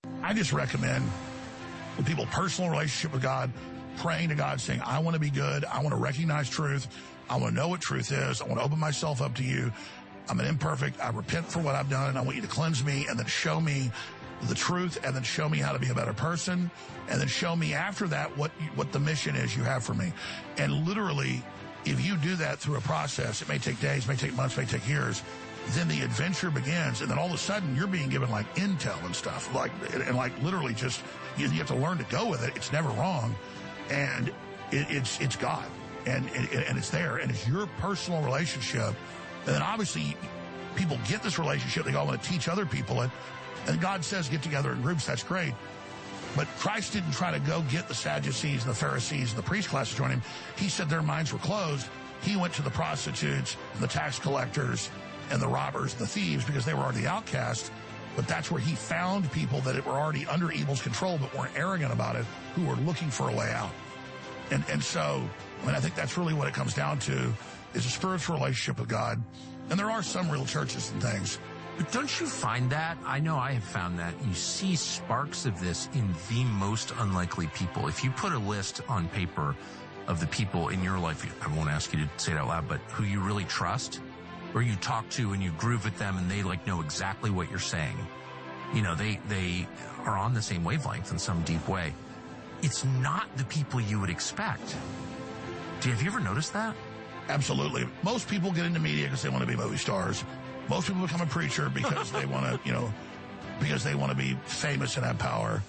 I just recommend with people personal relationship with God, praying to God, saying, I want to be good. I want to recognize truth. I want to know what truth is. I want to open myself up to you. I'm an imperfect. I repent for what I've done. I want you to cleanse me and then show me the truth and then show me how to be a better person and then show me after that what the mission is you have for me. And literally, if you do that through a process, it may take days, may take months, may take years, then the adventure begins. And then all of a sudden you're being given like intel and stuff, like literally just, you have to learn to go with it. It's never wrong. And it's God and it's there and it's your personal relationship. And then obviously people get this relationship. They all want to teach other people it. And God says get together in groups. That's great. But Christ didn't try to go get the Sadducees and the Pharisees and the priest class to join him. He said their minds were closed. He went to the prostitutes and the tax collectors and the robbers and the thieves because they were already outcast. But that's where he found people that were already under evil's control but weren't arrogant about it, who were looking for a way out. And so, I mean, I think that's really what it comes down to, is a spiritual relationship with God. And there are some real churches and things. But don't you find that? I know I have found that you see sparks of this in the most unlikely people. If you put a list on paper of the people in your life, I won't ask you to say it out loud, but who you really trust, or you talk to and you groove with them and they like know exactly what you're saying. You know, they are on the same wavelength in some deep way. It's not the people you would expect. Have you ever noticed that? Absolutely. Most people get into media because they want to be movie stars. Most people become a preacher because they want to, because they want to be famous and have power.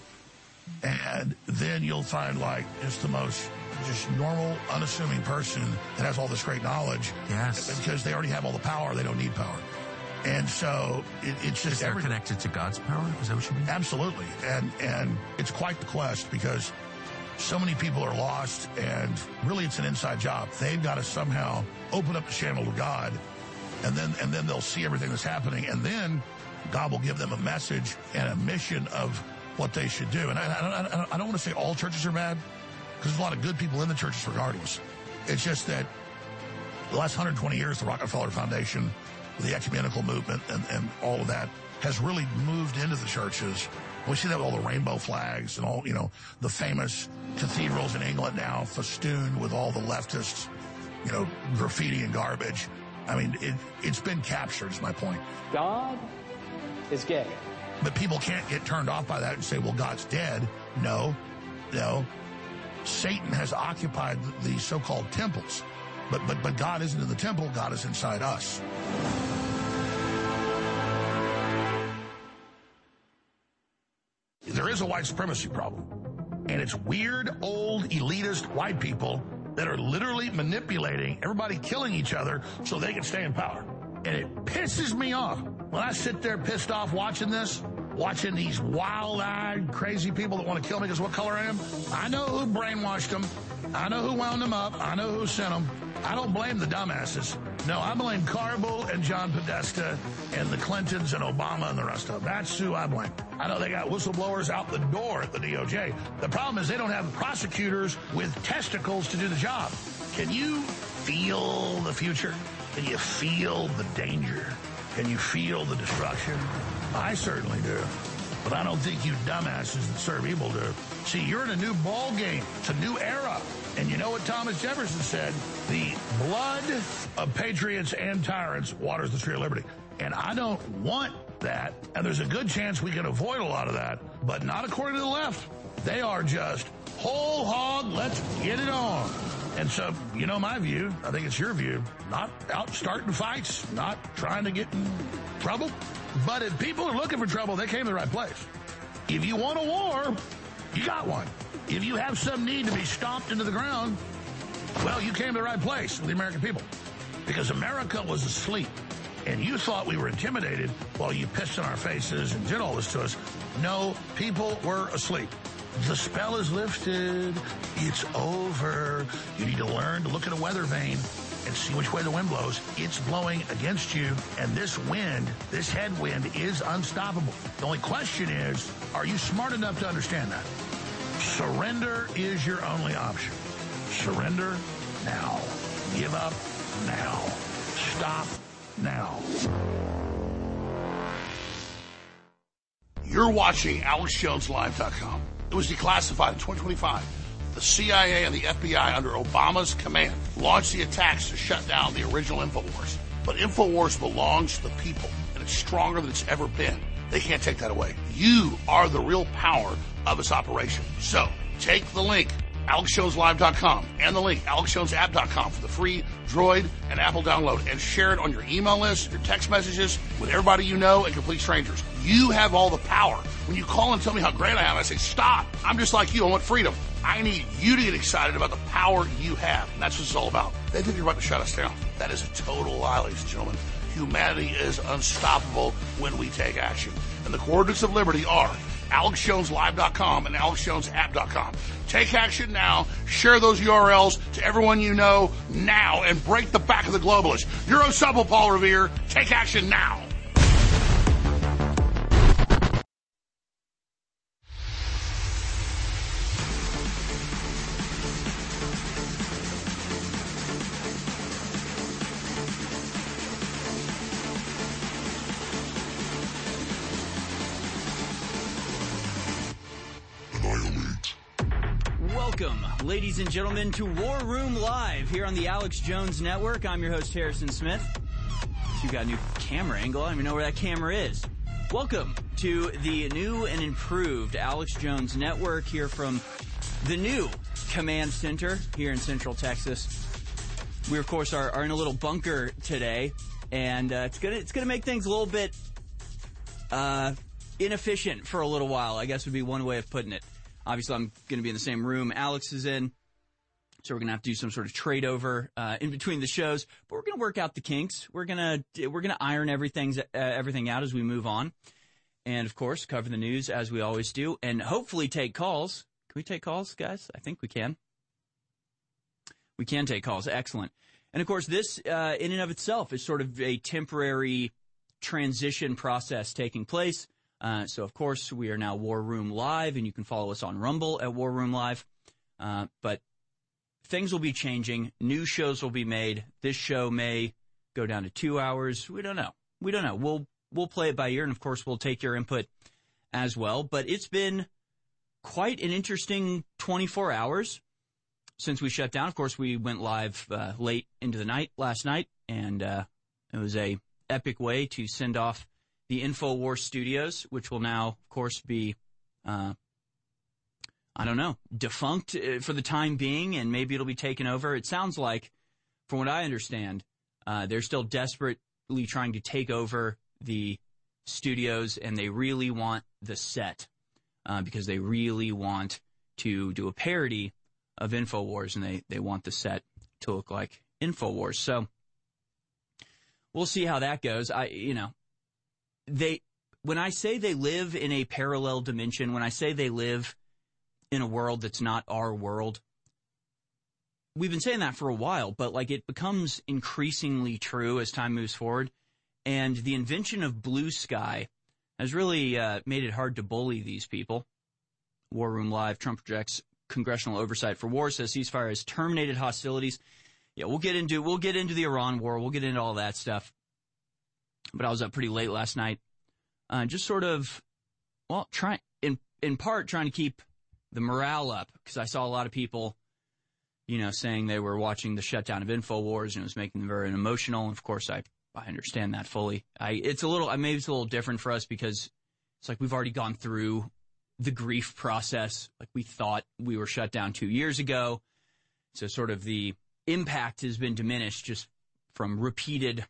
And then you'll find like just the most just normal, unassuming person that has all this great knowledge. Yes. Because they already have all the power. They don't need power. And so it's just... They're connected to God's power? Is that what you mean? Absolutely. And it's quite the quest because so many people are lost and really it's an inside job. They've got to somehow open up the channel to God and then they'll see everything that's happening and then God will give them a message and a mission of what they should do. And I don't want to say all churches are bad because there's a lot of good people in the churches regardless. It's just that the last 120 years, the Rockefeller Foundation, the ecumenical movement and all of that has really moved into the churches. We see that with all the rainbow flags and all, the famous cathedrals in England now festooned with all the leftists, graffiti and garbage. I mean, it's been captured is my point. God is gay. But people can't get turned off by that and say, well, God's dead. No. Satan has occupied the so-called temples. But God isn't in the temple. God is inside us. There is a white supremacy problem. And it's weird, old, elitist white people that are literally manipulating everybody, killing each other so they can stay in power. And it pisses me off when I sit there pissed off watching this, watching these wild-eyed, crazy people that want to kill me because what color I am. I know who brainwashed them. I know who wound them up. I know who sent them. I don't blame the dumbasses. No, I blame Carbo and John Podesta and the Clintons and Obama and the rest of them. That's who I blame. I know they got whistleblowers out the door at the DOJ. The problem is they don't have prosecutors with testicles to do the job. Can you feel the future? Can you feel the danger? Can you feel the destruction? I certainly do. But I don't think you dumbasses that serve evil do. See, you're in a new ball game. It's a new era. And you know what Thomas Jefferson said? The blood of patriots and tyrants waters the tree of liberty. And I don't want that. And there's a good chance we can avoid a lot of that. But not according to the left. They are just whole hog, let's get it on. And so, my view, I think it's your view, not out starting fights, not trying to get in trouble. But if people are looking for trouble, they came to the right place. If you want a war, you got one. If you have some need to be stomped into the ground, well, you came to the right place with the American people. Because America was asleep. And you thought we were intimidated while you pissed in our faces and did all this to us. No, people were asleep. The spell is lifted. It's over. You need to learn to look at a weather vane and see which way the wind blows. It's blowing against you, and this wind, this headwind, is unstoppable. The only question is, are you smart enough to understand that? Surrender is your only option. Surrender now. Give up now. Stop now. You're watching AlexJonesLive.com. It was declassified in 2025. The CIA and the FBI, under Obama's command, launched the attacks to shut down the original InfoWars. But InfoWars belongs to the people, and it's stronger than it's ever been. They can't take that away. You are the real power of this operation. So, take the link, AlexJonesLive.com, and the link, AlexJonesApp.com, for the free Droid and Apple download, and share it on your email list, your text messages, with everybody you know and complete strangers. You have all the power. When you call and tell me how great I am, I say, stop. I'm just like you. I want freedom. I need you to get excited about the power you have. And that's what it's all about. They think you're about to shut us down. That is a total lie, ladies and gentlemen. Humanity is unstoppable when we take action. And the coordinates of liberty are AlexJonesLive.com and AlexJonesApp.com. Take action now. Share those URLs to everyone you know now and break the back of the globalists. You're Osama Paul Revere. Take action now. Welcome, ladies and gentlemen, to War Room Live here on the Alex Jones Network. I'm your host, Harrison Smith. You got a new camera angle. I don't even know where that camera is. Welcome to the new and improved Alex Jones Network here from the new command center here in Central Texas. We, of course, are in a little bunker today, and it's gonna make things a little bit inefficient for a little while, I guess would be one way of putting it. Obviously, I'm going to be in the same room Alex is in, so we're going to have to do some sort of trade over in between the shows. But we're going to work out the kinks. We're going to iron everything out as we move on, and of course, cover the news as we always do, and hopefully take calls. Can we take calls, guys? I think we can. We can take calls. Excellent. And of course, this in and of itself is sort of a temporary transition process taking place. So, of course, we are now War Room Live, and you can follow us on Rumble at War Room Live. But things will be changing. New shows will be made. This show may go down to 2 hours. We don't know. We'll play it by ear, and, of course, we'll take your input as well. But it's been quite an interesting 24 hours since we shut down. Of course, we went live late into the night last night, and it was a epic way to send off the InfoWars studios, which will now, of course, be, defunct for the time being, and maybe it'll be taken over. It sounds like, from what I understand, they're still desperately trying to take over the studios, and they really want the set, because they really want to do a parody of InfoWars, and they want the set to look like InfoWars. So we'll see how that goes. When I say they live in a parallel dimension, when I say they live in a world that's not our world, we've been saying that for a while, but it becomes increasingly true as time moves forward. And the invention of Blue Sky has really made it hard to bully these people. War Room Live, Trump projects congressional oversight for war, says ceasefire has terminated hostilities. Yeah, we'll get into the Iran war. We'll get into all that stuff. But I was up pretty late last night, just sort of, in part trying to keep the morale up, because I saw a lot of people, saying they were watching the shutdown of InfoWars, and it was making them very emotional. And of course, I understand that fully. Maybe it's a little different for us because it's like we've already gone through the grief process. Like we thought we were shut down 2 years ago. So sort of the impact has been diminished just from repeatedly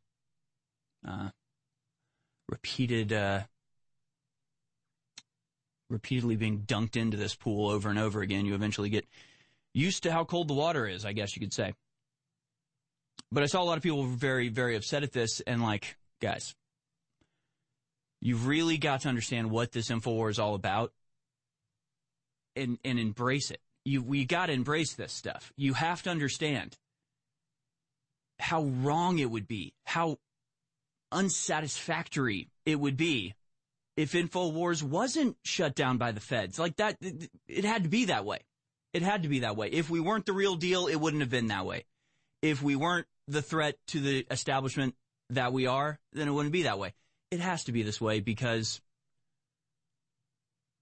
being dunked into this pool over and over again. You eventually get used to how cold the water is, I guess you could say. But I saw a lot of people very, very upset at this, and guys, you've really got to understand what this InfoWar is all about and embrace it. We got to embrace this stuff. You have to understand how wrong it would be, how unsatisfactory it would be if InfoWars wasn't shut down by the feds. That, it had to be that way. It had to be that way. If we weren't the real deal, it wouldn't have been that way. If we weren't the threat to the establishment that we are, then it wouldn't be that way. It has to be this way because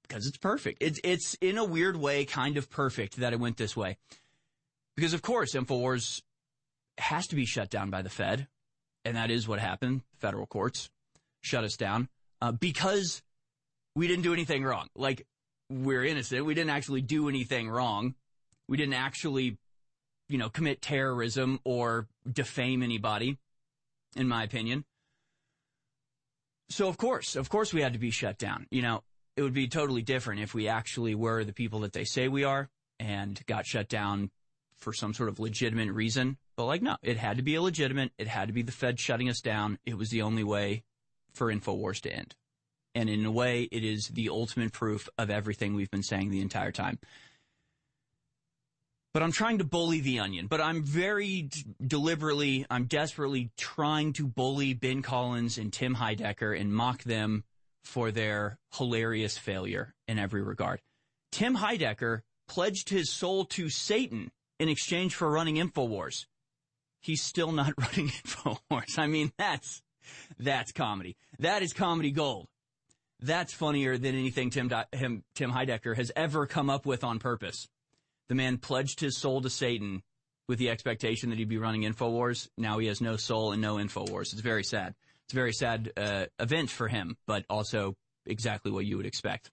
Because it's perfect. It's in a weird way kind of perfect that it went this way. Because, of course, InfoWars has to be shut down by the Fed. And that is what happened. Federal courts shut us down because we didn't do anything wrong. Like, we're innocent. We didn't actually do anything wrong. We didn't actually, commit terrorism or defame anybody, in my opinion. So, of course we had to be shut down. It would be totally different if we actually were the people that they say we are and got shut down for some sort of legitimate reason. But, no, it had to be illegitimate. It had to be the Fed shutting us down. It was the only way for InfoWars to end. And in a way, it is the ultimate proof of everything we've been saying the entire time. But I'm trying to bully the onion. But I'm very deliberately, I'm desperately trying to bully Ben Collins and Tim Heidecker and mock them for their hilarious failure in every regard. Tim Heidecker pledged his soul to Satan in exchange for running InfoWars. He's still not running InfoWars. I mean, that's comedy. That is comedy gold. That's funnier than anything Tim Heidecker has ever come up with on purpose. The man pledged his soul to Satan with the expectation that he'd be running InfoWars. Now he has no soul and no InfoWars. It's very sad. It's a very sad event for him, but also exactly what you would expect.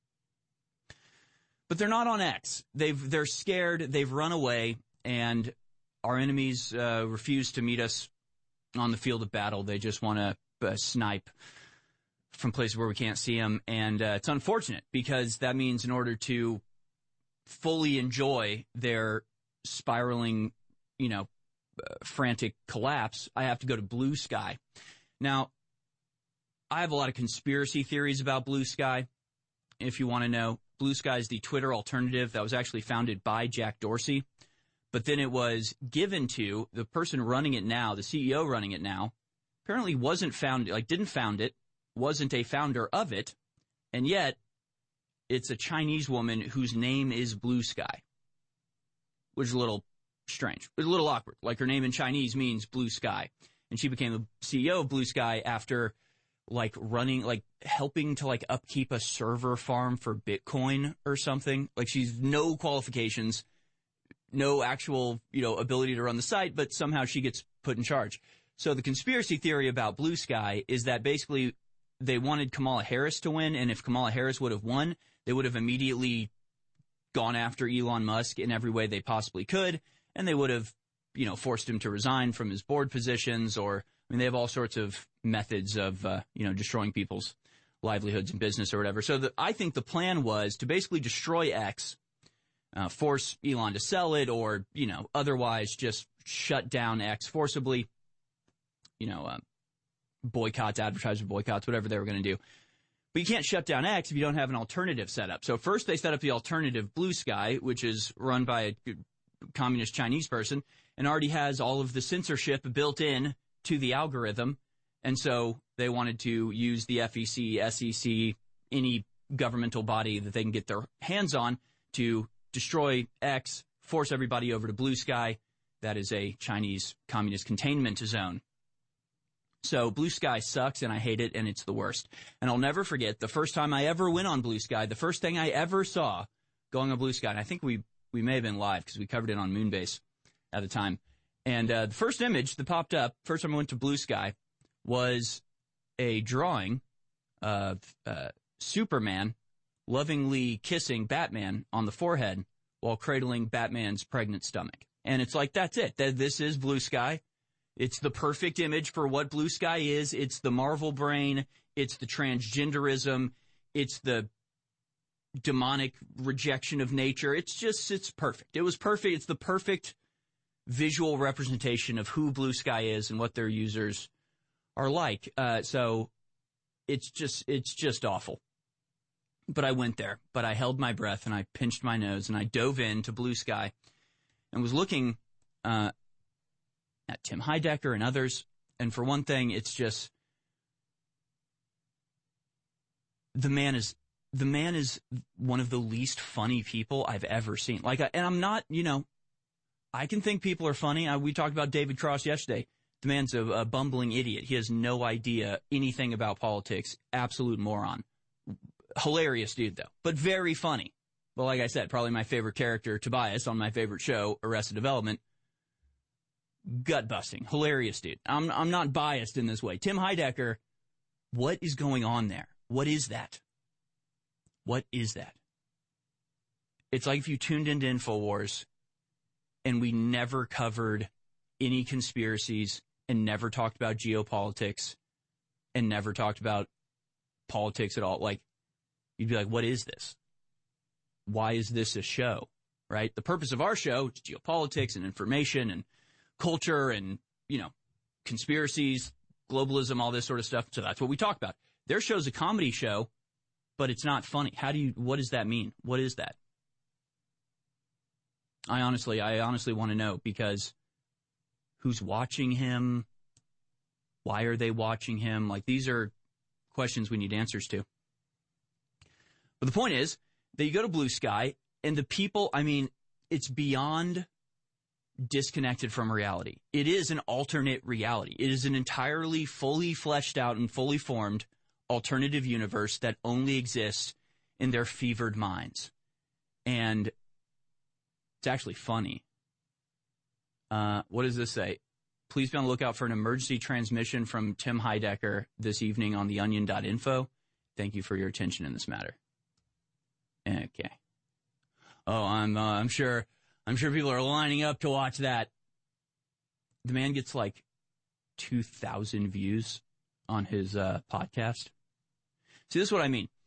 But they're not on X. They're scared. They've run away, and our enemies refuse to meet us on the field of battle. They just want to snipe from places where we can't see them, and it's unfortunate because that means in order to fully enjoy their spiraling, frantic collapse, I have to go to Blue Sky. Now, I have a lot of conspiracy theories about Blue Sky. If you want to know, Blue Sky is the Twitter alternative that was actually founded by Jack Dorsey, but then it was given to the person running it now, the CEO running it now, apparently didn't found it, wasn't a founder of it, and yet it's a Chinese woman whose name is Blue Sky, which is a little strange. It's a little awkward. Like, her name in Chinese means blue sky. And she became the CEO of Blue Sky after, helping to, upkeep a server farm for Bitcoin or something. Like, she's no qualifications, no actual, ability to run the site, but somehow she gets put in charge. So the conspiracy theory about Blue Sky is that basically they wanted Kamala Harris to win, and if Kamala Harris would have won, they would have immediately gone after Elon Musk in every way they possibly could, and they would have, forced him to resign from his board positions, they have all sorts of methods of, destroying people's livelihoods and business or whatever. So I think the plan was to basically destroy X, force Elon to sell it, or, otherwise just shut down X forcibly, boycotts, advertiser boycotts, whatever they were going to do. But you can't shut down X if you don't have an alternative set up. So first they set up the alternative Blue Sky, which is run by a communist Chinese person and already has all of the censorship built in to the algorithm. And so they wanted to use the FEC, SEC, any governmental body that they can get their hands on to destroy X, force everybody over to Blue Sky. That is a Chinese communist containment zone. So Blue Sky sucks, and I hate it, and it's the worst. And I'll never forget the first time I ever went on Blue Sky, the first thing I ever saw going on Blue Sky, and I think we may have been live because we covered it on Moonbase at the time. And the first image that popped up, first time I went to Blue Sky, was a drawing of Superman lovingly kissing Batman on the forehead while cradling Batman's pregnant stomach. And it's like, that's it. This is Blue Sky. It's the perfect image for what Blue Sky is. It's the Marvel brain. It's the transgenderism. It's the demonic rejection of nature. It's perfect. It was perfect. It's the perfect visual representation of who Blue Sky is and what their users are like. So it's just awful. But I went there, but I held my breath and I pinched my nose and I dove into Blue Sky and was looking, at Tim Heidecker and others. And for one thing, it's just, the man is one of the least funny people I've ever seen. And I'm not, I can think people are funny. We talked about David Cross yesterday. The man's a bumbling idiot. He has no idea anything about politics. Absolute moron. Hilarious dude, though, but very funny. Well, like I said, probably my favorite character, Tobias, on my favorite show, Arrested Development. Gut-busting. Hilarious dude. I'm not biased in this way. Tim Heidecker, what is going on there? What is that? What is that? It's like if you tuned into InfoWars and we never covered any conspiracies and never talked about geopolitics and never talked about politics at all. Like, you'd be like, what is this? Why is this a show? Right? The purpose of our show is geopolitics and information and culture and, conspiracies, globalism, all this sort of stuff. So that's what we talk about. Their show's a comedy show, but it's not funny. What does that mean? What is that? I honestly want to know, because who's watching him? Why are they watching him? Like, these are questions we need answers to. But the point is that you go to Blue Sky and the people, it's beyond disconnected from reality. It is an alternate reality. It is an entirely fully fleshed out and fully formed alternative universe that only exists in their fevered minds. And it's actually funny. What does this say? Please be on the lookout for an emergency transmission from Tim Heidecker this evening on theonion.info. Thank you for your attention in this matter. Okay. Oh, I'm sure people are lining up to watch that. The man gets like 2,000 views on his podcast. See, this is what I mean.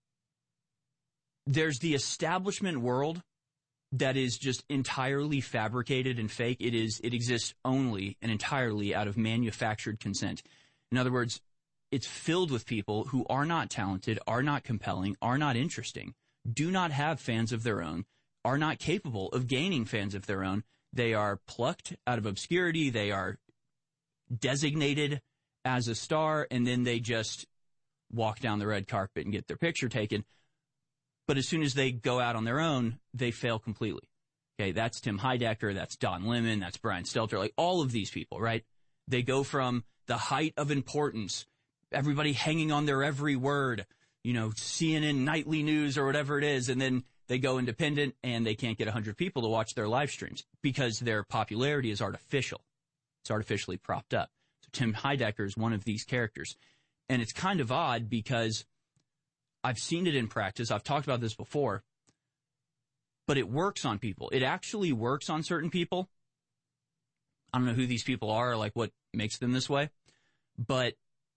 There's the establishment world that is just entirely fabricated and fake. It exists only and entirely out of manufactured consent. In other words, it's filled with people who are not talented, are not compelling, are not interesting, do not have fans of their own, are not capable of gaining fans of their own. They are plucked out of obscurity. They are designated as a star, and then they just walk down the red carpet and get their picture taken. But as soon as they go out on their own, they fail completely. Okay, that's Tim Heidecker, that's Don Lemon, that's Brian Stelter, like all of these people, right? They go from the height of importance, everybody hanging on their every word, CNN nightly news or whatever it is, and then they go independent and they can't get 100 people to watch their live streams because their popularity is artificial. It's artificially propped up. So Tim Heidecker is one of these characters. And it's kind of odd because I've seen it in practice. I've talked about this before. But it works on people. It actually works on certain people. I don't know who these people are or like what makes them this way. But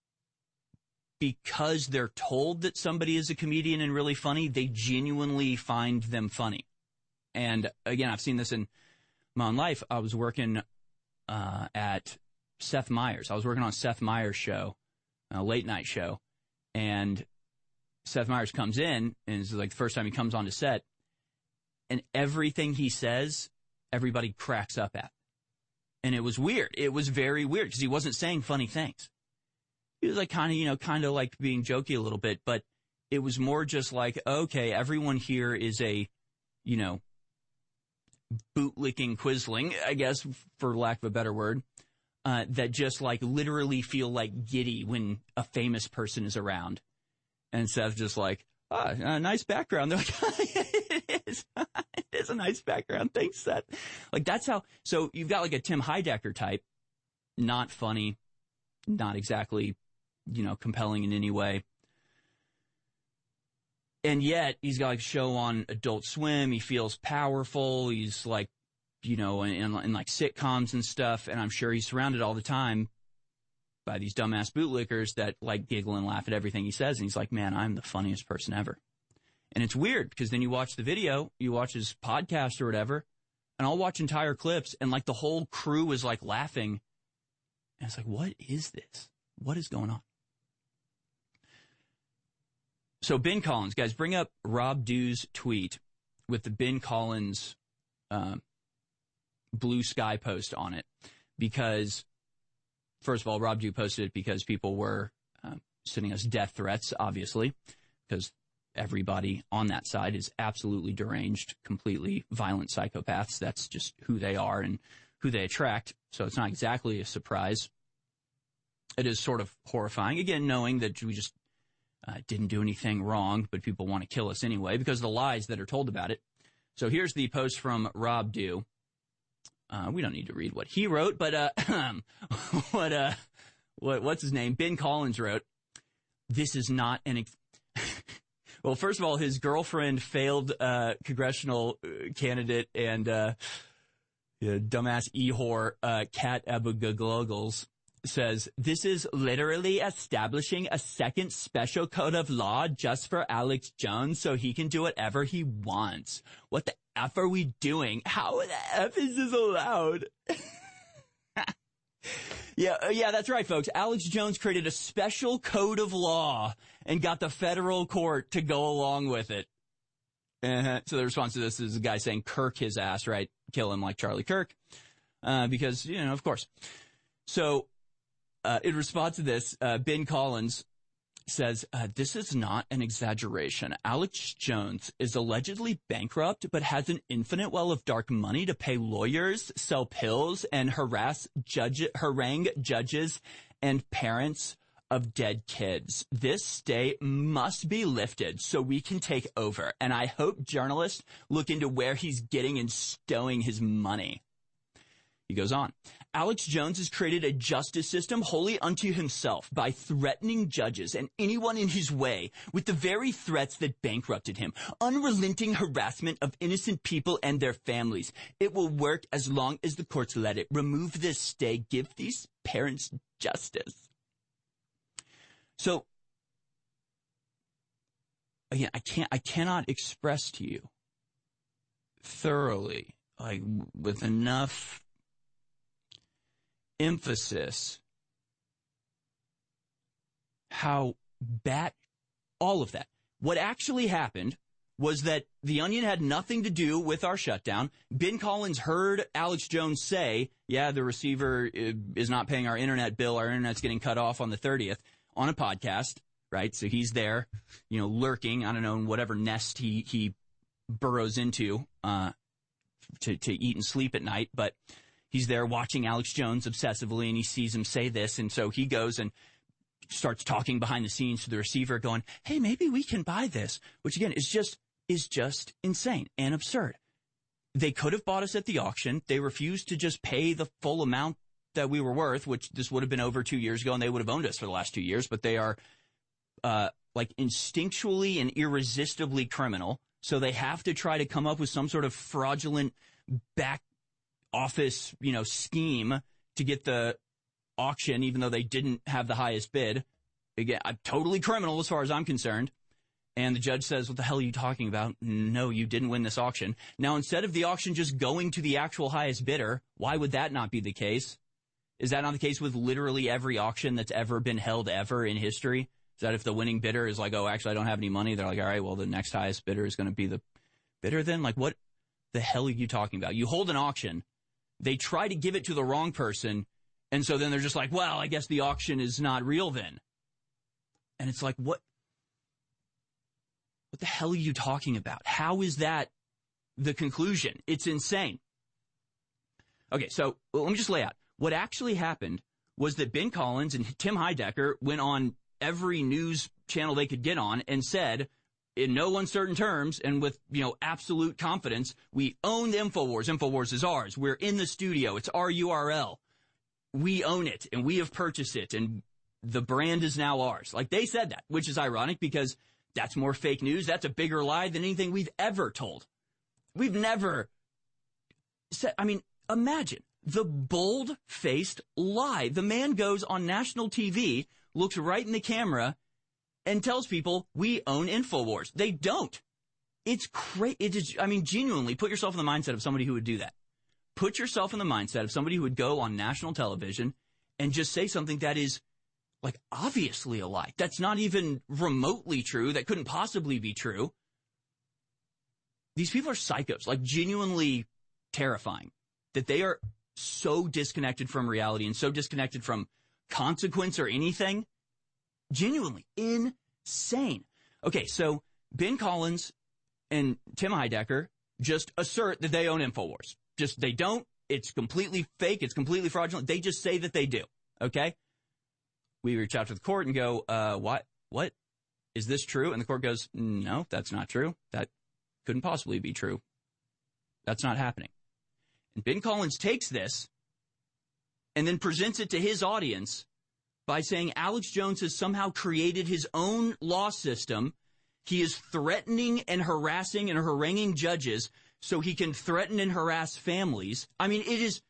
because they're told that somebody is a comedian and really funny, they genuinely find them funny. And again, I've seen this in my own life. I was working at Seth Meyers. I was working on Seth Meyers' show, a late night show. And Seth Meyers comes in, and it's like the first time he comes onto set. And everything he says, everybody cracks up at. And it was weird. It was very weird because he wasn't saying funny things. He was like kind of like being jokey a little bit, but it was more just like, okay, everyone here is a, bootlicking quisling, I guess, for lack of a better word, that just like literally feel like giddy when a famous person is around. And Seth's just like, nice background. They're like, it is. It is a nice background. Thanks, Seth. Like that's how, so you've got like a Tim Heidecker type, not funny, not exactly, compelling in any way. And yet he's got like a show on Adult Swim. He feels powerful. He's like, in like sitcoms and stuff. And I'm sure he's surrounded all the time by these dumbass bootlickers that like giggle and laugh at everything he says. And he's like, man, I'm the funniest person ever. And it's weird because then you watch the video, you watch his podcast or whatever, and I'll watch entire clips and like the whole crew is like laughing. And it's like, what is this? What is going on? So Ben Collins, guys, bring up Rob Dew's tweet with the Ben Collins Blue Sky post on it. Because, first of all, Rob Dew posted it because people were sending us death threats, obviously, because everybody on that side is absolutely deranged, completely violent psychopaths. That's just who they are and who they attract. So it's not exactly a surprise. It is sort of horrifying, again, knowing that we just didn't do anything wrong, but people want to kill us anyway because of the lies that are told about it. So here's the post from Rob Dew. We don't need to read what he wrote, but what's his name? Ben Collins wrote, "This is not an well, first of all, his girlfriend, failed congressional candidate and dumbass e-whore Kat Abugaglogles says, this is literally establishing a second special code of law just for Alex Jones so he can do whatever he wants. What the F are we doing? How the F is this allowed?" Yeah, that's right, folks. Alex Jones created a special code of law and got the federal court to go along with it. So the response to this is a guy saying, "Kirk his ass," right? Kill him like Charlie Kirk. Because, of course. So, in response to this, Ben Collins says, this is not an exaggeration. Alex Jones is allegedly bankrupt, but has an infinite well of dark money to pay lawyers, sell pills, and harangue judges and parents of dead kids. This stay must be lifted so we can take over. And I hope journalists look into where he's getting and stowing his money. He goes on. Alex Jones has created a justice system wholly unto himself by threatening judges and anyone in his way with the very threats that bankrupted him. Unrelenting harassment of innocent people and their families. It will work as long as the courts let it. Remove this stay. Give these parents justice. So, again, I cannot express to you thoroughly, like with enough emphasis, how bad all of that. What actually happened was that The Onion had nothing to do with our shutdown. Ben Collins heard Alex Jones say, yeah, the receiver is not paying our internet bill. Our internet's getting cut off on the 30th on a podcast, right? So he's there, lurking, I don't know, in whatever nest he burrows into to eat and sleep at night. But he's there watching Alex Jones obsessively, and he sees him say this, and so he goes and starts talking behind the scenes to the receiver going, hey, maybe we can buy this, which, again, is just insane and absurd. They could have bought us at the auction. They refused to just pay the full amount that we were worth, which this would have been over 2 years ago, and they would have owned us for the last 2 years, but they are instinctually and irresistibly criminal, so they have to try to come up with some sort of fraudulent back office, scheme to get the auction, even though they didn't have the highest bid. Again, I'm totally criminal as far as I'm concerned. And the judge says, what the hell are you talking about? No, you didn't win this auction. Now, instead of the auction just going to the actual highest bidder, why would that not be the case? Is that not the case with literally every auction that's ever been held ever in history? Is that if the winning bidder is like, oh, actually, I don't have any money, they're like, all right, well, the next highest bidder is going to be the bidder then? Like, what the hell are you talking about? You hold an auction. They try to give it to the wrong person, and so then they're just like, well, I guess the auction is not real then. And it's like, what the hell are you talking about? How is that the conclusion? It's insane. Okay, so let me just lay out. What actually happened was that Ben Collins and Tim Heidecker went on every news channel they could get on and said, in no uncertain terms and with, absolute confidence, we own InfoWars. InfoWars is ours. We're in the studio. It's our URL. We own it, and we have purchased it, and the brand is now ours. Like, they said that, which is ironic because that's more fake news. That's a bigger lie than anything we've ever told. We've never said, imagine the bold-faced lie. The man goes on national TV, looks right in the camera, and tells people, we own InfoWars. They don't. It's crazy. Genuinely, put yourself in the mindset of somebody who would do that. Put yourself in the mindset of somebody who would go on national television and just say something that is, obviously a lie. That's not even remotely true. That couldn't possibly be true. These people are psychos, genuinely terrifying. That they are so disconnected from reality and so disconnected from consequence or anything. Genuinely insane. Okay, so Ben Collins and Tim Heidecker just assert that they own InfoWars. They don't. It's completely fake. It's completely fraudulent. They just say that they do. Okay? We reach out to the court and go, what? is this true? And the court goes, no, that's not true. That couldn't possibly be true. That's not happening. And Ben Collins takes this and then presents it to his audience by saying Alex Jones has somehow created his own law system. He is threatening and harassing and haranguing judges so he can threaten and harass families. I mean,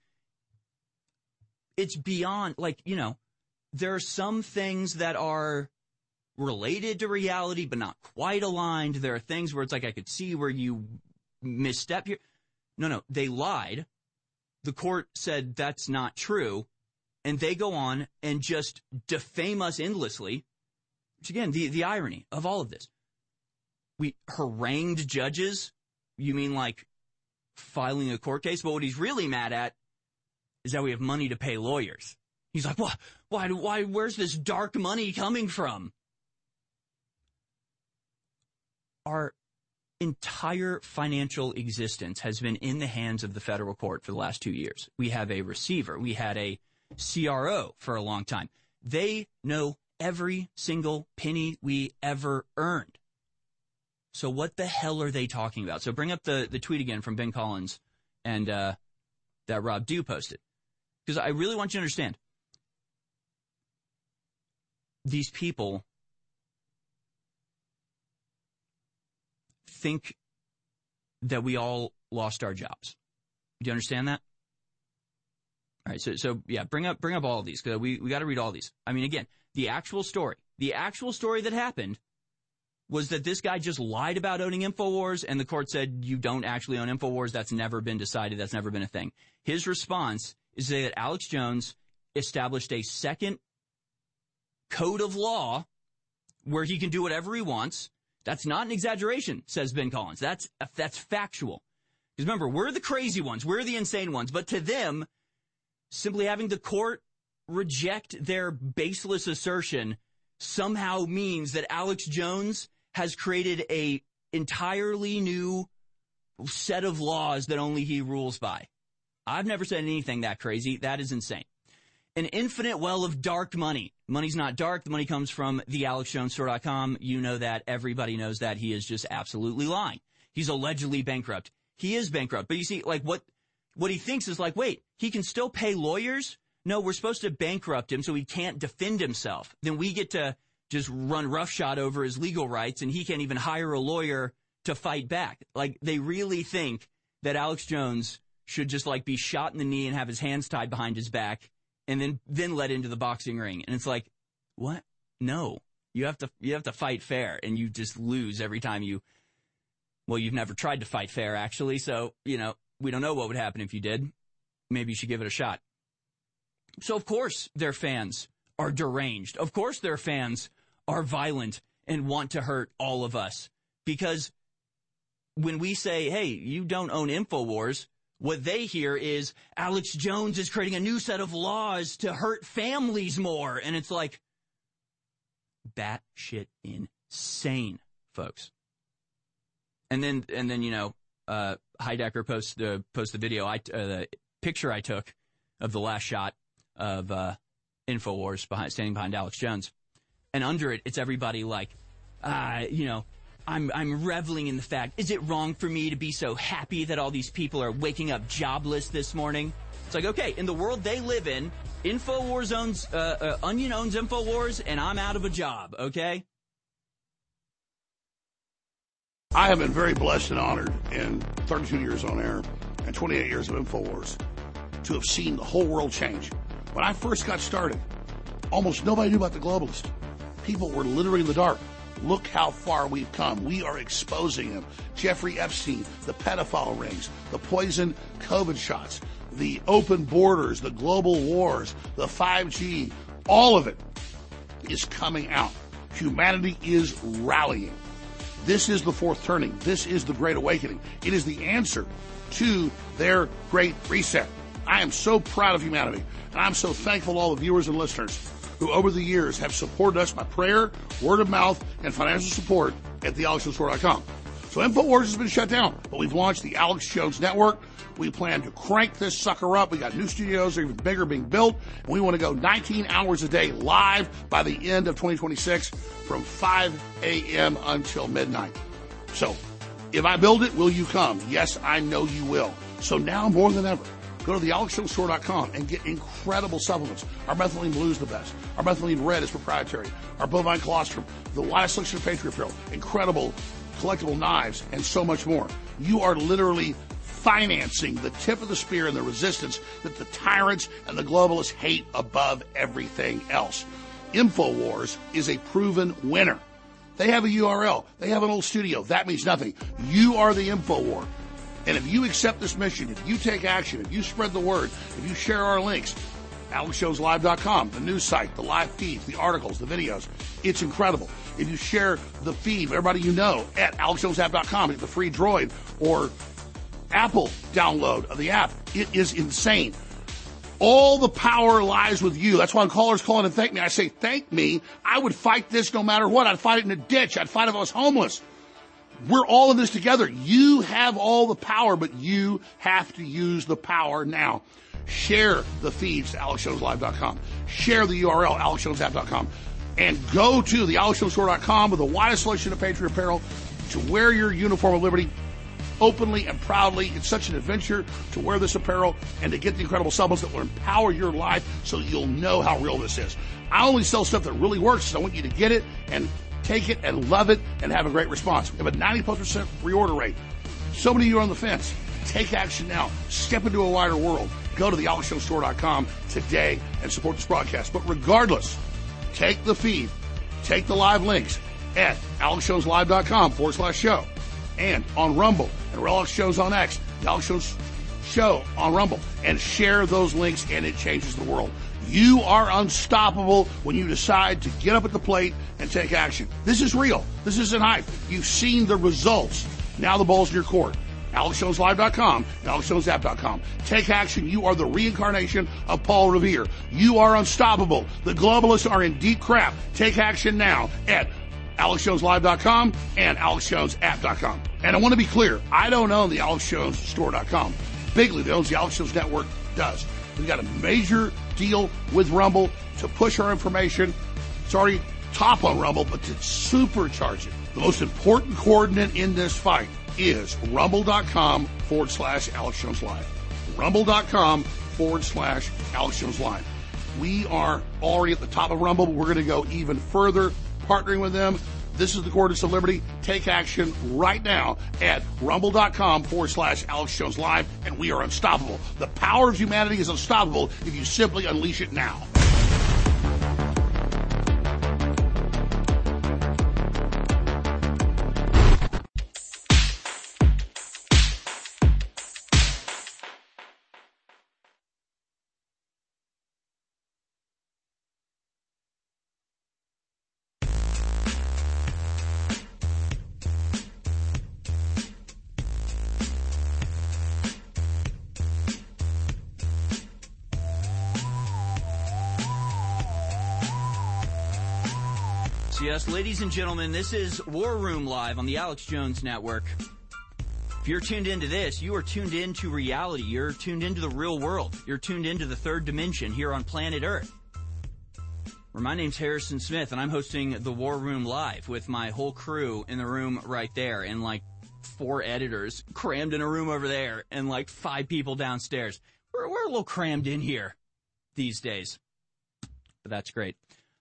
it's beyond, there are some things that are related to reality but not quite aligned. There are things where it's like I could see where you misstep here. No, they lied. The court said that's not true. And they go on and just defame us endlessly. Which, again, the irony of all of this. We harangued judges. You mean like filing a court case? But what he's really mad at is that we have money to pay lawyers. He's like, why, where's this dark money coming from? Our entire financial existence has been in the hands of the federal court for the last 2 years. We have a receiver. We had a CRO for a long time. They know every single penny we ever earned. So what the hell are they talking about? So bring up the tweet again from Ben Collins and that Rob Dew posted. Because I really want you to understand. These people think that we all lost our jobs. Do you understand that? All right, so yeah, bring up all of these, because we got to read all these. I mean, again, the actual story that happened was that this guy just lied about owning InfoWars, and the court said, you don't actually own InfoWars. That's never been decided. That's never been a thing. His response is that Alex Jones established a second code of law where he can do whatever he wants. That's not an exaggeration, says Ben Collins. That's factual. Because remember, we're the crazy ones. We're the insane ones. But to them, simply having the court reject their baseless assertion somehow means that Alex Jones has created a entirely new set of laws that only he rules by. I've never said anything that crazy. That is insane. An infinite well of dark money. Money's not dark. The money comes from thealexjonesstore.com. You know that. Everybody knows that. He is just absolutely lying. He's allegedly bankrupt. He is bankrupt. But you see, like, what he thinks is like, wait, he can still pay lawyers? No, we're supposed to bankrupt him so he can't defend himself. Then we get to just run roughshod over his legal rights, and he can't even hire a lawyer to fight back. Like, they really think that Alex Jones should just, like, be shot in the knee and have his hands tied behind his back and then let into the boxing ring. And it's like, what? No. You have to fight fair, and you just lose every time you've never tried to fight fair, actually. So, we don't know what would happen if you did. Maybe you should give it a shot. So, of course, their fans are deranged. Of course, their fans are violent and want to hurt all of us. Because when we say, hey, you don't own InfoWars, what they hear is Alex Jones is creating a new set of laws to hurt families more. And it's like, batshit insane, folks. And then Heidecker posts the video, the picture I took of the last shot of InfoWars standing behind Alex Jones. And under it, it's everybody like, I'm reveling in the fact, is it wrong for me to be so happy that all these people are waking up jobless this morning? It's like, okay, in the world they live in, InfoWars owns, Onion owns InfoWars, and I'm out of a job, okay? I have been very blessed and honored in 32 years on air and 28 years of InfoWars to have seen the whole world change. When I first got started, almost nobody knew about the globalists. People were literally in the dark. Look how far we've come. We are exposing them. Jeffrey Epstein, the pedophile rings, the poison COVID shots, the open borders, the global wars, the 5G, all of it is coming out. Humanity is rallying. This is the fourth turning. This is the Great Awakening. It is the answer to their Great Reset. I am so proud of humanity, and I'm so thankful to all the viewers and listeners who over the years have supported us by prayer, word of mouth, and financial support at thealexjonesstore.com. So InfoWars has been shut down, but we've launched the Alex Jones Network. We plan to crank this sucker up. We got new studios that are even bigger being built, and we want to go 19 hours a day live by the end of 2026 from 5 a.m. until midnight. So if I build it, will you come? Yes, I know you will. So now more than ever, go to thealexjonestore.com and get incredible supplements. Our methylene blue is the best. Our methylene red is proprietary. Our bovine colostrum, the widest selection of Patriot apparel, incredible collectible knives, and so much more. You are literally financing the tip of the spear and the resistance that the tyrants and the globalists hate above everything else. InfoWars is a proven winner. They have a URL. They have an old studio. That means nothing. You are the InfoWar. And if you accept this mission, if you take action, if you spread the word, if you share our links, AlexJonesLive.com, the news site, the live feeds, the articles, the videos, it's incredible. If you share the feed with everybody you know at AlexJonesApp.com, get the free Droid or Apple download of the app, it is insane. All the power lies with you. That's why when callers call in and thank me, I say, thank me. I would fight this no matter what. I'd fight it in a ditch. I'd fight if I was homeless. We're all in this together. You have all the power, but you have to use the power now. Share the feeds to AlexJonesLive.com. Share the URL, AlexJonesApp.com. And go to the AlexJonesStore.com with the widest selection of Patriot apparel to wear your uniform of liberty openly and proudly. It's such an adventure to wear this apparel and to get the incredible supplements that will empower your life so you'll know how real this is. I only sell stuff that really works, so I want you to get it and take it and love it and have a great response. We have a 90+% reorder rate. So many of you are on the fence. Take action now. Step into a wider world. Go to the AlexJonesStore.com today and support this broadcast. But regardless, take the feed, take the live links at AlexJonesLive.com/show and on Rumble and Alex Jones on X, the Alex Jones Show on Rumble, and share those links, and it changes the world. You are unstoppable when you decide to get up at the plate and take action. This is real. This isn't hype. You've seen the results. Now the ball's in your court. AlexJonesLive.com and AlexJonesApp.com. Take action. You are the reincarnation of Paul Revere. You are unstoppable. The globalists are in deep crap. Take action now at AlexJonesLive.com and AlexJonesApp.com. And I want to be clear, I don't own the AlexJonesStore.com. Bigly, that owns the Alex Jones Network, does. We've got a major deal with Rumble to push our information. It's already top on Rumble, but to supercharge it. The most important coordinate in this fight is rumble.com/Alex Jones Live. Rumble.com/Alex Jones Live. We are already at the top of Rumble, but we're going to go even further, partnering with them. This is the coordinates of liberty. Take action right now at rumble.com/Alex Jones Live, and we are unstoppable. The power of humanity is unstoppable if you simply unleash it now. Yes, ladies and gentlemen, this is War Room Live on the Alex Jones Network. If you're tuned into this, you are tuned into reality. You're tuned into the real world. You're tuned into the third dimension here on planet Earth. Well, my name's Harrison Smith, and I'm hosting the War Room Live with my whole crew in the room right there, and like 4 editors crammed in a room over there, and like 5 people downstairs. We're a little crammed in here these days, but that's great.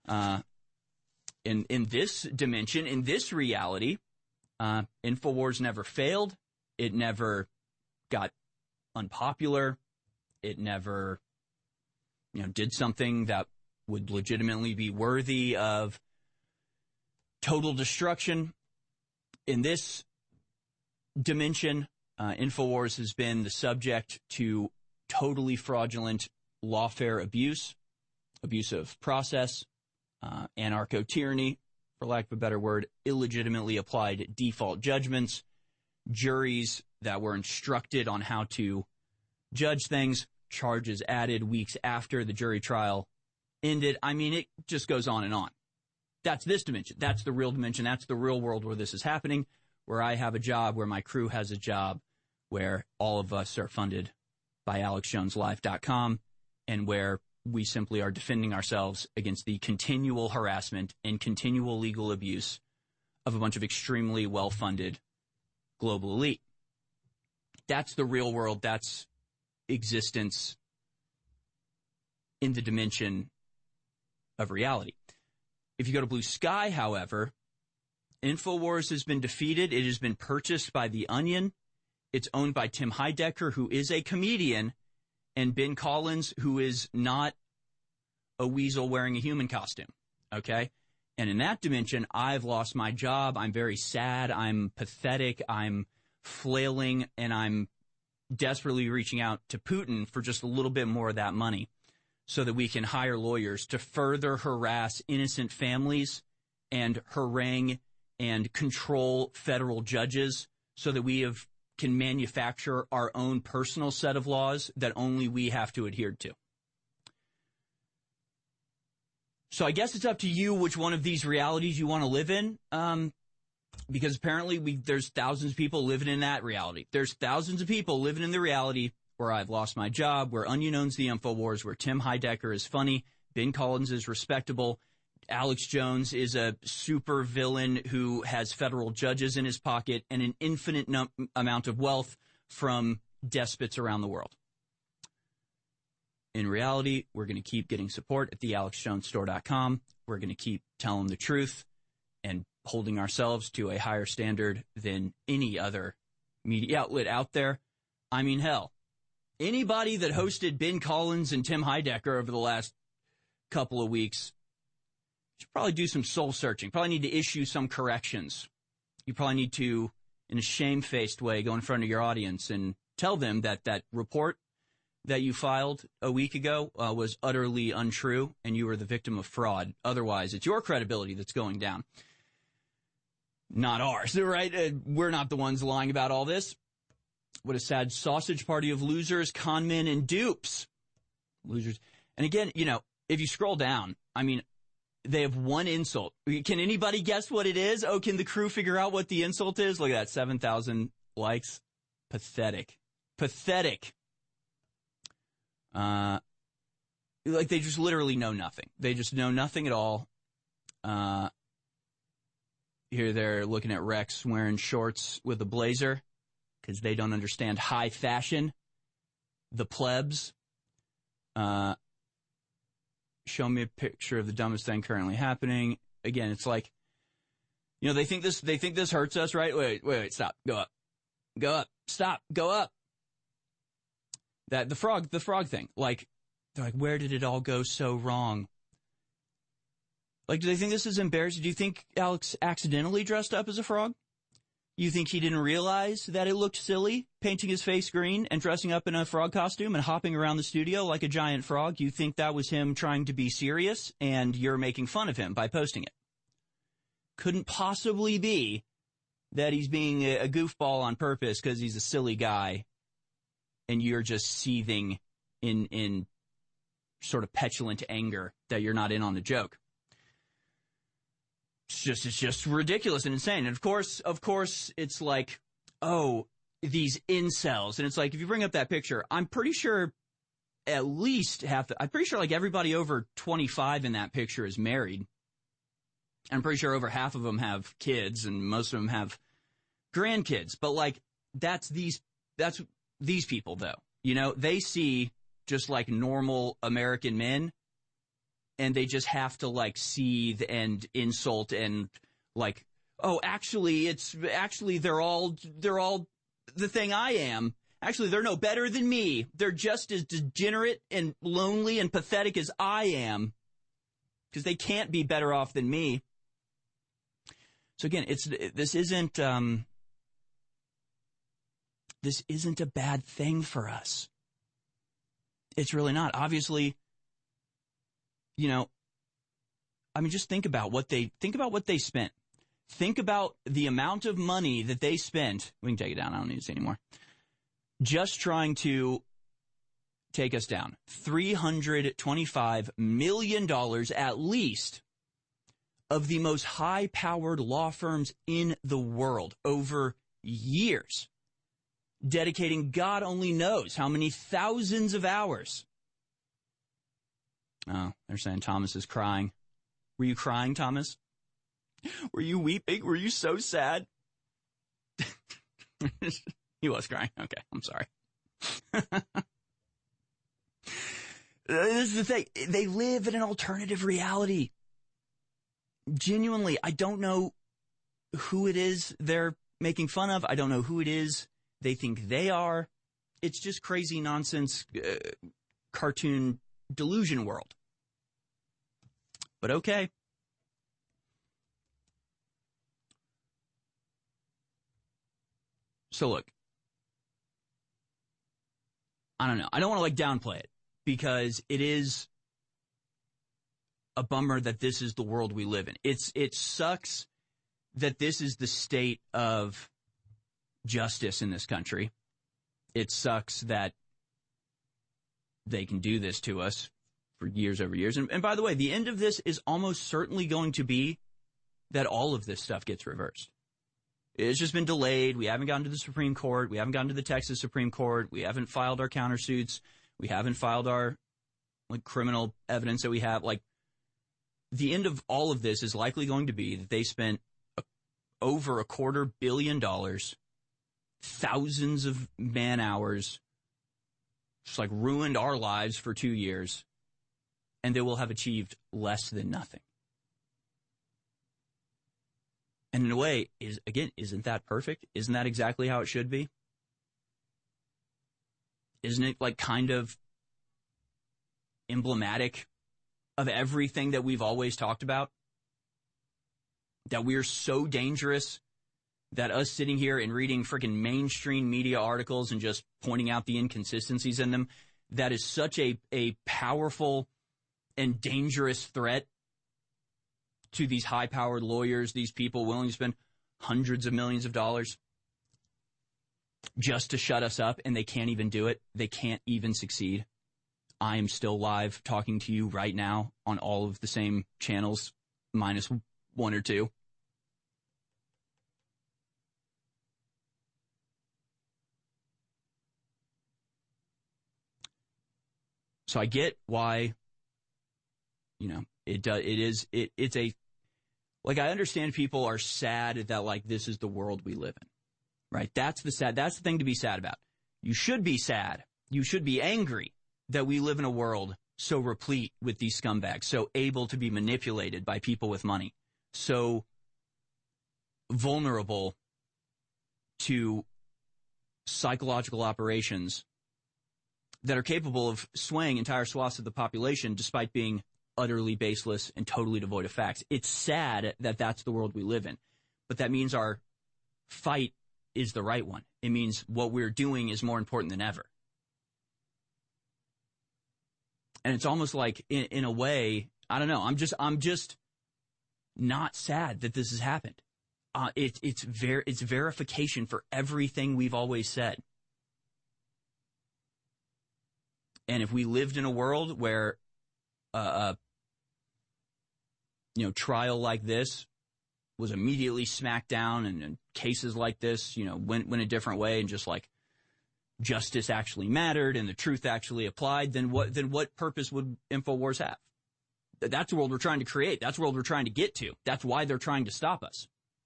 In this dimension, in this reality, InfoWars never failed. It never got unpopular. It never, did something that would legitimately be worthy of total destruction. In this dimension, InfoWars has been the subject to totally fraudulent lawfare abuse of process, anarcho-tyranny, for lack of a better word, illegitimately applied default judgments, juries that were instructed on how to judge things, charges added weeks after the jury trial ended. I mean, it just goes on and on. That's this dimension. That's the real dimension. That's the real world where this is happening. where I have a job, where my crew has a job, where all of us are funded by AlexJonesLive.com, and where we simply are defending ourselves against the continual harassment and continual legal abuse of a bunch of extremely well-funded global elite. That's the real world. That's existence in the dimension of reality. If you go to Blue Sky, however, InfoWars has been defeated. It has been purchased by The Onion. It's owned by Tim Heidecker, who is a comedian, and Ben Collins, who is not a weasel wearing a human costume, okay? And in that dimension, I've lost my job. I'm very sad. I'm pathetic. I'm flailing, and I'm desperately reaching out to Putin for just a little bit more of that money so that we can hire lawyers to further harass innocent families and harangue and control federal judges so that we can manufacture our own personal set of laws that only we have to adhere to. So I guess it's up to you which one of these realities you want to live in, because apparently there's thousands of people living in that reality. There's thousands of people living in the reality where I've lost my job, where Onion owns the InfoWars, where Tim Heidecker is funny, Ben Collins is respectable, Alex Jones is a super villain who has federal judges in his pocket and an infinite amount of wealth from despots around the world. In reality, we're going to keep getting support at thealexjonesstore.com. We're going to keep telling the truth and holding ourselves to a higher standard than any other media outlet out there. I mean, hell, anybody that hosted Ben Collins and Tim Heidecker over the last couple of weeks should probably do some soul searching, probably need to issue some corrections. You probably need to, in a shamefaced way, go in front of your audience and tell them that that report that you filed a week ago was utterly untrue and you were the victim of fraud. Otherwise, it's your credibility that's going down, not ours, right? We're not the ones lying about all this. What a sad sausage party of losers, conmen, and dupes. Losers. And again, you know, if you scroll down, I mean, they have one insult. Can anybody guess what it is? Oh, can the crew figure out what the insult is? Look at that, 7,000 likes. Pathetic. Pathetic. Like they just literally know nothing. They just know nothing at all. Here they're looking at Rex wearing shorts with a blazer because they don't understand high fashion. The plebs. Show me a picture of the dumbest thing currently happening. Again, it's like, you know, they think this hurts us, right? Wait, stop. Go up. Stop. Go up. That the frog thing. Like, they're like, where did it all go so wrong? Like, do they think this is embarrassing? Do you think Alex accidentally dressed up as a frog? You think he didn't realize that it looked silly, painting his face green and dressing up in a frog costume and hopping around the studio like a giant frog? You think that was him trying to be serious and you're making fun of him by posting it? Couldn't possibly be that he's being a goofball on purpose because he's a silly guy and you're just seething in sort of petulant anger that you're not in on the joke. It's just ridiculous and insane. And of course, it's like, oh, these incels. And it's like, if you bring up that picture, I'm pretty sure I'm pretty sure like everybody over 25 in that picture is married. I'm pretty sure over half of them have kids and most of them have grandkids. But like, that's these people though. You know, they see just like normal American men. And they just have to like seethe and insult and like, oh, actually they're all the thing I am. Actually, they're no better than me. They're just as degenerate and lonely and pathetic as I am because they can't be better off than me. So again, this isn't a bad thing for us. It's really not. Obviously, you know, I mean, just think about what they spent. Think about the amount of money that they spent. We can take it down. I don't need to say anymore. Just trying to take us down. $325 million at least of the most high-powered law firms in the world over years, dedicating God only knows how many thousands of hours. Oh, they're saying Thomas is crying. Were you crying, Thomas? Were you weeping? Were you so sad? He was crying. Okay, I'm sorry. This is the thing. They live in an alternative reality. Genuinely, I don't know who it is they're making fun of. I don't know who it is they think they are. It's just crazy nonsense, cartoon delusion world. But okay. So look, I don't know. I don't want to downplay it because it is a bummer that this is the world we live in. It sucks that this is the state of justice in this country. It sucks that they can do this to us for years over years. And by the way, the end of this is almost certainly going to be that all of this stuff gets reversed. It's just been delayed. We haven't gotten to the Supreme Court. We haven't gotten to the Texas Supreme Court. We haven't filed our countersuits. We haven't filed our criminal evidence that we have. The end of all of this is likely going to be that they spent over $250 million, thousands of man hours, just ruined our lives for 2 years, and they will have achieved less than nothing. And in a way, isn't that perfect? Isn't that exactly how it should be? Isn't it kind of emblematic of everything that we've always talked about? That we're so dangerous that us sitting here and reading freaking mainstream media articles and just pointing out the inconsistencies in them, that is such a powerful and dangerous threat to these high-powered lawyers, these people willing to spend hundreds of millions of dollars just to shut us up, and they can't even do it. They can't even succeed. I am still live talking to you right now on all of the same channels, minus one or two. So I get why, it's a, I understand people are sad that this is the world we live in, right? That's the thing to be sad about. You should be sad. You should be angry that we live in a world so replete with these scumbags, so able to be manipulated by people with money, so vulnerable to psychological operations that are capable of swaying entire swaths of the population despite being utterly baseless and totally devoid of facts. It's sad that that's the world we live in, but that means our fight is the right one. It means what we're doing is more important than ever. And it's almost like, in a way, I don't know, I'm just not sad that this has happened. It's verification for everything we've always said. And if we lived in a world where trial like this was immediately smacked down, and cases like this, went a different way, and just justice actually mattered and the truth actually applied, then what purpose would InfoWars have? That's the world we're trying to create. That's the world we're trying to get to. That's why they're trying to stop us.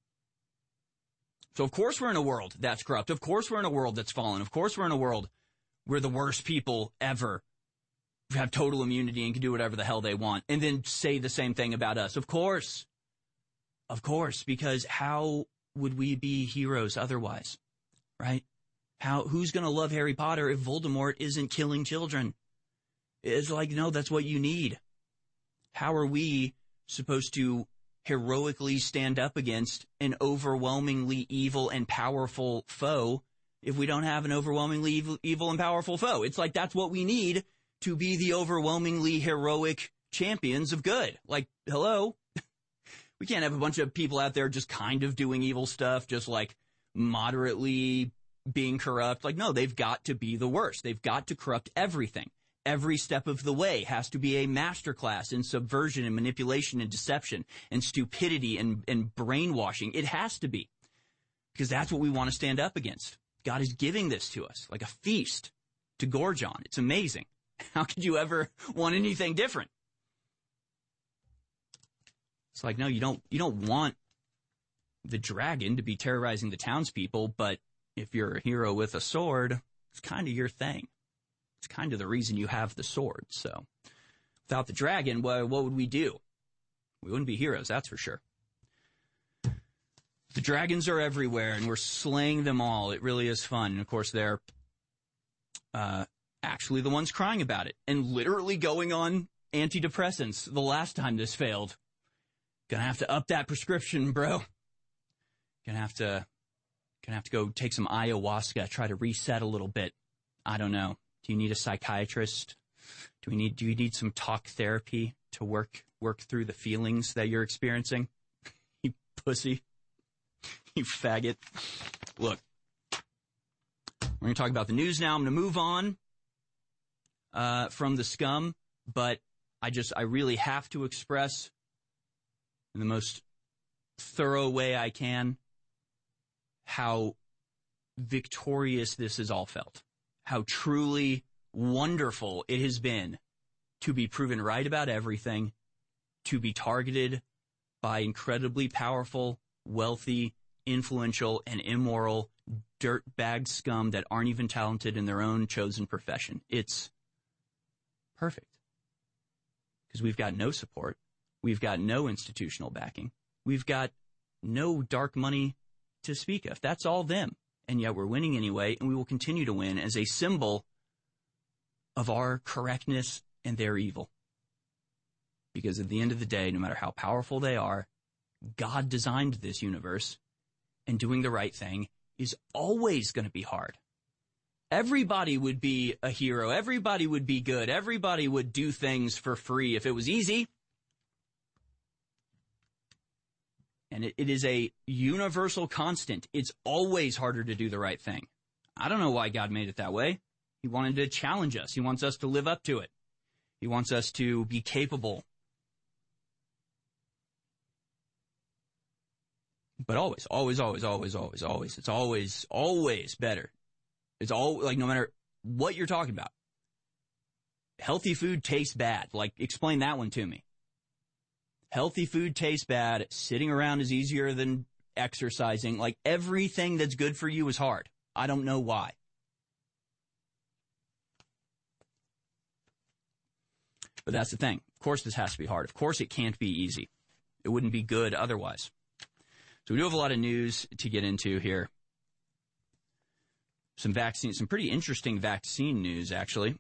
So of course we're in a world that's corrupt. Of course we're in a world that's fallen. Of course we're in a world where the worst people ever have total immunity and can do whatever the hell they want, and then say the same thing about us. Of course, because how would we be heroes otherwise, right? Who's going to love Harry Potter if Voldemort isn't killing children? It's no, that's what you need. How are we supposed to heroically stand up against an overwhelmingly evil and powerful foe if we don't have an overwhelmingly evil and powerful foe? It's that's what we need to be the overwhelmingly heroic champions of good. Hello? We can't have a bunch of people out there just kind of doing evil stuff, just moderately being corrupt. No, they've got to be the worst. They've got to corrupt everything. every step of the way has to be a masterclass in subversion and manipulation and deception and stupidity and brainwashing. It has to be, because that's what we want to stand up against. God is giving this to us like a feast to gorge on. It's amazing. How could you ever want anything different? It's like, no, you don't want the dragon to be terrorizing the townspeople, but if you're a hero with a sword, it's kind of your thing. It's kind of the reason you have the sword. So without the dragon, what would we do? We wouldn't be heroes, that's for sure. The dragons are everywhere, and we're slaying them all. It really is fun. And, of course, they're actually the ones crying about it and literally going on antidepressants the last time this failed. Gonna have to up that prescription, bro. Gonna have to go take some ayahuasca, try to reset a little bit. I don't know. Do you need a psychiatrist? Do you need some talk therapy to work through the feelings that you're experiencing? You pussy. You faggot. Look, we're going to talk about the news now. I'm going to move on from the scum, but I really have to express in the most thorough way I can how victorious this has all felt. How truly wonderful it has been to be proven right about everything, to be targeted by incredibly powerful, wealthy, influential, and immoral dirtbag scum that aren't even talented in their own chosen profession. It's perfect. Because we've got no support. We've got no institutional backing. We've got no dark money to speak of. That's all them. And yet we're winning anyway, and we will continue to win as a symbol of our correctness and their evil. Because at the end of the day, no matter how powerful they are, God designed this universe, and doing the right thing is always going to be hard. Everybody would be a hero. Everybody would be good. Everybody would do things for free if it was easy. And it is a universal constant. It's always harder to do the right thing. I don't know why God made it that way. He wanted to challenge us. He wants us to live up to it. He wants us to be capable. But always, always, always, always, always, always, it's always better. It's all, like, no matter what you're talking about. Healthy food tastes bad. Like, explain that one to me. Healthy food tastes bad. Sitting around is easier than exercising. Like, everything that's good for you is hard. I don't know why. But that's the thing. Of course this has to be hard. Of course it can't be easy. It wouldn't be good otherwise. So we do have a lot of news to get into here. Some pretty interesting vaccine news, actually.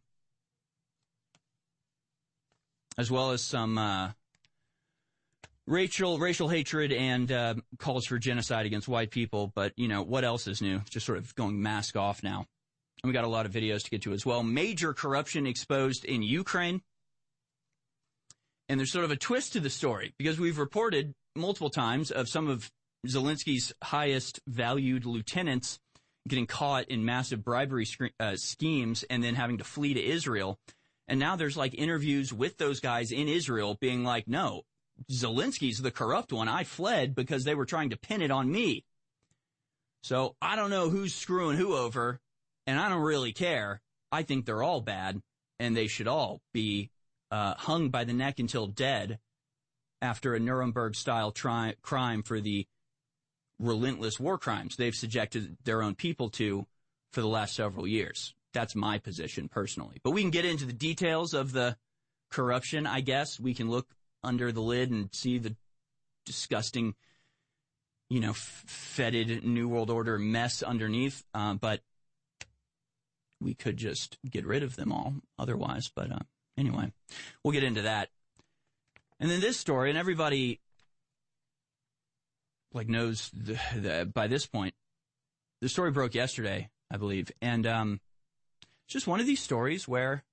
As well as some racial hatred and calls for genocide against white people. But, you know, what else is new? Just sort of going mask off now. And we got a lot of videos to get to as well. Major corruption exposed in Ukraine. And there's sort of a twist to the story, because we've reported multiple times of some of Zelensky's highest valued lieutenants getting caught in massive bribery schemes and then having to flee to Israel. And now there's like interviews with those guys in Israel being like, no, Zelensky's the corrupt one. I fled because they were trying to pin it on me. So I don't know who's screwing who over, and I don't really care. I think they're all bad, and they should all be hung by the neck until dead after a Nuremberg-style crime for the relentless war crimes they've subjected their own people to for the last several years. That's my position personally. But we can get into the details of the corruption, I guess. We can look under the lid and see the disgusting, you know, fetid New World Order mess underneath. But we could just get rid of them all otherwise. But anyway, we'll get into that. And then this story, and everybody knows by this point, the story broke yesterday, I believe. And it's just one of these stories where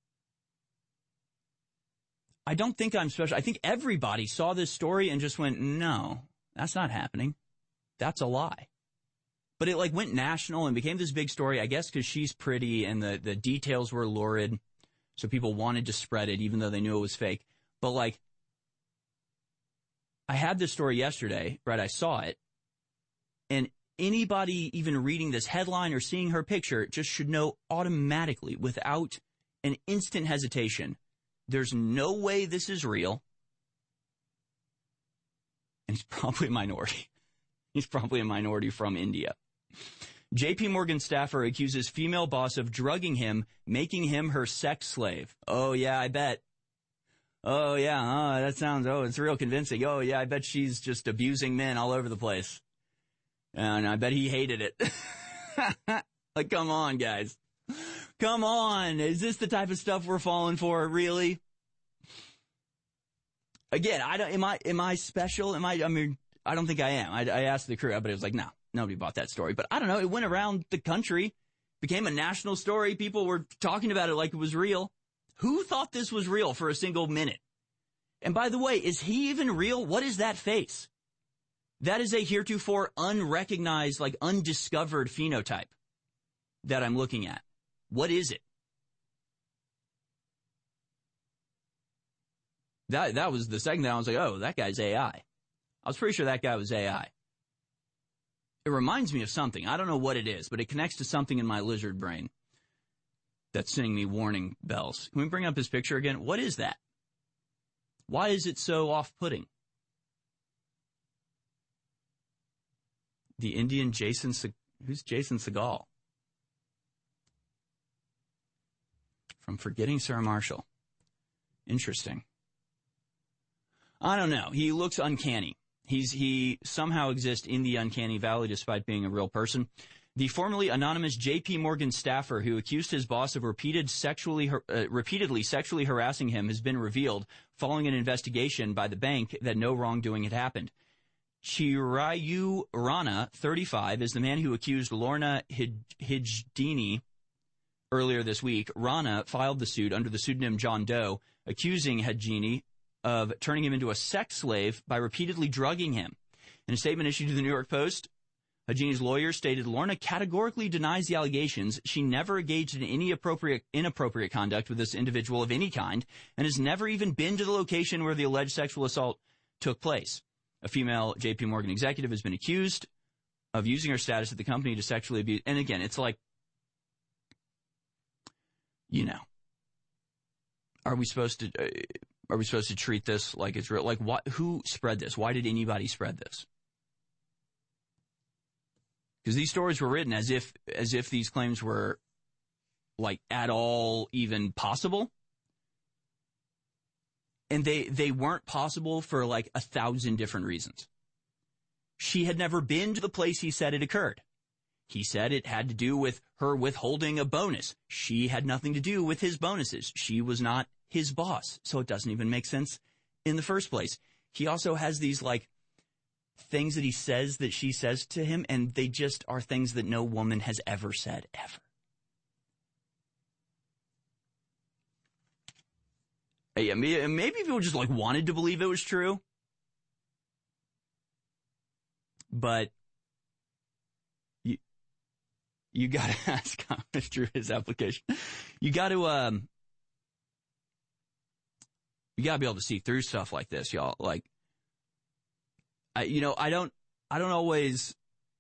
I don't think I'm special. I think everybody saw this story and just went, no, that's not happening. That's a lie. But it went national and became this big story, I guess because she's pretty and the details were lurid. So people wanted to spread it even though they knew it was fake. But like, I had this story yesterday, right? I saw it. And anybody even reading this headline or seeing her picture just should know automatically, without an instant hesitation, there's no way this is real. And he's probably a minority. He's probably a minority from India. JP Morgan staffer accuses female boss of drugging him, making him her sex slave. Oh, yeah, I bet. Oh, yeah, that sounds, it's real convincing. Oh, yeah, I bet she's just abusing men all over the place. And I bet he hated it. Like, come on, guys. Come on. Is this the type of stuff we're falling for, really? Again, am I special? I don't think I am. I asked the crew, but it was like, no, nobody bought that story. But I don't know. It went around the country, became a national story. People were talking about it like it was real. Who thought this was real for a single minute? And by the way, is he even real? What is that face? That is a heretofore unrecognized, like undiscovered phenotype that I'm looking at. What is it? That was the second that I was like, oh, that guy's AI. I was pretty sure that guy was AI. It reminds me of something. I don't know what it is, but it connects to something in my lizard brain that's sending me warning bells. Can we bring up his picture again? What is that? Why is it so off-putting? The Indian Jason, who's Jason Segal? From Forgetting Sarah Marshall. Interesting. I don't know. He looks uncanny. He somehow exists in the uncanny valley despite being a real person. The formerly anonymous JP Morgan staffer who accused his boss of repeatedly sexually harassing him has been revealed following an investigation by the bank that no wrongdoing had happened. Chirayu Rana, 35, is the man who accused Lorna Hijdini earlier this week. Rana filed the suit under the pseudonym John Doe, accusing Hijdini of turning him into a sex slave by repeatedly drugging him. In a statement issued to the New York Post, Hijdini's lawyer stated Lorna categorically denies the allegations. She never engaged in any inappropriate conduct with this individual of any kind and has never even been to the location where the alleged sexual assault took place. A female JP Morgan executive has been accused of using her status at the company to sexually abuse. And again, it's like, are we supposed to treat this like it's real? Like, what? Who spread this? Why did anybody spread this? Because these stories were written as if these claims were like at all even possible. And they weren't possible for like 1,000 different reasons. She had never been to the place he said it occurred. He said it had to do with her withholding a bonus. She had nothing to do with his bonuses. She was not his boss. So it doesn't even make sense in the first place. He also has these like things that he says that she says to him, and they just are things that no woman has ever said, ever. Yeah, maybe people just like wanted to believe it was true. But you got to ask how much true his application. You got to be able to see through stuff like this, y'all. Like, I don't always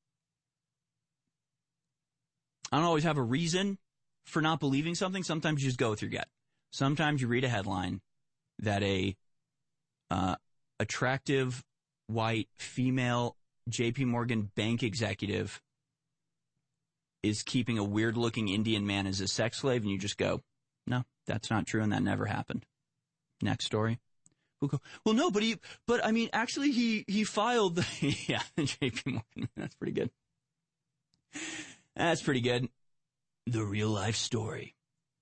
have a reason for not believing something. Sometimes you just go with your gut. Sometimes you read a headline that a attractive white female JP Morgan bank executive is keeping a weird-looking Indian man as a sex slave, and you just go, no, that's not true, and that never happened. Next story. We'll go, well, no, but I mean, actually, he filed the, yeah, JP Morgan. That's pretty good. That's pretty good. The real-life story.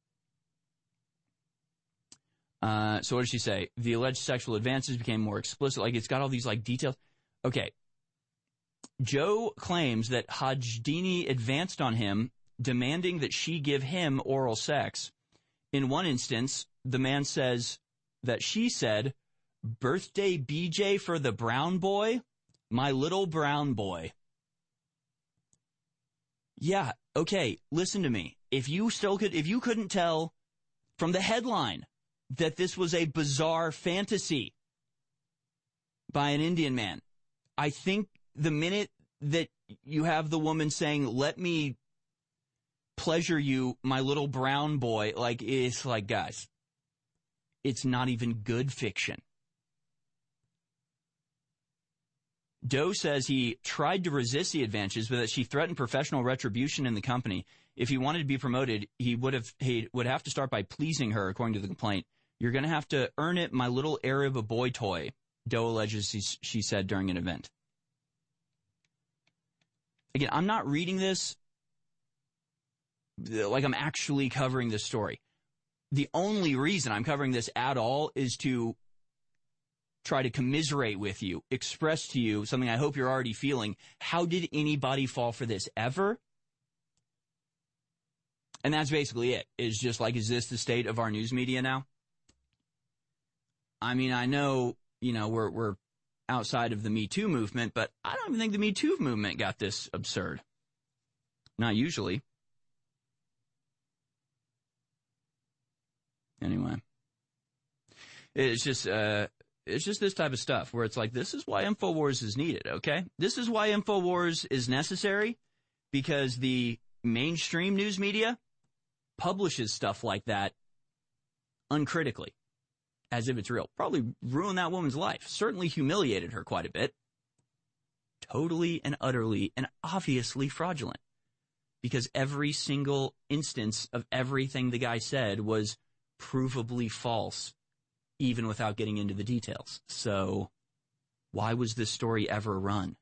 So what did she say? The alleged sexual advances became more explicit. Like, it's got all these, like, details. Okay. Joe claims that Hijdini advanced on him, demanding that she give him oral sex. In one instance, the man says that she said, "Birthday BJ for the brown boy? My little brown boy." Yeah, okay, listen to me. If you couldn't tell from the headline that this was a bizarre fantasy by an Indian man. I think the minute that you have the woman saying, let me pleasure you, my little brown boy, like, it's like, guys, it's not even good fiction. Doe says he tried to resist the advances, but that she threatened professional retribution in the company. If he wanted to be promoted, he would have to start by pleasing her, according to the complaint. You're going to have to earn it, my little Arab boy toy, Doe alleges she said during an event. Again, I'm not reading this like I'm actually covering this story. The only reason I'm covering this at all is to try to commiserate with you, express to you something I hope you're already feeling. How did anybody fall for this ever? And that's basically it. It's just like, is this the state of our news media now? I mean, I know, we're outside of the Me Too movement, but I don't even think the Me Too movement got this absurd. Not usually. Anyway. It's just this type of stuff where it's like, this is why InfoWars is needed, okay? This is why InfoWars is necessary, because the mainstream news media publishes stuff like that uncritically, as if it's real. Probably ruined that woman's life. Certainly humiliated her quite a bit. Totally and utterly and obviously fraudulent. Because every single instance of everything the guy said was provably false, even without getting into the details. So, why was this story ever run?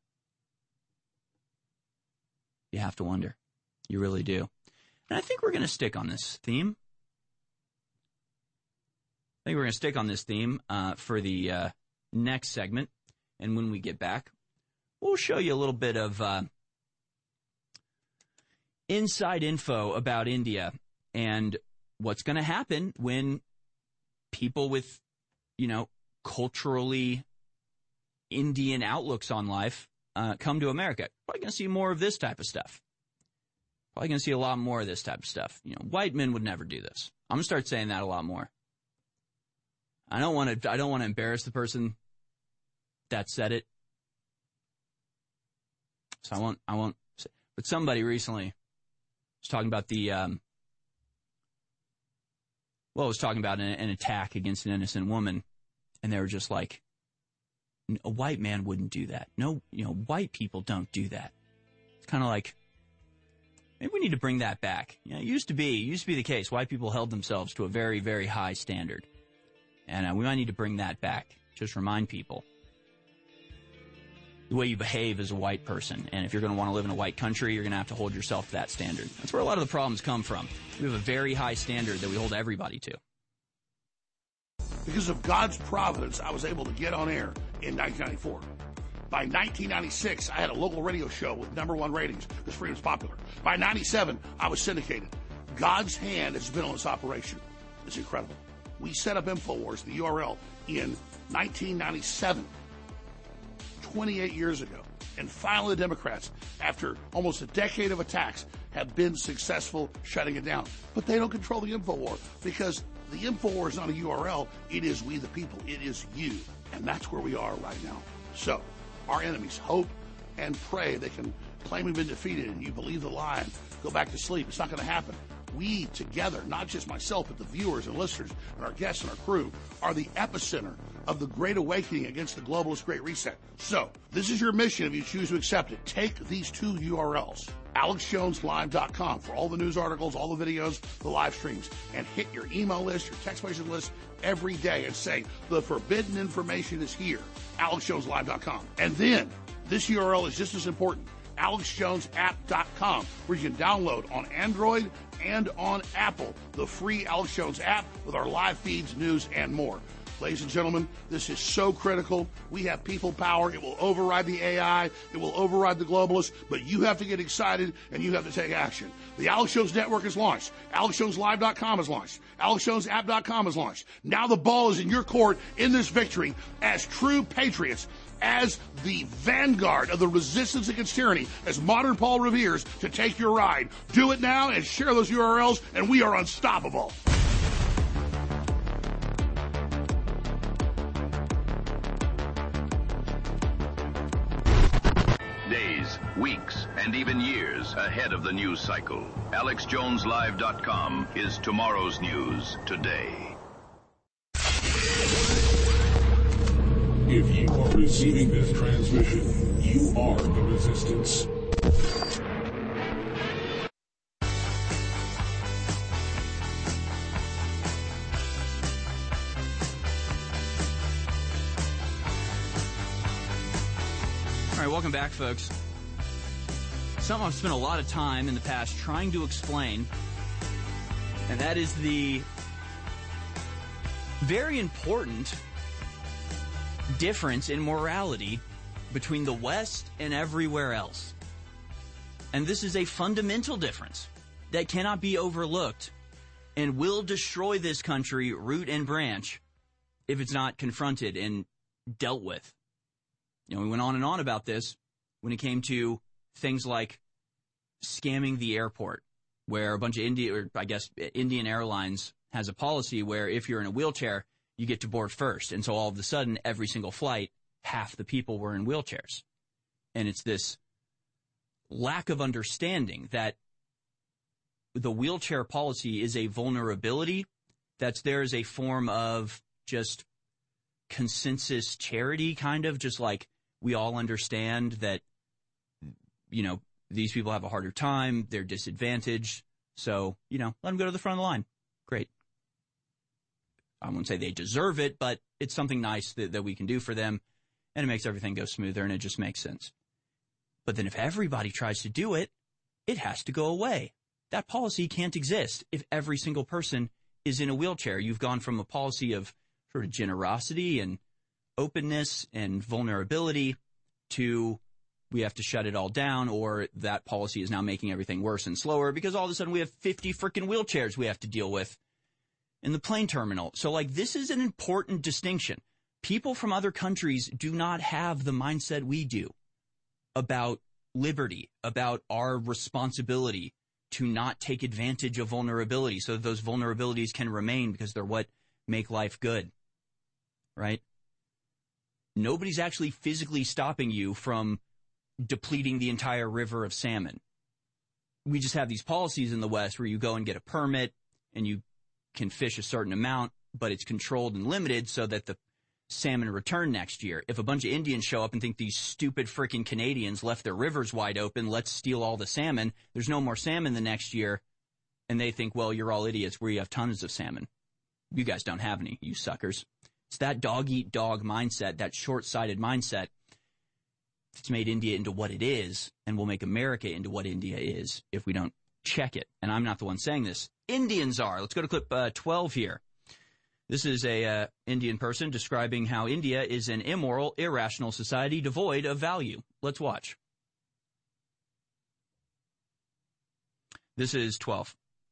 You have to wonder. You really do. And I think we're going to stick on this theme. I think we're going to stick on this theme for the next segment. And when we get back, we'll show you a little bit of inside info about India and what's going to happen when people with, culturally Indian outlooks on life come to America. Probably going to see more of this type of stuff. Probably going to see a lot more of this type of stuff. White men would never do this. I'm going to start saying that a lot more. I don't want to embarrass the person that said it. So I won't say. But somebody recently was talking about was talking about an attack against an innocent woman, and they were just like, a white man wouldn't do that. No, white people don't do that. It's kind of like, maybe we need to bring that back. It used to be the case. White people held themselves to a very, very high standard. And we might need to bring that back. Just remind people the way you behave as a white person. And if you're going to want to live in a white country, you're going to have to hold yourself to that standard. That's where a lot of the problems come from. We have a very high standard that we hold everybody to. Because of God's providence, I was able to get on air in 1994. By 1996, I had a local radio show with #1 ratings because Freedom's popular. By 97, I was syndicated. God's hand has been on this operation. It's incredible. We set up InfoWars, the URL, in 1997, 28 years ago. And finally, the Democrats, after almost a decade of attacks, have been successful shutting it down. But they don't control the InfoWar because the InfoWar is not a URL. It is we the people. It is you. And that's where we are right now. So, our enemies hope and pray they can claim we've been defeated and you believe the lie and go back to sleep. It's not going to happen. We together, not just myself, but the viewers and listeners and our guests and our crew, are the epicenter of the Great Awakening against the globalist Great Reset. So, this is your mission if you choose to accept it. Take these two URLs, AlexJonesLive.com for all the news articles, all the videos, the live streams, and hit your email list, your text message list every day and say, the forbidden information is here, AlexJonesLive.com. And then, this URL is just as important, AlexJonesApp.com, where you can download on Android and on Apple the free Alex Jones app with our live feeds, news, and more. Ladies and gentlemen, this is so critical. We have people power. It will override the AI. It will override the globalists. But you have to get excited, and you have to take action. The Alex Jones Network is launched. AlexJonesLive.com is launched. AlexJonesApp.com is launched. Now the ball is in your court in this victory as true patriots, as the vanguard of the resistance against tyranny, as modern Paul Revere's, to take your ride. Do it now and share those URLs, and we are unstoppable. weeks, and even years ahead of the news cycle. AlexJonesLive.com is tomorrow's news today. If you are receiving this transmission, you are the resistance. All right, welcome back, folks. Something I've spent a lot of time in the past trying to explain, and that is the very important difference in morality between the West and everywhere else. And this is a fundamental difference that cannot be overlooked and will destroy this country root and branch if it's not confronted and dealt with. You know, we went on and on about this when it came to things like scamming the airport, where a bunch of Indian Airlines has a policy where if you're in a wheelchair, you get to board first. And so all of a sudden, every single flight, half the people were in wheelchairs. And it's this lack of understanding that the wheelchair policy is a vulnerability that's there as a form of just consensus charity, kind of just like we all understand that, you know, these people have a harder time, they're disadvantaged, so, you know, let them go to the front of the line. Great. I won't say they deserve it, but it's something nice that we can do for them, and it makes everything go smoother, and it just makes sense. But then if everybody tries to do it, it has to go away. That policy can't exist if every single person is in a wheelchair. You've gone from a policy of sort of generosity and openness and vulnerability to we have to shut it all down, or that policy is now making everything worse and slower because all of a sudden we have 50 freaking wheelchairs we have to deal with in the plane terminal. So, like, this is an important distinction. People from other countries do not have the mindset we do about liberty, about our responsibility to not take advantage of vulnerability so that those vulnerabilities can remain because they're what make life good, right? Nobody's actually physically stopping you from depleting the entire river of salmon. We just have these policies in the West where you go and get a permit and you can fish a certain amount, but it's controlled and limited so that the salmon return next year. If a bunch of Indians show up and think these stupid freaking Canadians left their rivers wide open, let's steal all the salmon, there's no more salmon the next year, and they think, well, you're all idiots, we have tons of salmon. You guys don't have any, you suckers. It's that dog-eat-dog mindset, that short-sighted mindset that's made India into what it is and will make America into what India is if we don't check it. And I'm not the one saying this. Indians are. Let's go to clip 12 here. This is a Indian person describing how India is an immoral, irrational society devoid of value. Let's watch. This is 12.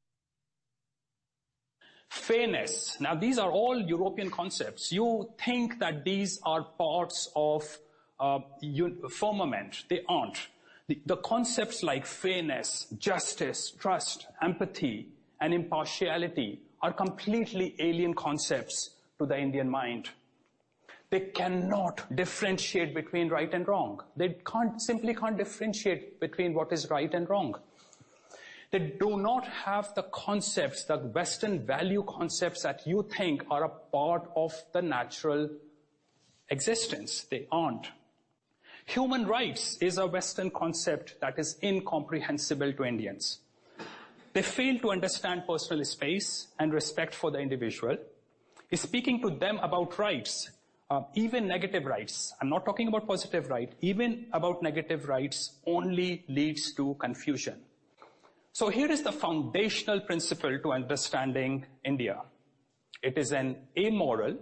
Fairness. Now, these are all European concepts. You think that these are parts of firmament. They aren't. The concepts like fairness, justice, trust, empathy, and impartiality are completely alien concepts to the Indian mind. They cannot differentiate between right and wrong. They simply can't differentiate between what is right and wrong. They do not have the concepts, the Western value concepts that you think are a part of the natural existence. They aren't. Human rights is a Western concept that is incomprehensible to Indians. They fail to understand personal space and respect for the individual. Speaking to them about rights, even negative rights, I'm not talking about positive right, even about negative rights only leads to confusion. So here is the foundational principle to understanding India. It is an amoral,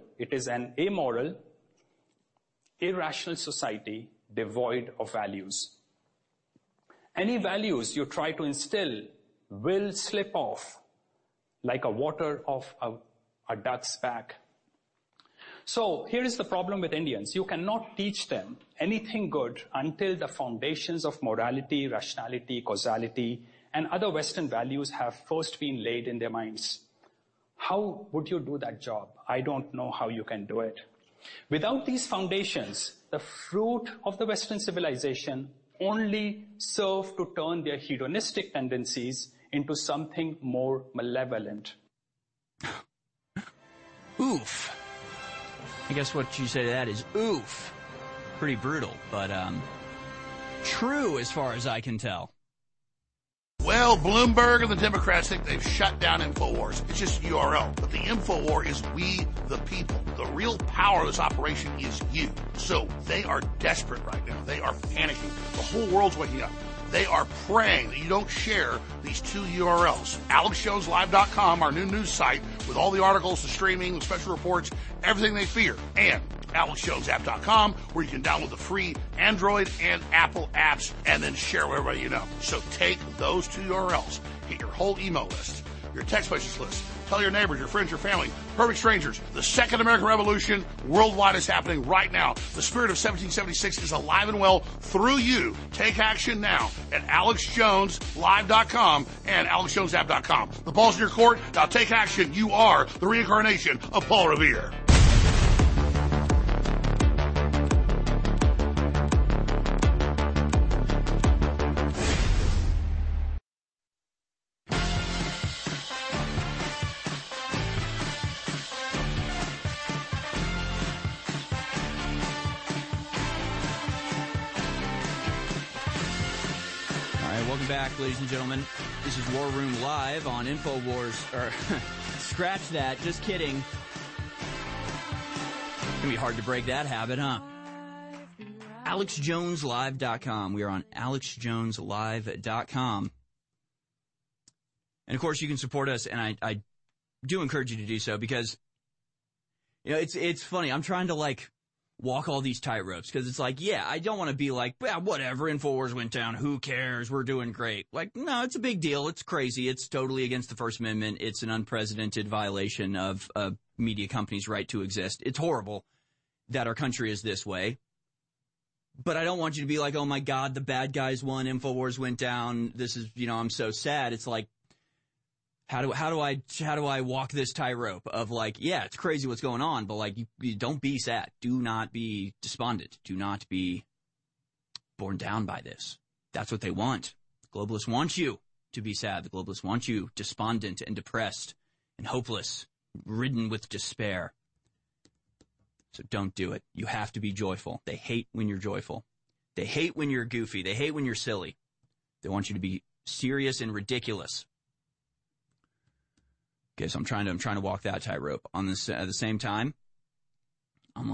irrational society devoid of values. Any values you try to instill will slip off like a water off a duck's back. So here is the problem with Indians. You cannot teach them anything good until the foundations of morality, rationality, causality, and other Western values have first been laid in their minds. How would you do that job? I don't know how you can do it. Without these foundations, the fruit of the Western civilization only serve to turn their hedonistic tendencies into something more malevolent. Oof. I guess what you say to that is oof. Pretty brutal, but true as far as I can tell. Well, Bloomberg and the Democrats think they've shut down InfoWars. It's just URL. But the InfoWar is we, the people. The real power of this operation is you. So they are desperate right now. They are panicking. The whole world's waking up. They are praying that you don't share these two URLs. AlexJonesLive.com, our new news site, with all the articles, the streaming, the special reports, everything they fear. And AlexJonesApp.com, where you can download the free Android and Apple apps and then share with everybody you know. So take those two URLs. Get your whole email list, your text message list. Tell your neighbors, your friends, your family, perfect strangers. The Second American Revolution worldwide is happening right now. The spirit of 1776 is alive and well through you. Take action now at AlexJonesLive.com and AlexJonesApp.com. The ball's in your court. Now take action. You are the reincarnation of Paul Revere. Back, ladies and gentlemen. This is War Room Live on InfoWars. Or, scratch that. Just kidding. It's gonna be hard to break that habit, huh? AlexJonesLive.com. We are on AlexJonesLive.com. And of course, you can support us, and I do encourage you to do so because, you know, it's funny. I'm trying to walk all these tightropes because it's yeah, I don't want to be whatever, InfoWars went down, who cares, we're doing great. No, it's a big deal, it's crazy, it's totally against the First Amendment, it's an unprecedented violation of a media company's right to exist. It's horrible that our country is this way. But I don't want you to be oh my God, the bad guys won, InfoWars went down, this is, I'm so sad. It's how do I walk this tightrope of yeah, it's crazy what's going on, but you don't be sad. Do not be despondent. Do not be borne down by this. That's what they want. The globalists want you to be sad. The globalists want you despondent and depressed and hopeless, ridden with despair. So don't do it. You have to be joyful. They hate when you're joyful. They hate when you're goofy. They hate when you're silly. They want you to be serious and ridiculous. Okay, so I'm trying to walk that tightrope. On this, at the same time, I'm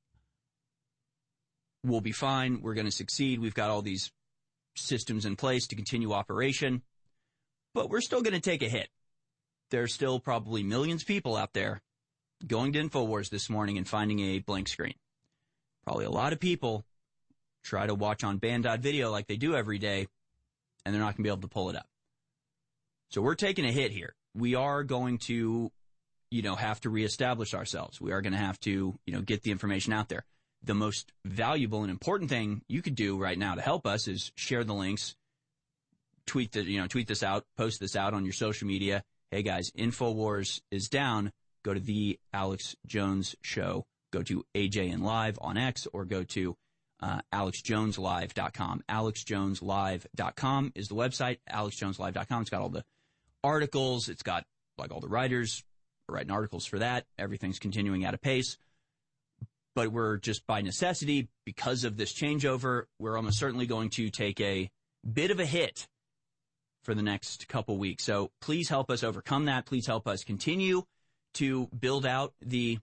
we'll be fine. We're going to succeed. We've got all these systems in place to continue operation, but we're still going to take a hit. There's still probably millions of people out there going to InfoWars this morning and finding a blank screen. Probably a lot of people try to watch on band.video like they do every day, and they're not going to be able to pull it up. So we're taking a hit here. We are going to, have to reestablish ourselves. We are going to have to, get the information out there. The most valuable and important thing you could do right now to help us is share the links, tweet this out, post this out on your social media. Hey guys, InfoWars is down. Go to the Alex Jones Show. Go to AJ and Live on X, or go to AlexJonesLive.com. AlexJonesLive.com is the website. AlexJonesLive.com. It's got all the articles. It's got all the writers writing articles for that. Everything's continuing at a pace. But we're just by necessity, because of this changeover, we're almost certainly going to take a bit of a hit for the next couple weeks. So please help us overcome that. Please help us continue to build out the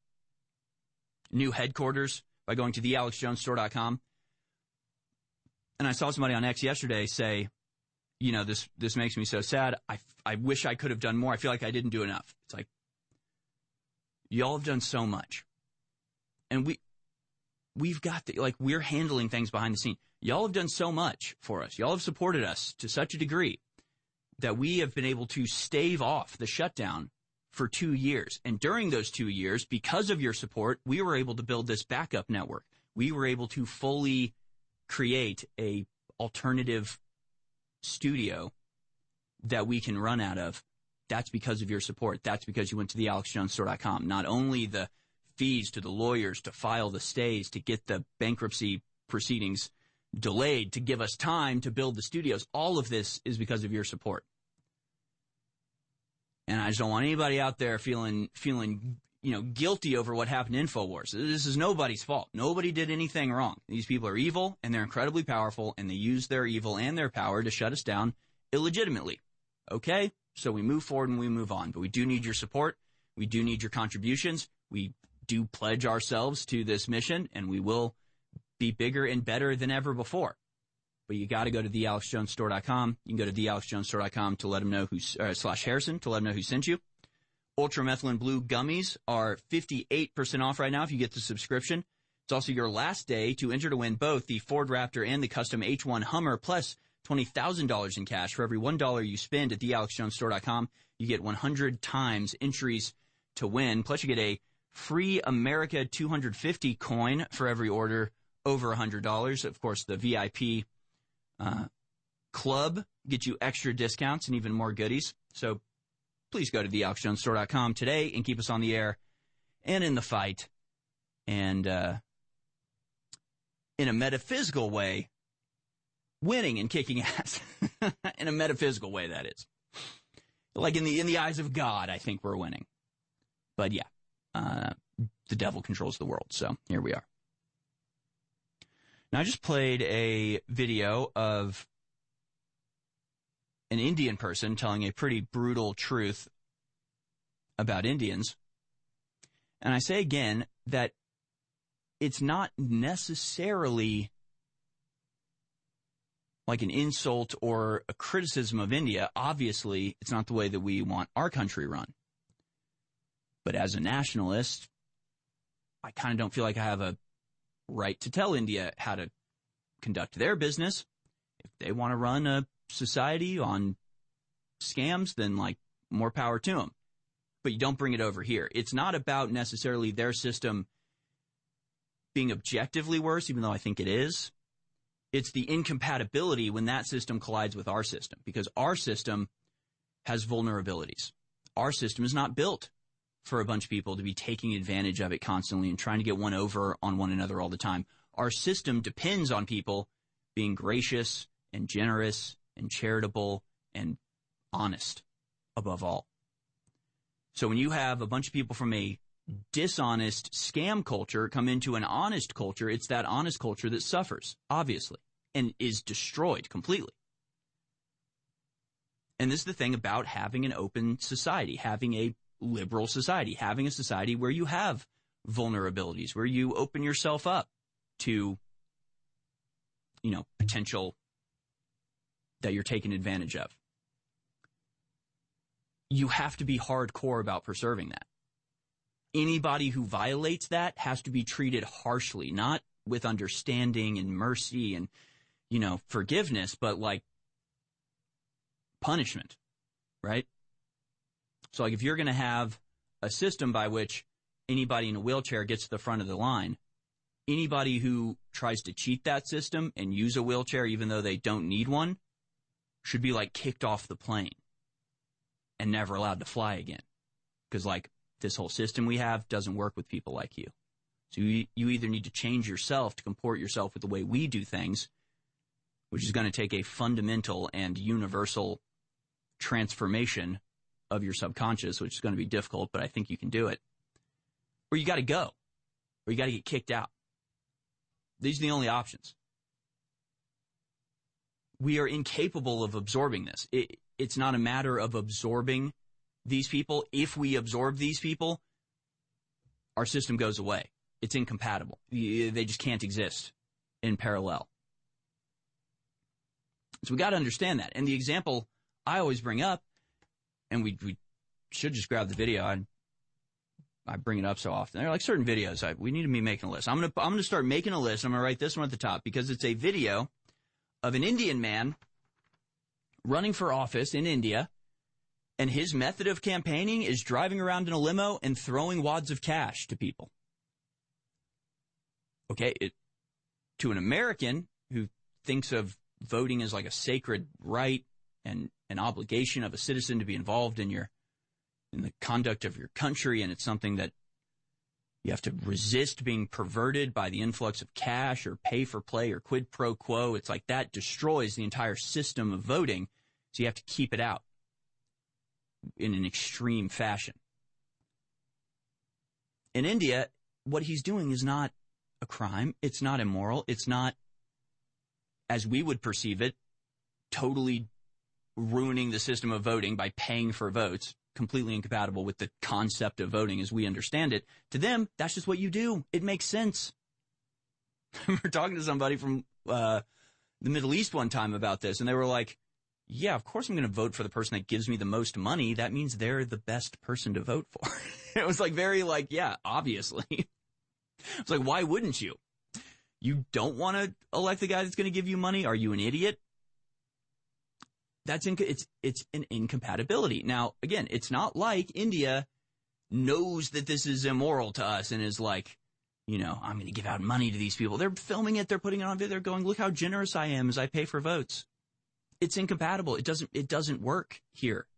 new headquarters by going to thealexjonesstore.com. And I saw somebody on X yesterday say, this makes me so sad. I wish I could have done more. I feel like I didn't do enough. It's y'all have done so much. And we've got we're handling things behind the scene. Y'all have done so much for us. Y'all have supported us to such a degree that we have been able to stave off the shutdown for 2 years. And during those 2 years, because of your support, we were able to build this backup network. We were able to fully create a alternative studio that we can run out of. That's because of your support. That's because you went to the AlexJonesStore.com. Not only the fees to the lawyers to file the stays, to get the bankruptcy proceedings delayed to give us time to build the studios. All of this is because of your support. And I just don't want anybody out there feeling, guilty over what happened to InfoWars. This is nobody's fault. Nobody did anything wrong. These people are evil, and they're incredibly powerful, and they use their evil and their power to shut us down illegitimately. Okay? So we move forward and we move on. But we do need your support. We do need your contributions. We do pledge ourselves to this mission, and we will be bigger and better than ever before. But you got to go to thealexjonesstore.com. You can go to thealexjonesstore.com to let them know /Harrison to let them know who sent you. Ultramethylene Blue gummies are 58% off right now if you get the subscription. It's also your last day to enter to win both the Ford Raptor and the custom H1 Hummer, plus $20,000 in cash. For every $1 you spend at thealexjonesstore.com, you get 100 times entries to win. Plus you get a free America 250 coin for every order over $100. Of course, the VIP club gets you extra discounts and even more goodies. So please go to thealexjonesstore.com today and keep us on the air and in the fight. And in a metaphysical way, winning and kicking ass. In a metaphysical way, that is. Like in the eyes of God, I think we're winning. But yeah, the devil controls the world. So here we are. Now, I just played a video of an Indian person telling a pretty brutal truth about Indians. And I say again that it's not necessarily like an insult or a criticism of India. Obviously, it's not the way that we want our country run. But as a nationalist, I kind of don't feel like I have a right to tell India how to conduct their business. If they want to run a society on scams, then like more power to them. But you don't bring it over here. It's not about necessarily their system being objectively worse, even though I think it is. It's the incompatibility when that system collides with our system, because our system has vulnerabilities. Our system is not built for a bunch of people to be taking advantage of it constantly and trying to get one over on one another all the time. Our system depends on people being gracious and generous and charitable and honest above all. So when you have a bunch of people from a dishonest scam culture come into an honest culture, it's that honest culture that suffers, obviously, and is destroyed completely. And this is the thing about having an open society, having a liberal society, having a society where you have vulnerabilities, where you open yourself up to, potential that you're taken advantage of. You have to be hardcore about preserving that. Anybody who violates that has to be treated harshly, not with understanding and mercy and, forgiveness, but like punishment, right? So like if you're going to have a system by which anybody in a wheelchair gets to the front of the line, anybody who tries to cheat that system and use a wheelchair even though they don't need one should be like kicked off the plane and never allowed to fly again. Because like this whole system we have doesn't work with people like you. So you either need to change yourself to comport yourself with the way we do things, which is going to take a fundamental and universal transformation of your subconscious, which is going to be difficult, but I think you can do it. Or you got to go. Or you got to get kicked out. These are the only options. We are incapable of absorbing this. It's not a matter of absorbing these people. If we absorb these people, our system goes away. It's incompatible. They just can't exist in parallel. So we got to understand that. And the example I always bring up, and we should just grab the video. I bring it up so often. There are like certain videos. We need to be making a list. I'm gonna start making a list. I'm gonna write this one at the top because it's a video of an Indian man running for office in India, and his method of campaigning is driving around in a limo and throwing wads of cash to people. Okay, to an American who thinks of voting as like a sacred right and an obligation of a citizen to be involved in the conduct of your country, and it's something that, You have to resist being perverted by the influx of cash or pay for play or quid pro quo. It's like that destroys the entire system of voting. So you have to keep it out in an extreme fashion. In India, what he's doing is not a crime. It's not immoral. It's not, as we would perceive it, totally ruining the system of voting by paying for votes. Completely incompatible with the concept of voting as we understand it. To them, that's just what you do. It makes sense. We're talking to somebody from the Middle East one time about this, and they were like, yeah, of course I'm going to vote for the person that gives me the most money. That means they're the best person to vote for. It was like very like, yeah, obviously. It's like, why wouldn't you? You don't want to elect the guy that's going to give you money? Are you an idiot? It's an incompatibility. Now, again, it's not like India knows that this is immoral to us and is like, you know, I'm going to give out money to these people. They're filming it. They're putting it on video. They're going, look how generous I am as I pay for votes. It's incompatible. It doesn't work here.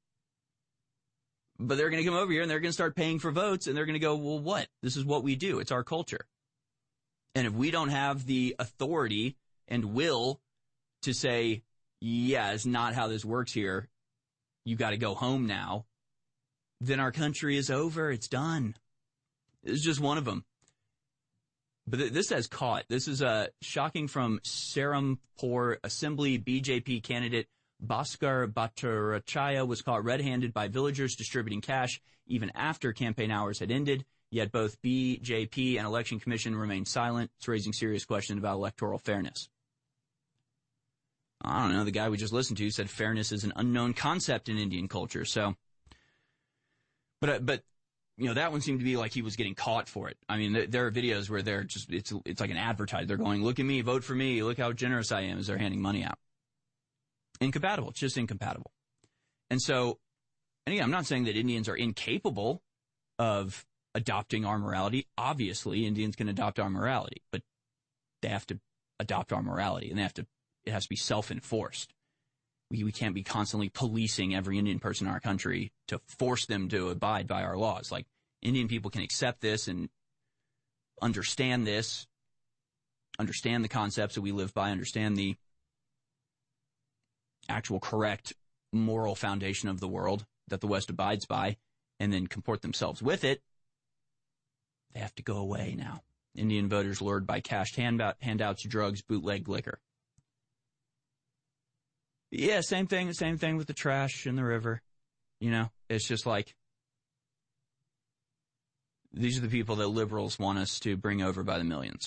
But they're going to come over here and they're going to start paying for votes and they're going to go, well, what? This is what we do. It's our culture. And if we don't have the authority and will to say, yeah, it's not how this works here, you got to go home now, then our country is over. It's done. It's just one of them. But this has caught. This is shocking from Serampore Assembly BJP candidate Bhaskar Bhattacharya was caught red-handed by villagers distributing cash even after campaign hours had ended. Yet both BJP and Election Commission remained silent. It's raising serious questions about electoral fairness. I don't know. The guy we just listened to said fairness is an unknown concept in Indian culture. So, but you know, that one seemed to be like he was getting caught for it. I mean, there are videos where they're just, it's like an advertise. They're going, look at me, vote for me. Look how generous I am as they're handing money out. Incompatible. It's just incompatible. And so, and again, I'm not saying that Indians are incapable of adopting our morality. Obviously, Indians can adopt our morality, but they have to adopt our morality and it has to be self-enforced. We can't be constantly policing every Indian person in our country to force them to abide by our laws. Like, Indian people can accept this and understand this, understand the concepts that we live by, understand the actual correct moral foundation of the world that the West abides by, and then comport themselves with it. They have to go away now. Indian voters lured by cashed handouts, drugs, bootleg liquor. Yeah, same thing with the trash in the river. You know, it's just like, these are the people that liberals want us to bring over by the millions.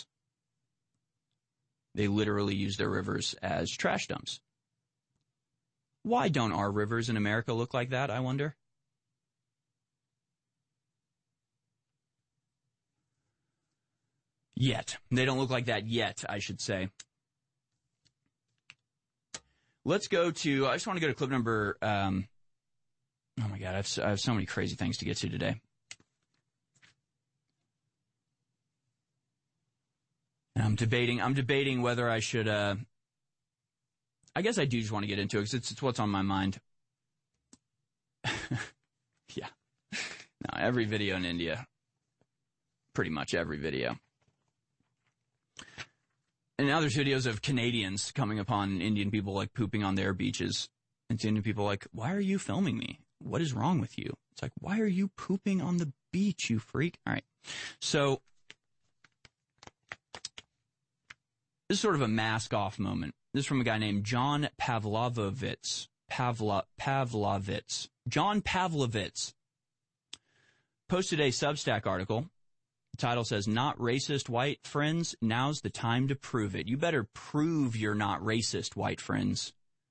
They literally use their rivers as trash dumps. Why don't our rivers in America look like that, I wonder? Yet. They don't look like that yet, I should say. Let's go to, I just want to go to clip number, oh my God, I have so many crazy things to get to today. And I'm debating whether I should, I guess I do just want to get into it because it's what's on my mind. Yeah. No, every video in India, pretty much every video. And now there's videos of Canadians coming upon Indian people like pooping on their beaches. And Indian people like, why are you filming me? What is wrong with you? It's like, why are you pooping on the beach, you freak? All right. So this is sort of a mask-off moment. This is from a guy named John Pavlovitz. John Pavlovitz posted a Substack article. The title says, "Not racist, white friends. Now's the time to prove it." You better prove you're not racist, white friends,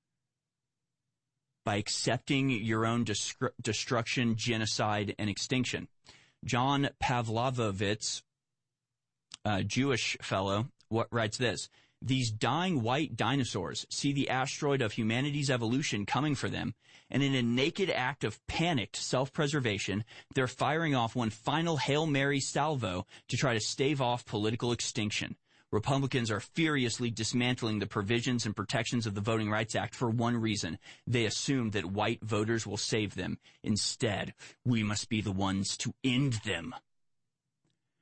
by accepting your own destruction, genocide, and extinction. John Pavlovitz, a Jewish fellow, writes this: "These dying white dinosaurs see the asteroid of humanity's evolution coming for them, and in a naked act of panicked self-preservation, they're firing off one final Hail Mary salvo to try to stave off political extinction. Republicans are furiously dismantling the provisions and protections of the Voting Rights Act for one reason. They assume that white voters will save them. Instead, we must be the ones to end them."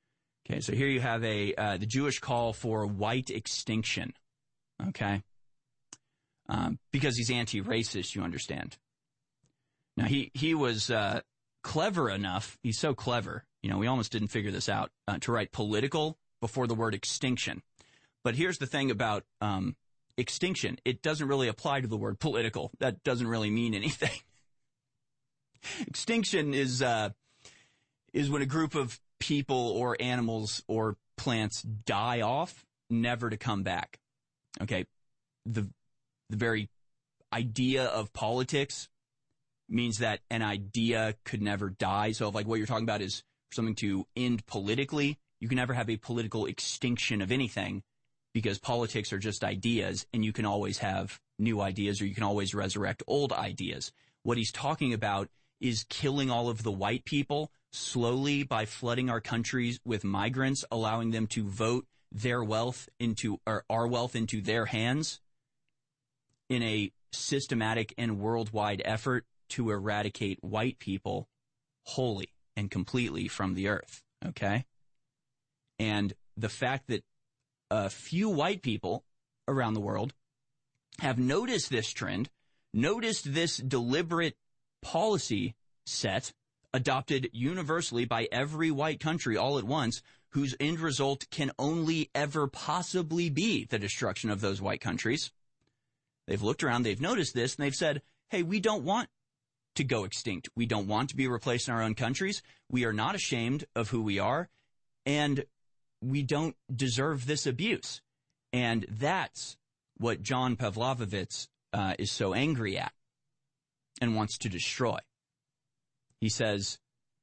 Okay, so here you have the Jewish call for white extinction, okay? Because he's anti-racist, you understand. Now, he was clever enough, he's so clever, we almost didn't figure this out, to write political before the word extinction. But here's the thing about extinction. It doesn't really apply to the word political. That doesn't really mean anything. Extinction is when a group of people or animals or plants die off, never to come back. Okay, the very idea of politics means that an idea could never die. So if, like, what you're talking about is something to end politically, you can never have a political extinction of anything because politics are just ideas, and you can always have new ideas or you can always resurrect old ideas. What he's talking about is killing all of the white people slowly by flooding our countries with migrants, allowing them to vote their wealth into, or our wealth into their hands in a systematic and worldwide effort to eradicate white people wholly and completely from the earth, okay? And the fact that a few white people around the world have noticed this trend, noticed this deliberate policy set adopted universally by every white country all at once, whose end result can only ever possibly be the destruction of those white countries. They've looked around, they've noticed this, and they've said, hey, we don't want to go extinct. We don't want to be replaced in our own countries. We are not ashamed of who we are, and we don't deserve this abuse. And that's what John Pavlovitz is so angry at and wants to destroy. He says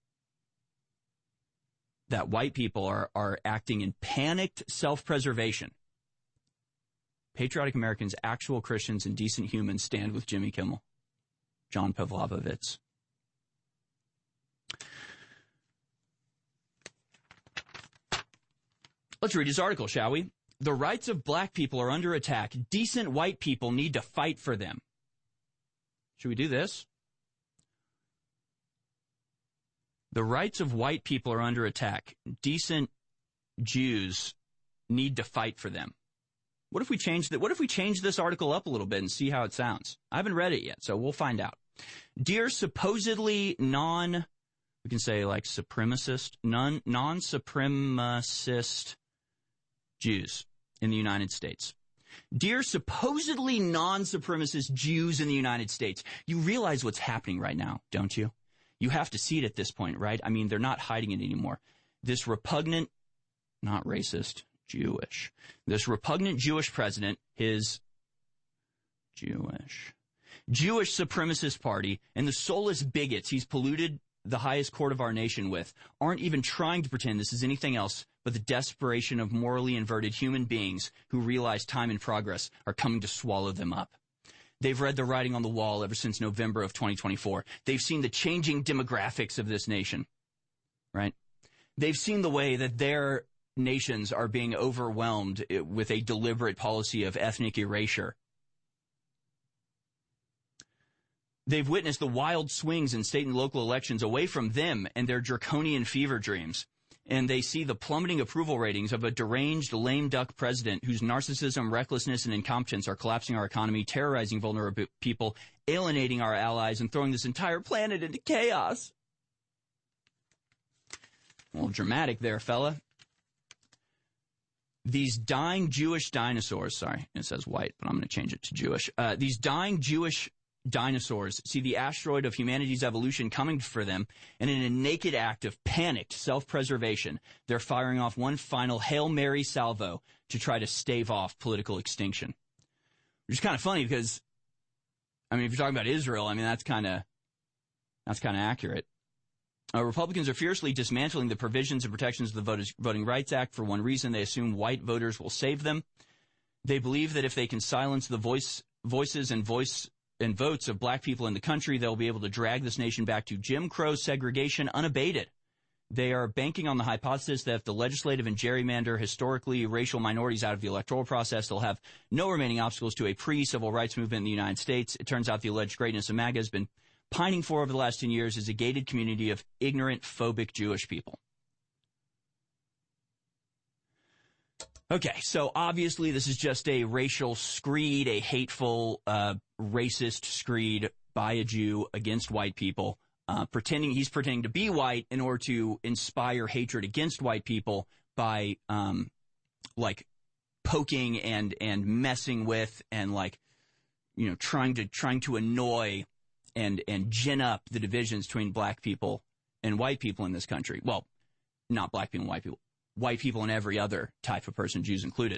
that white people are acting in panicked self-preservation. Patriotic Americans, actual Christians, and decent humans stand with Jimmy Kimmel. John Pavlovitz. Let's read his article, shall we? The rights of black people are under attack. Decent white people need to fight for them. Should we do this? The rights of white people are under attack. Decent Jews need to fight for them. What if we change that? What if we change this article up a little bit and see how it sounds? I haven't read it yet, so we'll find out. Dear supposedly we can say like supremacist, non-supremacist Jews in the United States. Dear supposedly non-supremacist Jews in the United States, you realize what's happening right now, don't you? You have to see it at this point, right? I mean, they're not hiding it anymore. This repugnant, not racist, Jewish. This repugnant Jewish president, his Jewish supremacist party, and the soulless bigots he's polluted the highest court of our nation with aren't even trying to pretend this is anything else but the desperation of morally inverted human beings who realize time and progress are coming to swallow them up. They've read the writing on the wall ever since November of 2024. They've seen the changing demographics of this nation, right? They've seen the way that their nations are being overwhelmed with a deliberate policy of ethnic erasure. They've witnessed the wild swings in state and local elections away from them and their draconian fever dreams. And they see the plummeting approval ratings of a deranged, lame duck president whose narcissism, recklessness, and incompetence are collapsing our economy, terrorizing vulnerable people, alienating our allies, and throwing this entire planet into chaos. A little dramatic there, fella. These dying Jewish dinosaurs, sorry, it says white, but I'm going to change it to Jewish. These dying Jewish dinosaurs see the asteroid of humanity's evolution coming for them, and in a naked act of panicked self-preservation, they're firing off one final Hail Mary salvo to try to stave off political extinction. Which is kind of funny because, I mean, if you're talking about Israel, I mean, that's kind of accurate. Republicans are fiercely dismantling the provisions and protections of the Voting Rights Act for one reason. They assume white voters will save them. They believe that if they can silence the voices and votes of black people in the country, they'll be able to drag this nation back to Jim Crow segregation unabated. They are banking on the hypothesis that if the legislative and gerrymander historically racial minorities out of the electoral process, they'll have no remaining obstacles to a pre-civil rights movement in the United States. It turns out the alleged greatness of MAGA has been pining for over the last 10 years is a gated community of ignorant, phobic Jewish people. Okay, so obviously this is just a racial screed, a hateful, racist screed by a Jew against white people, he's pretending to be white in order to inspire hatred against white people by, poking and messing with and trying to annoy and gin up the divisions between black people and white people in this country. Well, not black people and white people. White people and every other type of person, Jews included.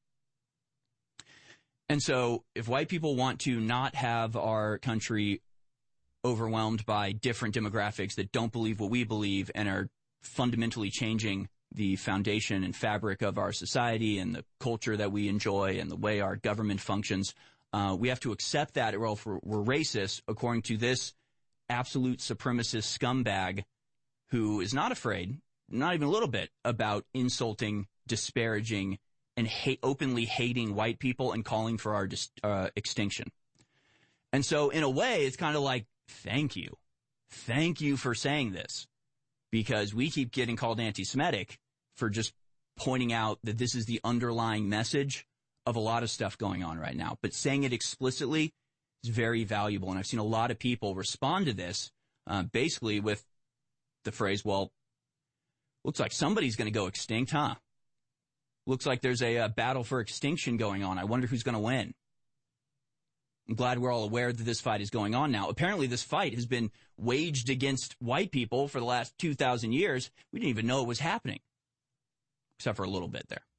And so if white people want to not have our country overwhelmed by different demographics that don't believe what we believe and are fundamentally changing the foundation and fabric of our society and the culture that we enjoy and the way our government functions, we have to accept that, or else we're racist, according to this absolute supremacist scumbag who is not afraid, not even a little bit, about insulting, disparaging, and openly hating white people and calling for our extinction. And so, in a way, it's kind of like, thank you. Thank you for saying this. Because we keep getting called anti-Semitic for just pointing out that this is the underlying message of a lot of stuff going on right now. But saying it explicitly is very valuable. And I've seen a lot of people respond to this basically with the phrase, well, looks like somebody's going to go extinct, huh? Looks like there's a battle for extinction going on. I wonder who's going to win. I'm glad we're all aware that this fight is going on now. Apparently this fight has been waged against white people for the last 2,000 years. We didn't even know it was happening, except for a little bit there.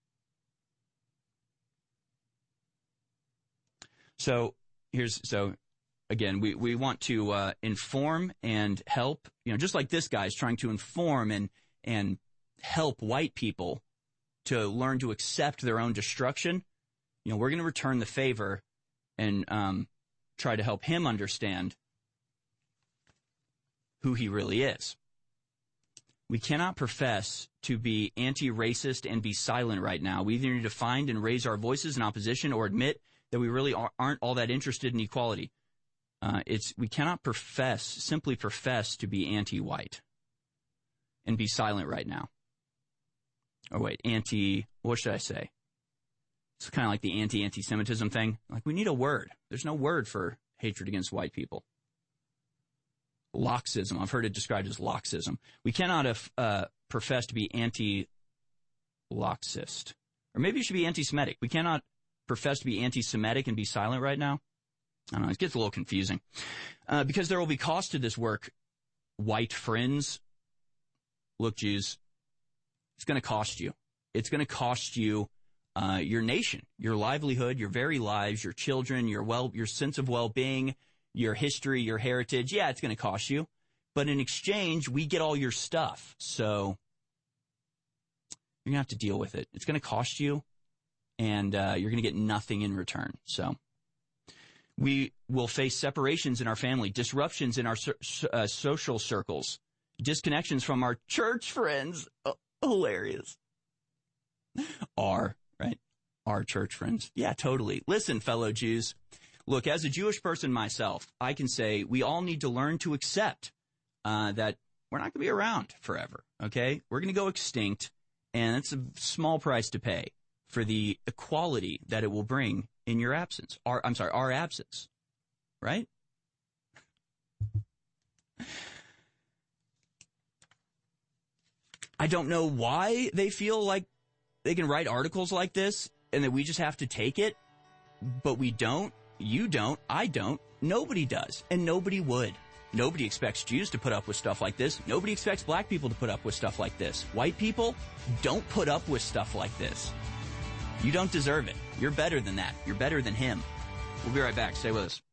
So again, we want to inform and help, just like this guy's trying to inform and help white people to learn to accept their own destruction. We're going to return the favor and try to help him understand who he really is. We cannot profess to be anti-racist and be silent right now. We either need to find and raise our voices in opposition or admit that we really aren't all that interested in equality. We cannot simply profess to be anti-white and be silent right now. Or wait, what should I say? It's kind of like the anti-Semitism thing. Like, we need a word. There's no word for hatred against white people. Loxism. I've heard it described as loxism. We cannot profess to be anti-loxist. Or maybe it should be anti-Semitic. We cannot profess to be anti-Semitic and be silent right now. I don't know. It gets a little confusing. Because there will be cost to this work, white friends. Look, Jews, it's going to cost you. It's going to cost you your nation, your livelihood, your very lives, your children, your sense of well-being, your history, your heritage. Yeah, it's going to cost you. But in exchange, we get all your stuff. So you're going to have to deal with it. It's going to cost you, and you're going to get nothing in return. So we will face separations in our family, disruptions in our social circles, disconnections from our church friends. Oh, hilarious. Our church friends. Yeah, totally. Listen, fellow Jews. Look, as a Jewish person myself, I can say we all need to learn to accept that we're not going to be around forever, okay? We're going to go extinct, and it's a small price to pay for the equality that it will bring in your absence. Our absence, right? I don't know why they feel like they can write articles like this and that we just have to take it, but we don't. You don't. I don't. Nobody does, and nobody would. Nobody expects Jews to put up with stuff like this. Nobody expects black people to put up with stuff like this. White people don't put up with stuff like this. You don't deserve it. You're better than that. You're better than him. We'll be right back. Stay with us.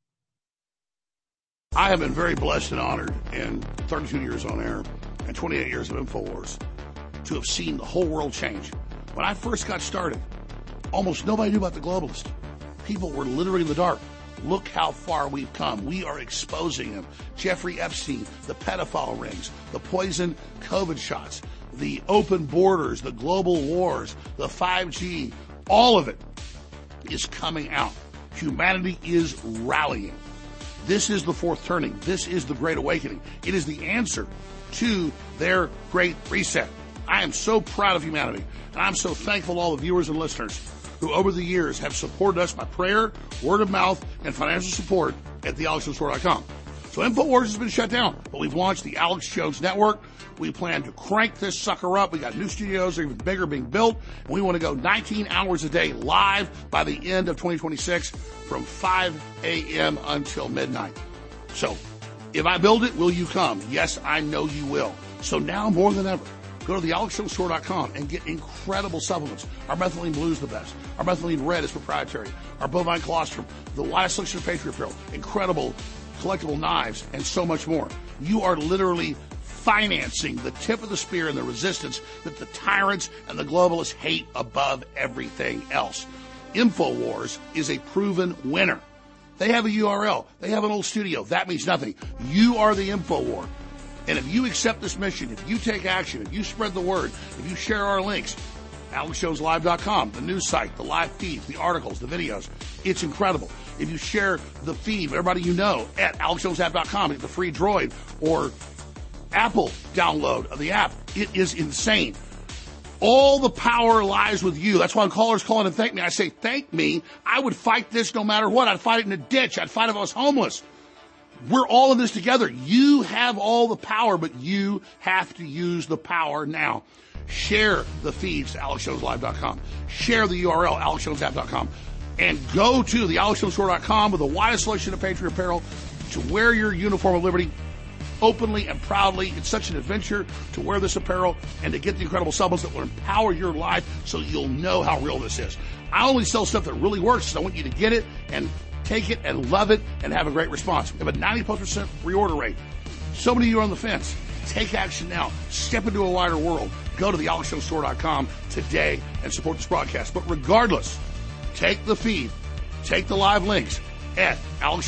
I have been very blessed and honored in 32 years on air and 28 years of InfoWars to have seen the whole world change. When I first got started, almost nobody knew about the globalists. People were literally in the dark. Look how far we've come. We are exposing them. Jeffrey Epstein, the pedophile rings, the poison COVID shots, the open borders, the global wars, the 5G, all of it is coming out. Humanity is rallying. This is the fourth turning. This is the Great Awakening. It is the answer to their Great Reset. I am so proud of humanity, and I'm so thankful to all the viewers and listeners who over the years have supported us by prayer, word of mouth, and financial support at thealexjonesport.com. So InfoWars has been shut down, but we've launched the Alex Jones Network. We plan to crank this sucker up. We got new studios that are even bigger being built, and we want to go 19 hours a day live by the end of 2026 from 5 a.m. until midnight. So if I build it, will you come? Yes, I know you will. So now more than ever, go to thealexjonesport.com and get incredible supplements. Our methylene blue is the best. Our methylene red is proprietary. Our bovine colostrum, the widest selection of Patriot apparel, incredible collectible knives, and so much more. You are literally financing the tip of the spear and the resistance that the tyrants and the globalists hate above everything else. InfoWars is a proven winner. They have a URL. They have an old studio. That means nothing. You are the InfoWar. And if you accept this mission, if you take action, if you spread the word, if you share our links, AlexJonesLive.com, the news site, the live feeds, the articles, the videos, it's incredible. If you share the feed with everybody you know at AlexJonesApp.com, get the free Droid or Apple download of the app, it is insane. All the power lies with you. That's why callers call in and thank me. I say, thank me. I would fight this no matter what. I'd fight it in a ditch. I'd fight if I was homeless. We're all in this together. You have all the power, but you have to use the power now. Share the feeds to AlexJonesLive.com. Share the URL, AlexJonesApp.com. And go to the AlexJonesStore.com with the widest selection of Patriot apparel to wear your uniform of liberty openly and proudly. It's such an adventure to wear this apparel and to get the incredible supplements that will empower your life so you'll know how real this is. I only sell stuff that really works, so I want you to get it and take it and love it and have a great response. We have a 90+% reorder rate. So many of you are on the fence. Take action now. Step into a wider world. Go to thealexjonesport.com today and support this broadcast. But regardless, take the feed, take the live links at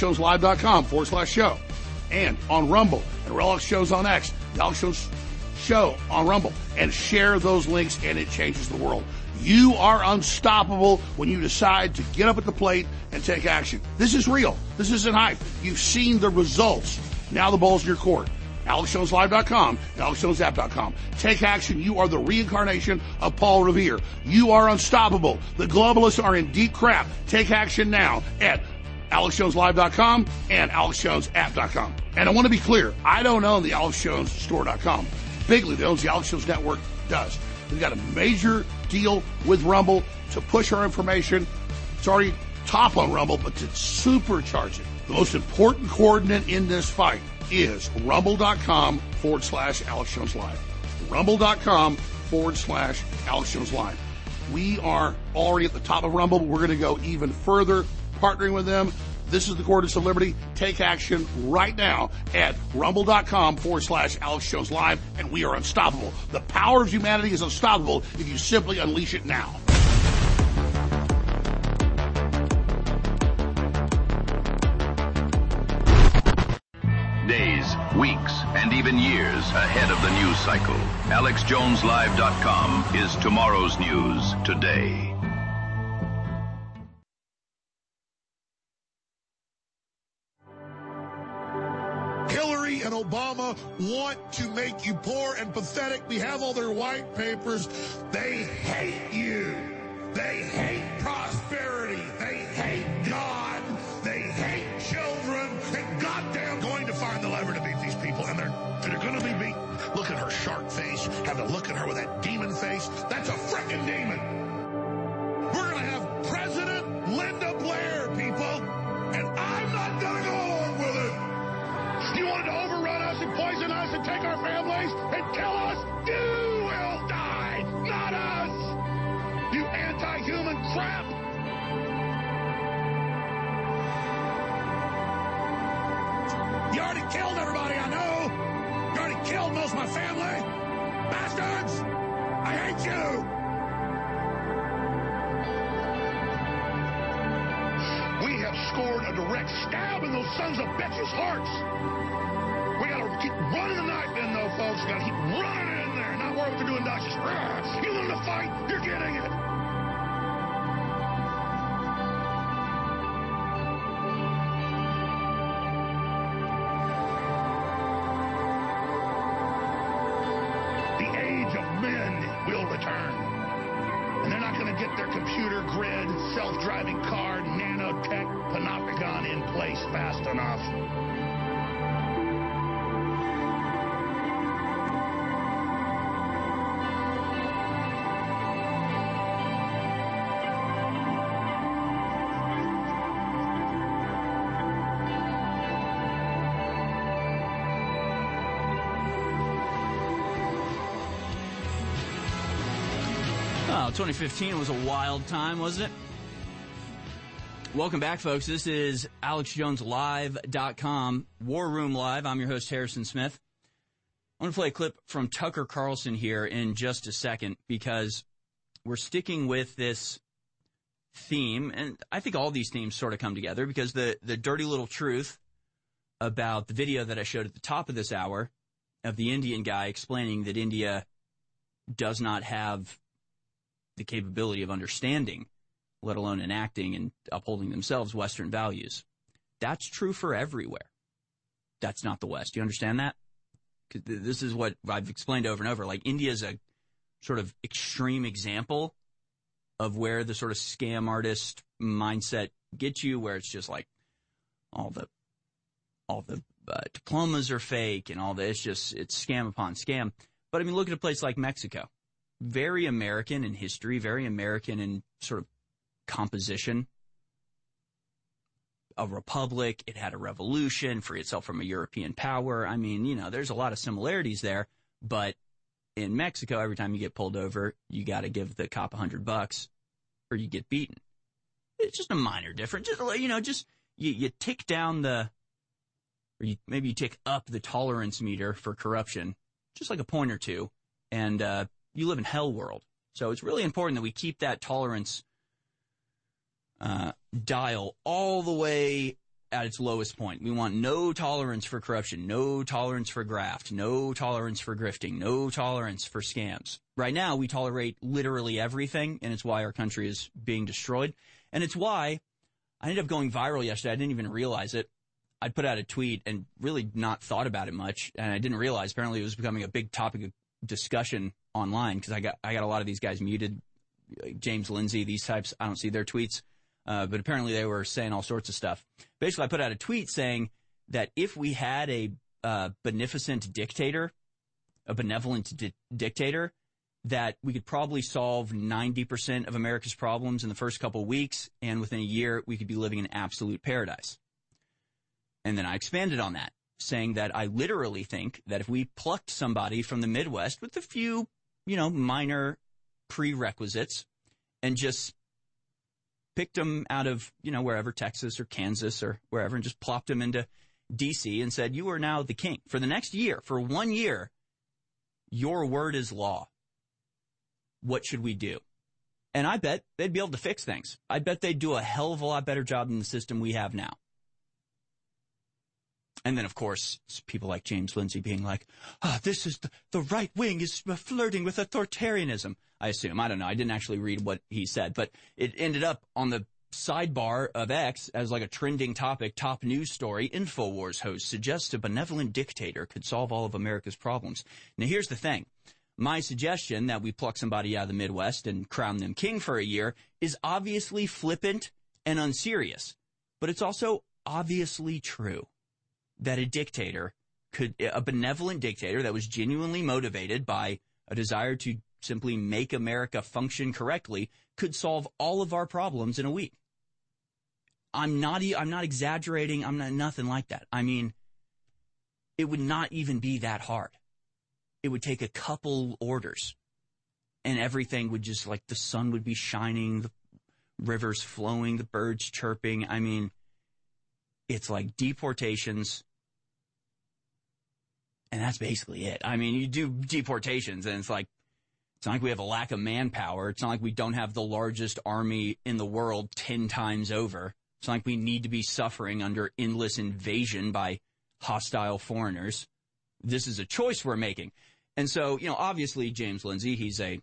AlexJonesLive.com/show and on Rumble and Alex Shows on X, the Alex Jones Show on Rumble, and share those links, and it changes the world. You are unstoppable when you decide to get up at the plate and take action. This is real. This isn't hype. You've seen the results. Now the ball's in your court. AlexJonesLive.com and AlexJonesApp.com. Take action. You are the reincarnation of Paul Revere. You are unstoppable. The globalists are in deep crap. Take action now at AlexJonesLive.com and AlexJonesApp.com. And I want to be clear, I don't own the AlexJonesStore.com. Bigley, that owns the Alex Jones Network, does. We've got a major deal with Rumble to push our information. It's already top on Rumble, but to supercharge it. The most important coordinate in this fight is rumble.com/Alex Jones Live. Rumble.com/Alex Jones Live. We are already at the top of Rumble, but we're going to go even further, partnering with them. This is the coordinates of liberty. Take action right now at rumble.com/Alex Jones Live, and we are unstoppable. The power of humanity is unstoppable if you simply unleash it now. Days, weeks, and even years ahead of the news cycle. AlexJonesLive.com is tomorrow's news today. Hillary and Obama want to make you poor and pathetic. We have all their white papers. They hate you. They hate prosperity. They hate God. They hate children. And goddamn going to find the lever to beat these people. And they're going to be beat. Look at her shark face. Have a look at her with that demon face. That's a frickin' demon. We're going to have President Linda Blair, people. And I'm not going to go along with it. You wanted to overrun us and poison us and take our families and kill us? You will die, not us. You anti-human crap. You already killed everybody I know. You already killed most of my family. Bastards! I hate you. We have scored a direct stab in those sons of bitches' hearts. We gotta keep running the knife in, though, folks. We gotta keep running it in there. Not worry what they're doing, Dutch. Just, you want to fight? You're getting it. The age of men self-driving car, nanotech, panopticon in place fast enough. Oh, 2015 was a wild time, wasn't it? Welcome back, folks. This is AlexJonesLive.com, War Room Live. I'm your host, Harrison Smith. I'm going to play a clip from Tucker Carlson here in just a second because we're sticking with this theme, and I think all these themes sort of come together because the dirty little truth about the video that I showed at the top of this hour of the Indian guy explaining that India does not have the capability of understanding, let alone enacting and upholding themselves Western values. That's true for everywhere. That's not the West. You understand that? 'Cause this is what I've explained over and over. Like, India is a sort of extreme example of where the sort of scam artist mindset gets you, where it's just like all the diplomas are fake and all this, it's scam upon scam. But I mean, look at a place like Mexico. Very American in history, very American in sort of composition. A republic, it had a revolution, freed itself from a European power. I mean, you know, there's a lot of similarities there, but in Mexico, every time you get pulled over, you got to give the cop $100 or you get beaten. It's just a minor difference. Just, you know, you tick down maybe you tick up the tolerance meter for corruption, just like a point or two, and you live in hell world. So it's really important that we keep that tolerance dial all the way at its lowest point. We want no tolerance for corruption, no tolerance for graft, no tolerance for grifting, no tolerance for scams. Right now, we tolerate literally everything, and it's why our country is being destroyed. And it's why I ended up going viral yesterday. I didn't even realize it. I put out a tweet and really not thought about it much, and I didn't realize apparently it was becoming a big topic of discussion online because I got a lot of these guys muted, James Lindsay, these types. I don't see their tweets, but apparently they were saying all sorts of stuff. Basically, I put out a tweet saying that if we had a benevolent dictator, that we could probably solve 90% of America's problems in the first couple of weeks, and within a year we could be living in absolute paradise. And then I expanded on that, saying that I literally think that if we plucked somebody from the Midwest with a few, minor prerequisites and just picked them out of, wherever, Texas or Kansas or wherever, and just plopped them into D.C. and said, you are now the king. For the next year, for 1 year, your word is law. What should we do? And I bet they'd be able to fix things. I bet they'd do a hell of a lot better job than the system we have now. And then, of course, people like James Lindsay being like, this is the right wing is flirting with authoritarianism, I assume. I don't know. I didn't actually read what he said, but it ended up on the sidebar of X as like a trending topic, top news story. InfoWars host suggests a benevolent dictator could solve all of America's problems. Now, here's the thing. My suggestion that we pluck somebody out of the Midwest and crown them king for a year is obviously flippant and unserious, but it's also obviously true. That a benevolent dictator that was genuinely motivated by a desire to simply make America function correctly could solve all of our problems in a week. I'm not exaggerating. I'm not nothing like that. I mean, it would not even be that hard. It would take a couple orders and everything would just, like, the sun would be shining, the rivers flowing, the birds chirping. I mean, it's like deportations. And that's basically it. I mean, you do deportations and it's not like we have a lack of manpower. It's not like we don't have the largest army in the world 10 times over. It's not like we need to be suffering under endless invasion by hostile foreigners. This is a choice we're making. And so, obviously James Lindsay, he's a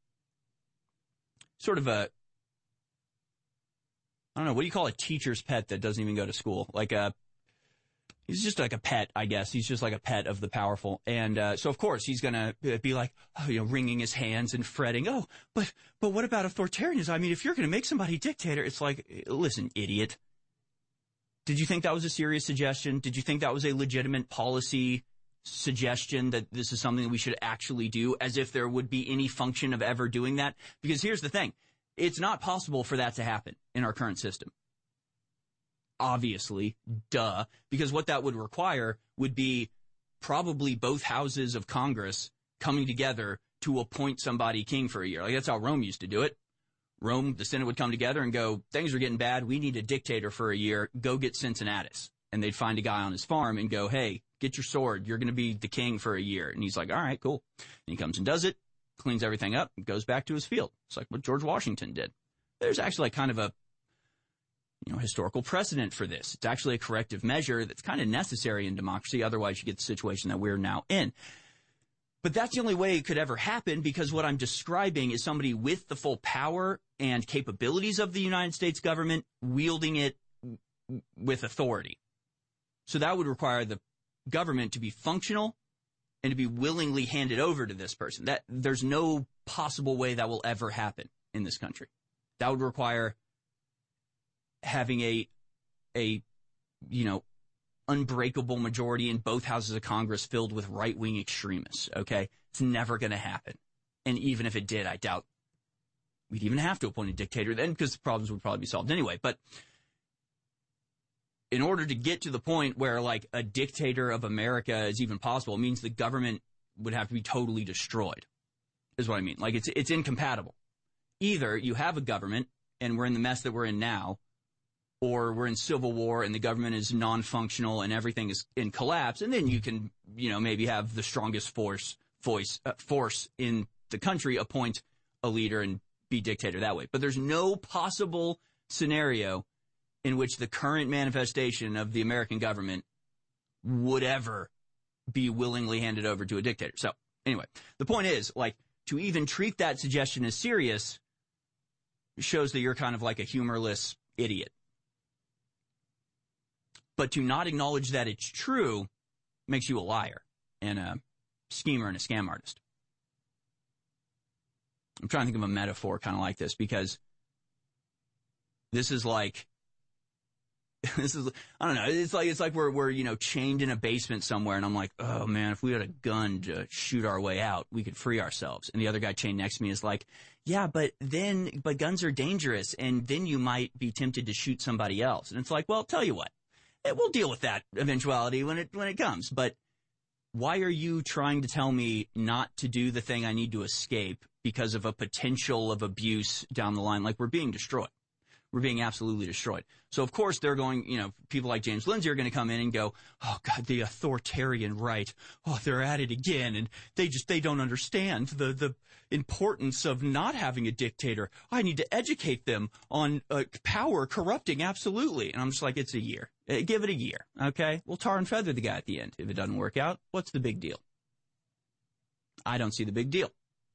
sort of I don't know, what do you call a teacher's pet that doesn't even go to school? Like a He's just like a pet, I guess. He's just like a pet of the powerful. And so, of course, he's going to be like, wringing his hands and fretting. Oh, but what about authoritarianism? I mean, if you're going to make somebody dictator, it's like, listen, idiot. Did you think that was a serious suggestion? Did you think that was a legitimate policy suggestion that this is something that we should actually do, as if there would be any function of ever doing that? Because here's the thing. It's not possible for that to happen in our current system. Obviously, duh, because what that would require would be probably both houses of Congress coming together to appoint somebody king for a year. Like, that's how Rome used to do it. Rome, the Senate would come together and go, things are getting bad. We need a dictator for a year. Go get Cincinnatus. And they'd find a guy on his farm and go, hey, get your sword. You're going to be the king for a year. And he's like, all right, cool. And he comes and does it, cleans everything up, and goes back to his field. It's like what George Washington did. There's actually like kind of a historical precedent for this. It's actually a corrective measure that's kind of necessary in democracy. Otherwise, you get the situation that we're now in. But that's the only way it could ever happen, because what I'm describing is somebody with the full power and capabilities of the United States government wielding it with authority. So that would require the government to be functional and to be willingly handed over to this person. That there's no possible way that will ever happen in this country. That would require having a unbreakable majority in both houses of Congress filled with right-wing extremists, okay? It's never going to happen. And even if it did, I doubt we'd even have to appoint a dictator then, because the problems would probably be solved anyway. But in order to get to the point where, like, a dictator of America is even possible, it means the government would have to be totally destroyed, is what I mean. Like, it's incompatible. Either you have a government, and we're in the mess that we're in now, or we're in civil war and the government is non-functional and everything is in collapse, and then you can, maybe have the strongest force in the country appoint a leader and be dictator that way. But there's no possible scenario in which the current manifestation of the American government would ever be willingly handed over to a dictator. So, anyway, the point is, like, to even treat that suggestion as serious shows that you're kind of like a humorless idiot. But to not acknowledge that it's true makes you a liar and a schemer and a scam artist. I'm trying to think of a metaphor kind of like this, because this is like, I don't know, it's like we're chained in a basement somewhere, and I'm like, oh man, if we had a gun to shoot our way out, we could free ourselves. And the other guy chained next to me is like, yeah, but guns are dangerous, and then you might be tempted to shoot somebody else. And it's like, well, tell you what. We'll deal with that eventuality when it comes. But why are you trying to tell me not to do the thing I need to escape because of a potential of abuse down the line? Like, we're being destroyed. We're being absolutely destroyed. So, of course, they're going, people like James Lindsay are going to come in and go, oh, God, the authoritarian right. Oh, they're at it again. And they don't understand the importance of not having a dictator. I need to educate them on power corrupting. Absolutely. And I'm just like, it's a year. Give it a year. Okay. We'll tar and feather the guy at the end. If it doesn't work out, what's the big deal? I don't see the big deal.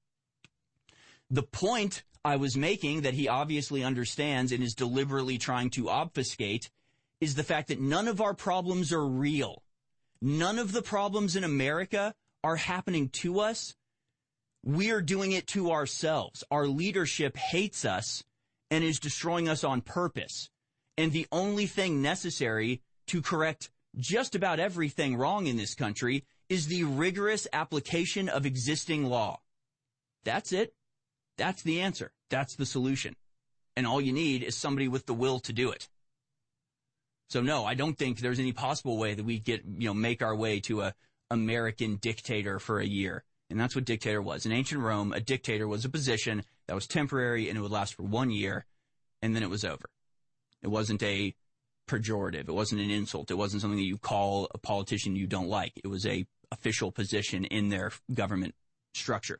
The point I was making, that he obviously understands and is deliberately trying to obfuscate, is the fact that none of our problems are real. None of the problems in America are happening to us. We're doing it to ourselves. Our leadership hates us and is destroying us on purpose. And the only thing necessary to correct just about everything wrong in this country is the rigorous application of existing law. That's it. That's the answer. That's the solution. And all you need is somebody with the will to do it. So no, I don't think there's any possible way that we make our way to a American dictator for a year. And that's what dictator was. In ancient Rome, a dictator was a position that was temporary and it would last for 1 year, and then it was over. It wasn't a pejorative. It wasn't an insult. It wasn't something that you call a politician you don't like. It was a official position in their government structure.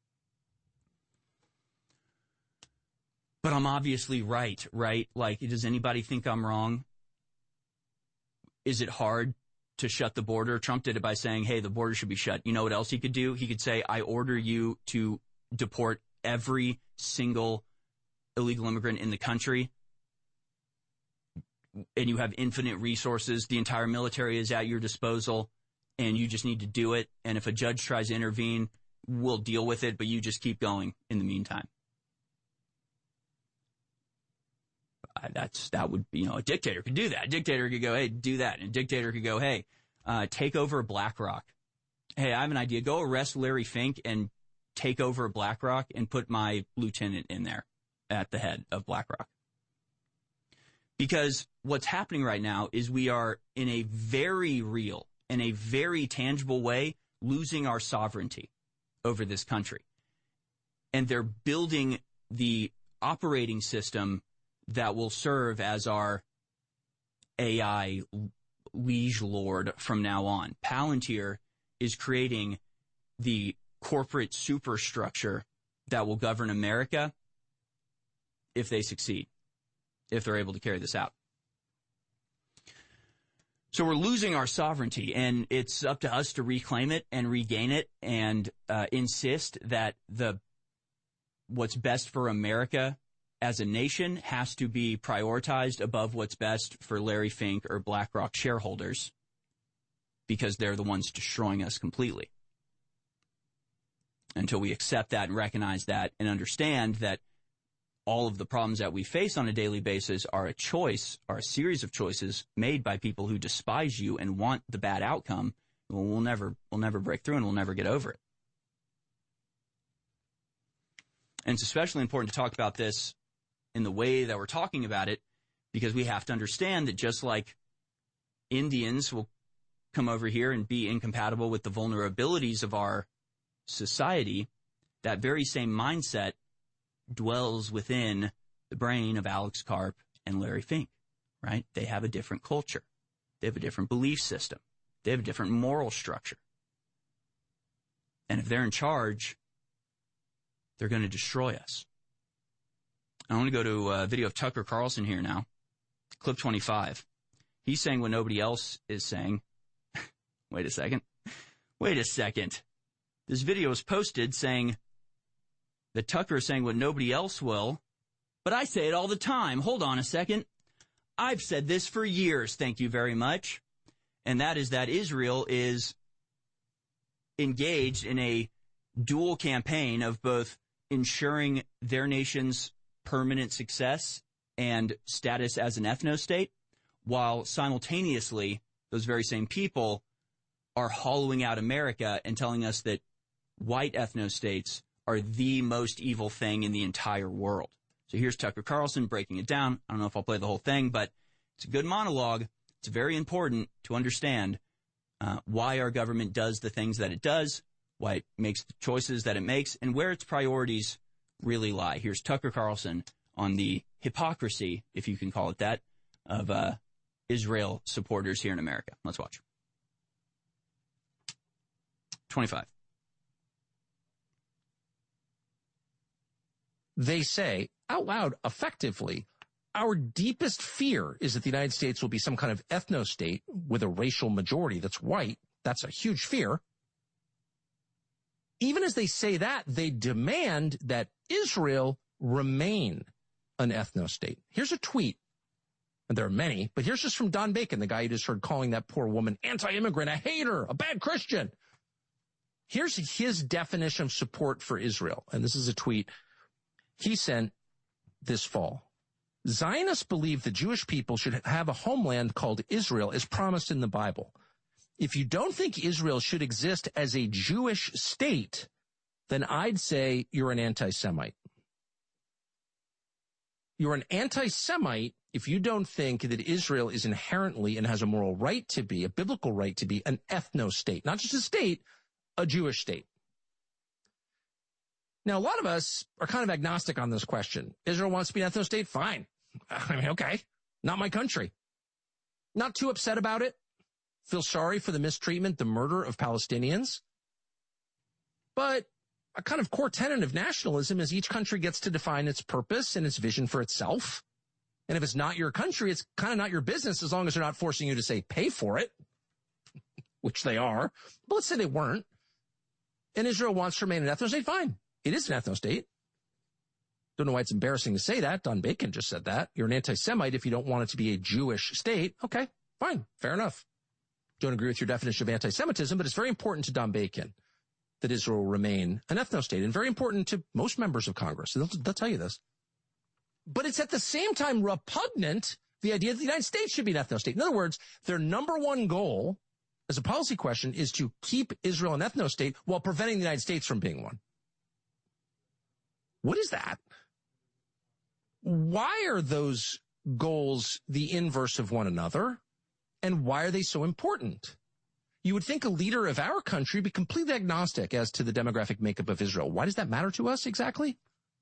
But I'm obviously right? Like, does anybody think I'm wrong? Is it hard to shut the border? Trump did it by saying, hey, the border should be shut. You know what else he could do? He could say, I order you to deport every single illegal immigrant in the country. and you have infinite resources. The entire military is at your disposal, and you just need to do it. And if a judge tries to intervene, we'll deal with it, but you just keep going in the meantime. That would be, a dictator could do that. A dictator could go, hey, do that. And a dictator could go, hey, take over BlackRock. Hey, I have an idea. Go arrest Larry Fink and take over BlackRock and put my lieutenant in there at the head of BlackRock. Because what's happening right now is we are in a very real and a very tangible way losing our sovereignty over this country. And they're building the operating system that will serve as our AI liege lord from now on. Palantir is creating the corporate superstructure that will govern America if they succeed, if they're able to carry this out. So we're losing our sovereignty, and it's up to us to reclaim it and regain it and insist that what's best for America as a nation has to be prioritized above what's best for Larry Fink or BlackRock shareholders, because they're the ones destroying us completely. Until we accept that and recognize that and understand that all of the problems that we face on a daily basis are a series of choices made by people who despise you and want the bad outcome, well, we'll never break through and we'll never get over it. And it's especially important to talk about this in the way that we're talking about it, because we have to understand that just like Indians will come over here and be incompatible with the vulnerabilities of our society, that very same mindset dwells within the brain of Alex Karp and Larry Fink, right? They have a different culture. They have a different belief system. They have a different moral structure. And if they're in charge, they're going to destroy us. I want to go to a video of Tucker Carlson here now, clip 25. He's saying what nobody else is saying. Wait a second. This video was posted saying that Tucker is saying what nobody else will, but I say it all the time. Hold on a second. I've said this for years, thank you very much. And that is that Israel is engaged in a dual campaign of both ensuring their nation's permanent success and status as an ethno-state, while simultaneously those very same people are hollowing out America and telling us that white ethno-states are the most evil thing in the entire world. So here's Tucker Carlson breaking it down. I don't know if I'll play the whole thing, but it's a good monologue. It's very important to understand why our government does the things that it does, why it makes the choices that it makes, and where its priorities really lie. Here's Tucker Carlson on the hypocrisy, if you can call it that, of Israel supporters here in America. Let's watch. 25. They say out loud, effectively, our deepest fear is that the United States will be some kind of ethno-state with a racial majority that's white. That's a huge fear. Even as they say that, they demand that Israel remain an ethno-state. Here's a tweet, and there are many, but here's just from Don Bacon, the guy you just heard calling that poor woman anti-immigrant, a hater, a bad Christian. Here's his definition of support for Israel, and this is a tweet he sent this fall. Zionists believe the Jewish people should have a homeland called Israel as promised in the Bible. If you don't think Israel should exist as a Jewish state, then I'd say you're an anti-Semite. You're an anti-Semite if you don't think that Israel is inherently and has a moral right to be, a biblical right to be, an ethno-state. Not just a state, a Jewish state. Now, a lot of us are kind of agnostic on this question. Israel wants to be an ethno-state? Fine. I mean, okay. Not my country. Not too upset about it. Feel sorry for the mistreatment, the murder of Palestinians. But a kind of core tenet of nationalism is each country gets to define its purpose and its vision for itself. And if it's not your country, it's kind of not your business as long as they're not forcing you to, say, pay for it, which they are. But let's say they weren't. And Israel wants to remain an ethno-state? Fine. It is an ethno-state. Don't know why it's embarrassing to say that. Don Bacon just said that. You're an anti-Semite if you don't want it to be a Jewish state. Okay, fine, fair enough. Don't agree with your definition of anti-Semitism, but it's very important to Don Bacon that Israel remain an ethno-state, and very important to most members of Congress. They'll tell you this. But it's at the same time repugnant, the idea that the United States should be an ethno-state. In other words, their number one goal as a policy question is to keep Israel an ethno-state while preventing the United States from being one. What is that? Why are those goals the inverse of one another? And why are they so important? You would think a leader of our country would be completely agnostic as to the demographic makeup of Israel. Why does that matter to us exactly?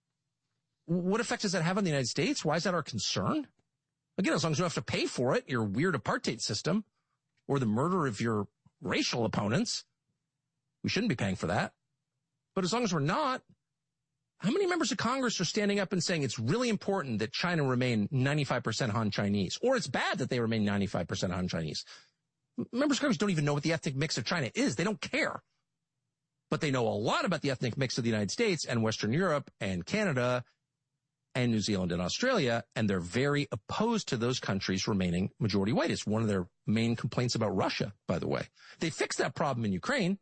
What effect does that have on the United States? Why is that our concern? Again, as long as you don't have to pay for it, your weird apartheid system, or the murder of your racial opponents, we shouldn't be paying for that. But as long as we're not, how many members of Congress are standing up and saying it's really important that China remain 95% Han Chinese, or it's bad that they remain 95% Han Chinese? Members of Congress don't even know what the ethnic mix of China is. They don't care. But they know a lot about the ethnic mix of the United States and Western Europe and Canada and New Zealand and Australia, and they're very opposed to those countries remaining majority white. It's one of their main complaints about Russia, by the way. They fixed that problem in Ukraine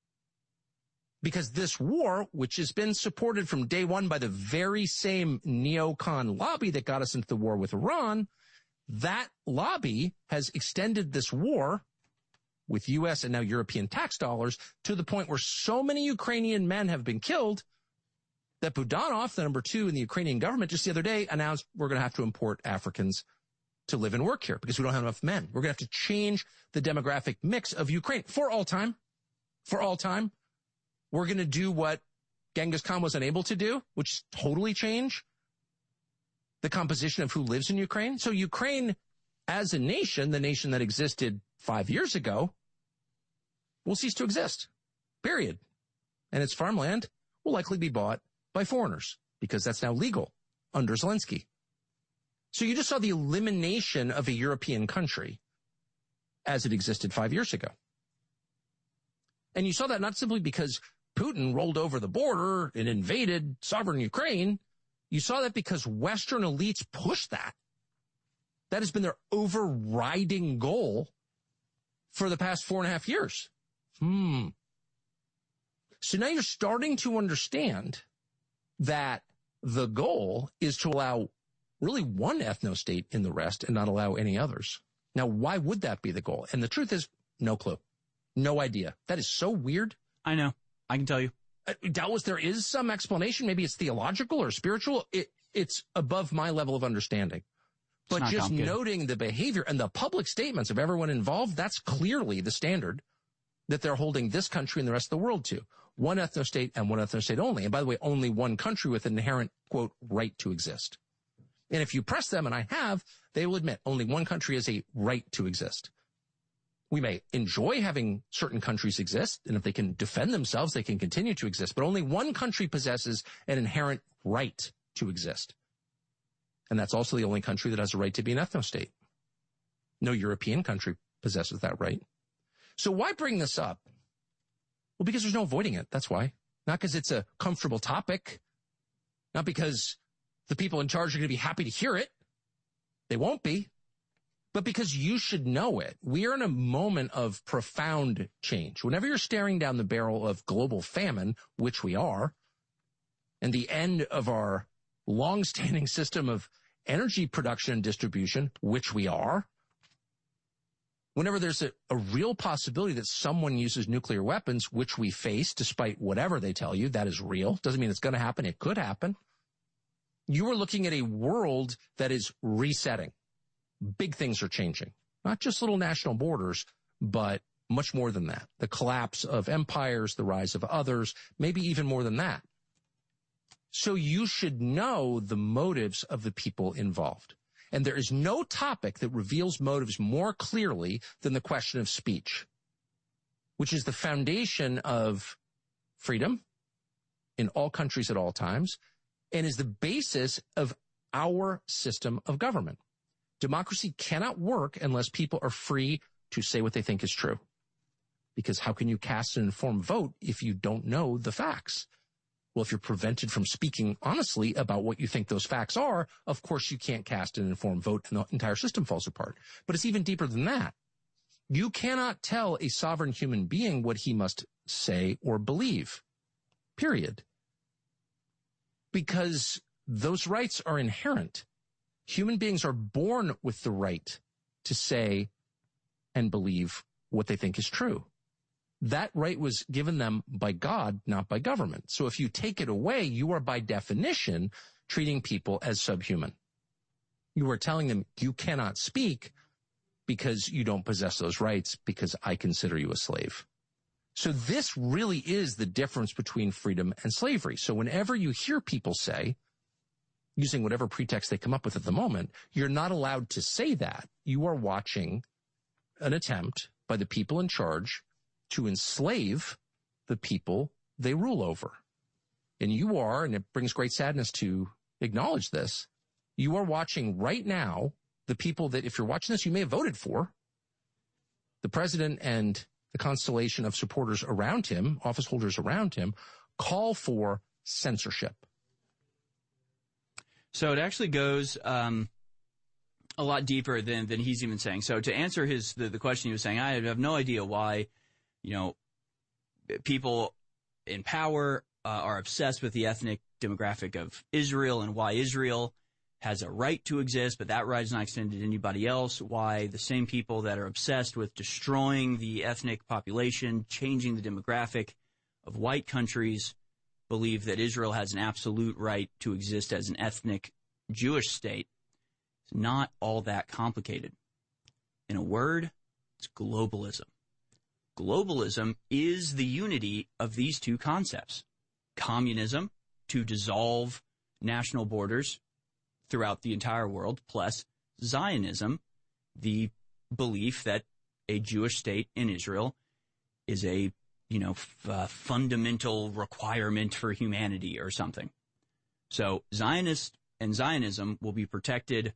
because this war, which has been supported from day one by the very same neocon lobby that got us into the war with Iran, that lobby has extended this war with U.S. and now European tax dollars to the point where so many Ukrainian men have been killed that Budanov, the number 2 in the Ukrainian government, just the other day announced we're going to have to import Africans to live and work here because we don't have enough men. We're going to have to change the demographic mix of Ukraine for all time. For all time. We're going to do what Genghis Khan was unable to do, which is totally change the composition of who lives in Ukraine. So Ukraine, as a nation, the nation that existed 5 years ago, will cease to exist, period. And its farmland will likely be bought by foreigners because that's now legal under Zelensky. So you just saw the elimination of a European country as it existed 5 years ago. And you saw that not simply because Putin rolled over the border and invaded sovereign Ukraine. You saw that because Western elites pushed that. That has been their overriding goal for the past 4.5 years. So now you're starting to understand that the goal is to allow really one ethno-state in the rest and not allow any others. Now, why would that be the goal? And the truth is, no clue. No idea. That is so weird. I know. I can tell you. Doubtless there is some explanation. Maybe it's theological or spiritual. It's above my level of understanding. But just noting the behavior and the public statements of everyone involved, that's clearly the standard that they're holding this country and the rest of the world to. One ethno-state and one ethno-state only. And by the way, only one country with an inherent, quote, right to exist. And if you press them, and I have, they will admit only one country has a right to exist. We may enjoy having certain countries exist, and if they can defend themselves, they can continue to exist. But only one country possesses an inherent right to exist. And that's also the only country that has a right to be an ethno-state. No European country possesses that right. So why bring this up? Well, because there's no avoiding it. That's why. Not because it's a comfortable topic. Not because the people in charge are going to be happy to hear it. They won't be. But because you should know it. We are in a moment of profound change. Whenever you're staring down the barrel of global famine, which we are, and the end of our long-standing system of energy production and distribution, which we are, whenever there's a real possibility that someone uses nuclear weapons, which we face, despite whatever they tell you, that is real. Doesn't mean it's going to happen. It could happen. You are looking at a world that is resetting. Big things are changing. Not just little national borders, but much more than that. The collapse of empires, the rise of others, maybe even more than that. So you should know the motives of the people involved. And there is no topic that reveals motives more clearly than the question of speech, which is the foundation of freedom in all countries at all times, and is the basis of our system of government. Democracy cannot work unless people are free to say what they think is true. Because how can you cast an informed vote if you don't know the facts? Well, if you're prevented from speaking honestly about what you think those facts are, of course you can't cast an informed vote and the entire system falls apart. But it's even deeper than that. You cannot tell a sovereign human being what he must say or believe. Period. Because those rights are inherent. Human beings are born with the right to say and believe what they think is true. That right was given them by God, not by government. So if you take it away, you are by definition treating people as subhuman. You are telling them you cannot speak because you don't possess those rights because I consider you a slave. So this really is the difference between freedom and slavery. So whenever you hear people say, using whatever pretext they come up with at the moment, you're not allowed to say that. You are watching an attempt by the people in charge to enslave the people they rule over. And you are, and it brings great sadness to acknowledge this, you are watching right now the people that, if you're watching this, you may have voted for, the president and the constellation of supporters around him, office holders around him, call for censorship. So it actually goes a lot deeper than he's even saying. So to answer the question he was saying, I have no idea why, people in power are obsessed with the ethnic demographic of Israel and why Israel has a right to exist, but that right is not extended to anybody else. Why the same people that are obsessed with destroying the ethnic population, changing the demographic of white countries, believe that Israel has an absolute right to exist as an ethnic Jewish state. It's not all that complicated. In a word, it's globalism. Globalism is the unity of these two concepts. Communism, to dissolve national borders throughout the entire world, plus Zionism, the belief that a Jewish state in Israel is a fundamental requirement for humanity or something. So Zionists and Zionism will be protected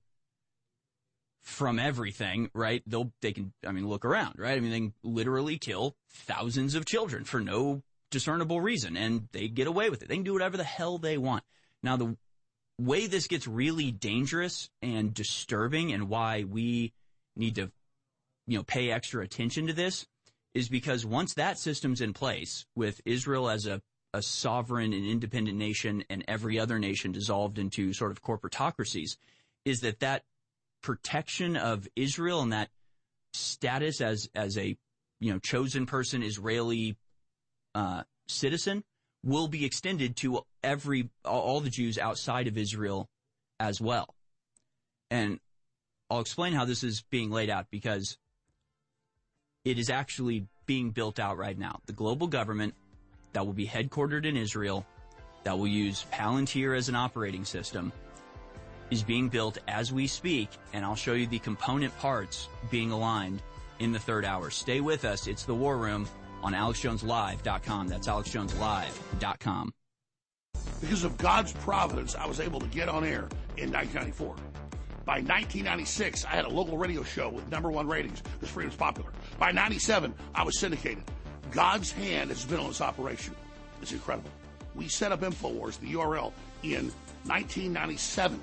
from everything, right? They can look around, right? They can literally kill thousands of children for no discernible reason, and they get away with it. They can do whatever the hell they want. Now, the way this gets really dangerous and disturbing, and why we need to, pay extra attention to this, is because once that system's in place, with Israel as a sovereign and independent nation and every other nation dissolved into sort of corporatocracies, is that protection of Israel and that status as a chosen person Israeli citizen will be extended to all the Jews outside of Israel as well. And I'll explain how this is being laid out, because it is actually being built out right now. The global government that will be headquartered in Israel, that will use Palantir as an operating system, is being built as we speak, and I'll show you the component parts being aligned in the third hour. Stay with us. It's The War Room on AlexJonesLive.com. That's AlexJonesLive.com. Because of God's providence, I was able to get on air in 1994. By 1996, I had a local radio show with #1 ratings because freedom's popular. By 97, I was syndicated. God's hand has been on this operation. It's incredible. We set up InfoWars, the URL, in 1997,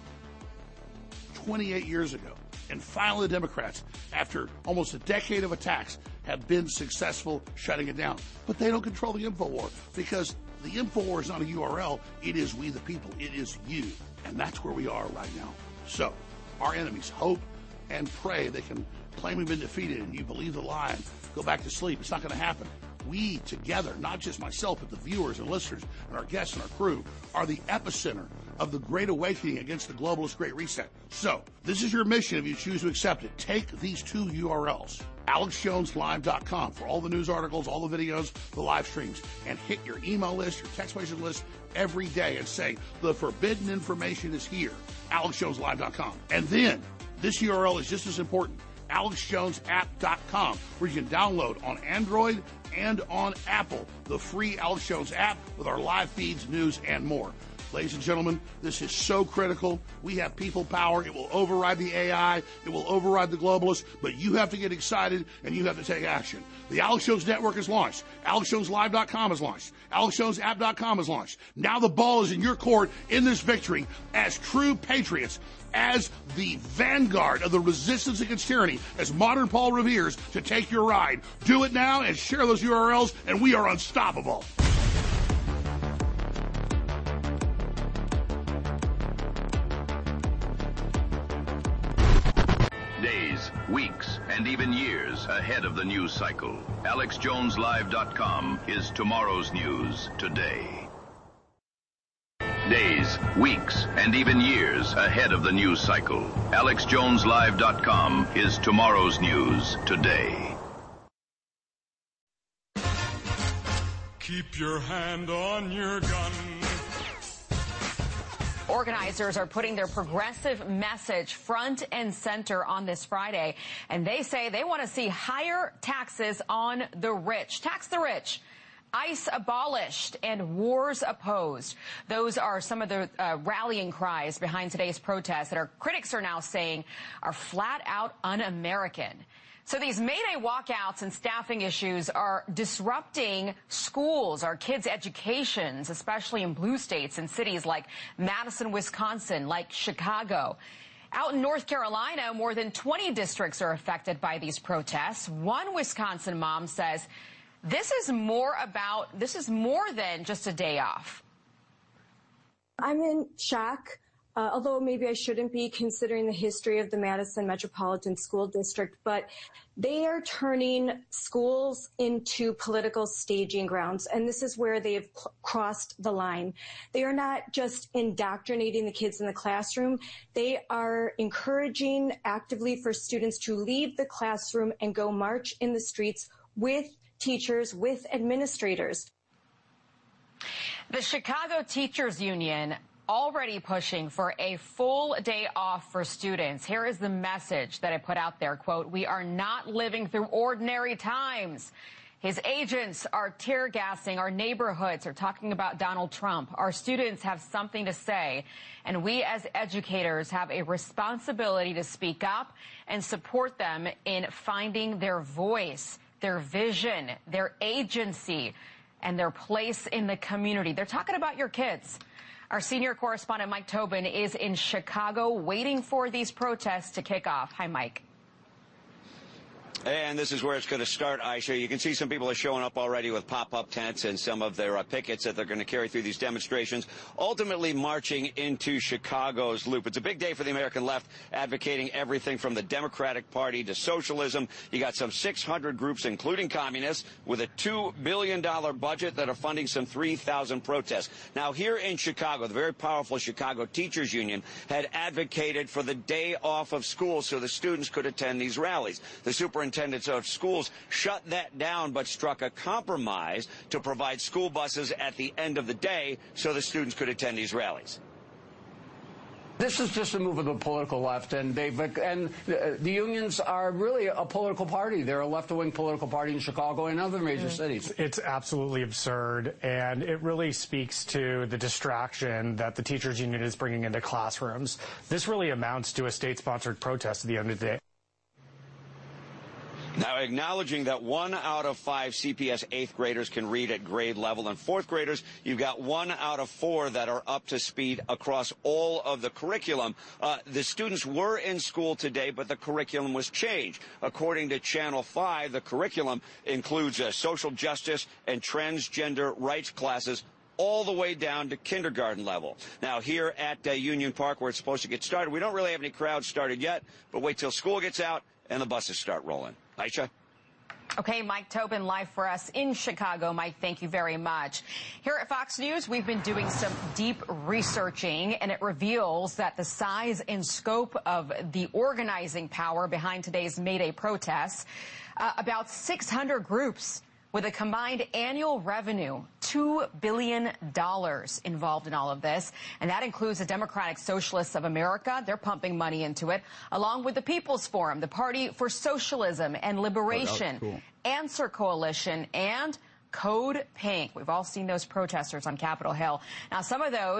28 years ago. And finally, the Democrats, after almost a decade of attacks, have been successful shutting it down. But they don't control the InfoWar, because the InfoWar is not a URL. It is we the people. It is you. And that's where we are right now. So our enemies hope and pray they can claim we've been defeated, and you believe the lie and go back to sleep. It's not going to happen. We together, not just myself, but the viewers and listeners and our guests and our crew, are the epicenter of the Great Awakening against the globalist Great Reset. So this is your mission if you choose to accept it. Take these two URLs, AlexJonesLive.com for all the news articles, all the videos, the live streams, and hit your email list, your text message list every day and say, the forbidden information is here, AlexJonesLive.com. And then this URL is just as important, AlexJonesApp.com, where you can download on Android and on Apple the free Alex Jones app with our live feeds, news, and more. Ladies and gentlemen, this is so critical. We have people power. It will override the AI. It will override the globalists. But you have to get excited, and you have to take action. The Alex Jones Network is launched. AlexJonesLive.com is launched. AlexJonesApp.com is launched. Now the ball is in your court in this victory as true patriots, as the vanguard of the resistance against tyranny, as modern Paul Revere's, to take your ride. Do it now and share those URLs, and we are unstoppable. Days, weeks, and even years ahead of the news cycle. AlexJonesLive.com is tomorrow's news today. Days, weeks, and even years ahead of the news cycle. AlexJonesLive.com is tomorrow's news today. Keep your hand on your gun. Organizers are putting their progressive message front and center on this Friday, and they say they want to see higher taxes on the rich. Tax the rich. ICE abolished and wars opposed. Those are some of the rallying cries behind today's protest that our critics are now saying are flat out un-American. So these May Day walkouts and staffing issues are disrupting schools, our kids' educations, especially in blue states and cities like Madison, Wisconsin, like Chicago. Out in North Carolina, more than 20 districts are affected by these protests. One Wisconsin mom says, this is more than just a day off. I'm in shock, although maybe I shouldn't be considering the history of the Madison Metropolitan School District, but they are turning schools into political staging grounds, and this is where they have crossed the line. They are not just indoctrinating the kids in the classroom. They are encouraging actively for students to leave the classroom and go march in the streets with teachers, with administrators. The Chicago Teachers Union already pushing for a full day off for students. Here is the message that I put out there, quote, "We are not living through ordinary times. His agents are tear gassing our neighborhoods, are talking about Donald Trump. Our students have something to say, and we as educators have a responsibility to speak up and support them in finding their voice, their vision, their agency, and their place in the community." They're talking about your kids. Our senior correspondent, Mike Tobin, is in Chicago waiting for these protests to kick off. Hi, Mike. And this is where it's going to start, Aisha. You can see some people are showing up already with pop-up tents and some of their pickets that they're going to carry through these demonstrations, ultimately marching into Chicago's Loop. It's a big day for the American left, advocating everything from the Democratic Party to socialism. You got some 600 groups, including communists, with a $2 billion budget that are funding some 3,000 protests. Now, here in Chicago, the very powerful Chicago Teachers Union had advocated for the day off of school so the students could attend these rallies. The superintendents of schools shut that down but struck a compromise to provide school buses at the end of the day so the students could attend these rallies. This is just a move of the political left, and the unions are really a political party. They're a left-wing political party in Chicago and other major cities. It's absolutely absurd, and it really speaks to the distraction that the teachers union is bringing into classrooms. This really amounts to a state-sponsored protest at the end of the day. Now, acknowledging that 1 out of 5 CPS 8th graders can read at grade level, and 4th graders, you've got 1 out of 4 that are up to speed across all of the curriculum. The students were in school today, but the curriculum was changed. According to Channel 5, the curriculum includes social justice and transgender rights classes all the way down to kindergarten level. Now, here at Union Park, where it's supposed to get started, we don't really have any crowds started yet, but wait till school gets out and the buses start rolling. Aisha? Okay, Mike Tobin live for us in Chicago. Mike, thank you very much. Here at Fox News, we've been doing some deep researching, and it reveals that the size and scope of the organizing power behind today's May Day protests, about 600 groups with a combined annual revenue, $2 billion involved in all of this. And that includes the Democratic Socialists of America. They're pumping money into it, along with the People's Forum, the Party for Socialism and Liberation, Answer Coalition, and Code Pink. We've all seen those protesters on Capitol Hill. Now, some of those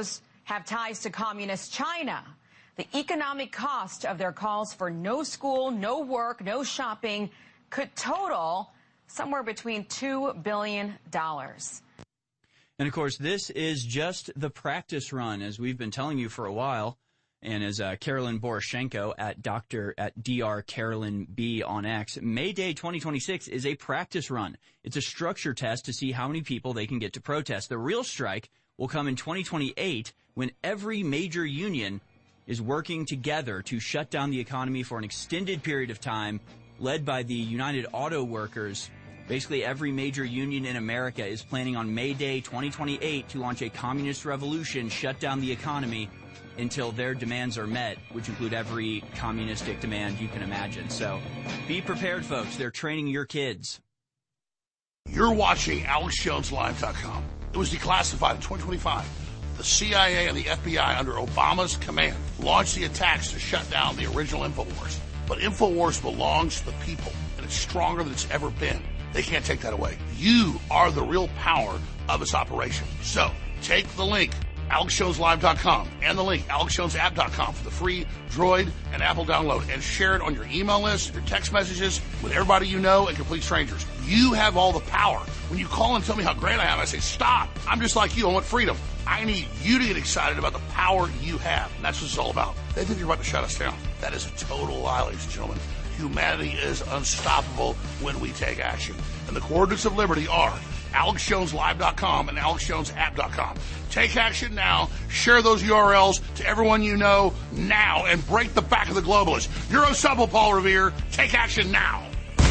have ties to communist China. The economic cost of their calls for no school, no work, no shopping could total somewhere between $2 billion. And, of course, this is just the practice run, as we've been telling you for a while. And as Carolyn Boroshenko at Dr. Carolyn B on X, May Day 2026 is a practice run. It's a structure test to see how many people they can get to protest. The real strike will come in 2028 when every major union is working together to shut down the economy for an extended period of time, led by the United Auto Workers. Basically, every major union in America is planning on May Day 2028 to launch a communist revolution, shut down the economy until their demands are met, which include every communistic demand you can imagine. So be prepared, folks. They're training your kids. You're watching AlexJonesLive.com. It was declassified in 2025. The CIA and the FBI, under Obama's command, launched the attacks to shut down the original InfoWars. But InfoWars belongs to the people, and it's stronger than it's ever been. They can't take that away. You are the real power of this operation. So take the link, AlexJonesLive.com, and the link, AlexJonesApp.com, for the free Droid and Apple download, and share it on your email list, your text messages, with everybody you know and complete strangers. You have all the power. When you call and tell me how great I am, I say, stop. I'm just like you. I want freedom. I need you to get excited about the power you have. And that's what it's all about. They think you're about to shut us down. That is a total lie, ladies and gentlemen. Humanity is unstoppable when we take action. And the coordinates of liberty are AlexJonesLive.com and AlexJonesApp.com. Take action now. Share those URLs to everyone you know now and break the back of the globalists. You're unstoppable, Paul Revere. Take action now.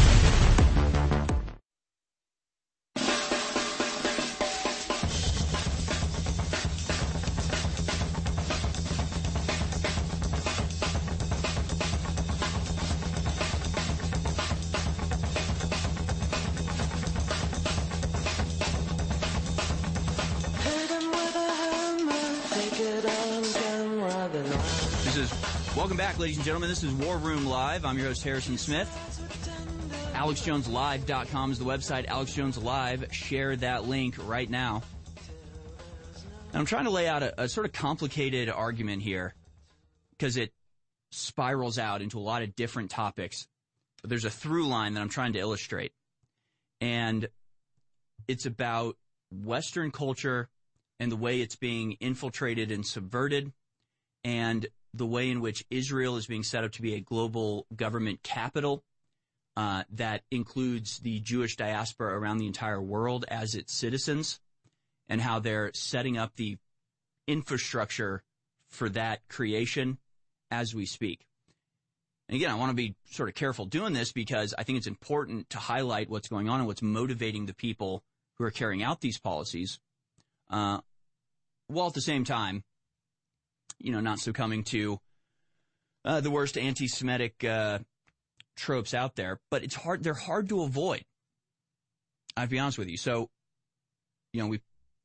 Welcome back, ladies and gentlemen. This is War Room Live. I'm your host, Harrison Smith. AlexJonesLive.com is the website. Alex Live. Share that link right now. And I'm trying to lay out a sort of complicated argument here because it spirals out into a lot of different topics. But there's a through line that I'm trying to illustrate. And it's about Western culture and the way it's being infiltrated and subverted, and the way in which Israel is being set up to be a global government capital that includes the Jewish diaspora around the entire world as its citizens, and how they're setting up the infrastructure for that creation as we speak. And again, I want to be sort of careful doing this because I think it's important to highlight what's going on and what's motivating the people who are carrying out these policies, while at the same time, not succumbing to the worst anti-Semitic tropes out there. But it's hard; they're hard to avoid. I'll be honest with you. So, we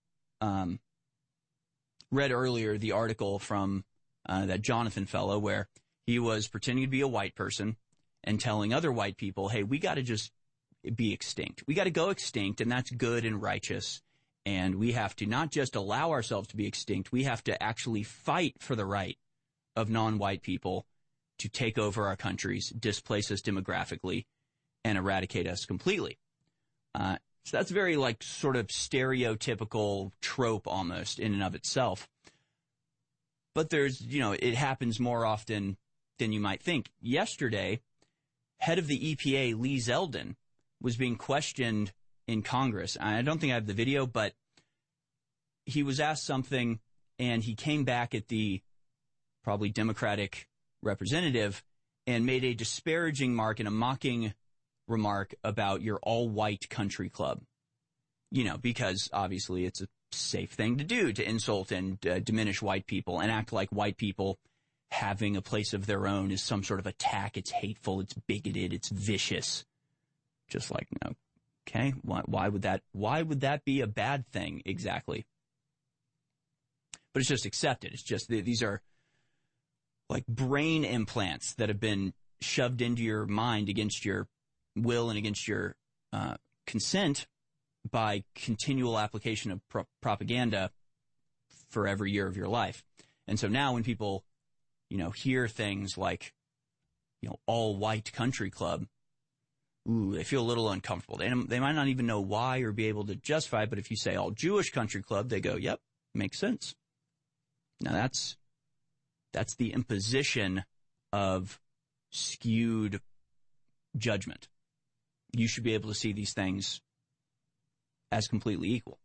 read earlier the article from that Jonathan fellow where he was pretending to be a white person and telling other white people, "Hey, we got to just be extinct. We got to go extinct, and that's good and righteous." And we have to not just allow ourselves to be extinct, we have to actually fight for the right of non-white people to take over our countries, displace us demographically, and eradicate us completely. So that's very sort of stereotypical trope almost in and of itself. But there's, it happens more often than you might think. Yesterday, head of the EPA, Lee Zeldin, was being questioned in Congress. I don't think I have the video, but he was asked something, and he came back at the probably Democratic representative and made a disparaging remark and a mocking remark about your all-white country club. Because obviously it's a safe thing to do to insult and diminish white people and act like white people having a place of their own is some sort of attack. It's hateful, it's bigoted, it's vicious. Just like, no. Okay, why would that be a bad thing exactly? But it's just accepted. It's just these are like brain implants that have been shoved into your mind against your will and against your consent by continual application of propaganda for every year of your life. And so now when people, hear things like, all white country club, they feel a little uncomfortable. They might not even know why or be able to justify it, but if you say all Jewish country club, they go, yep, makes sense. Now that's the imposition of skewed judgment. You should be able to see these things as completely equal.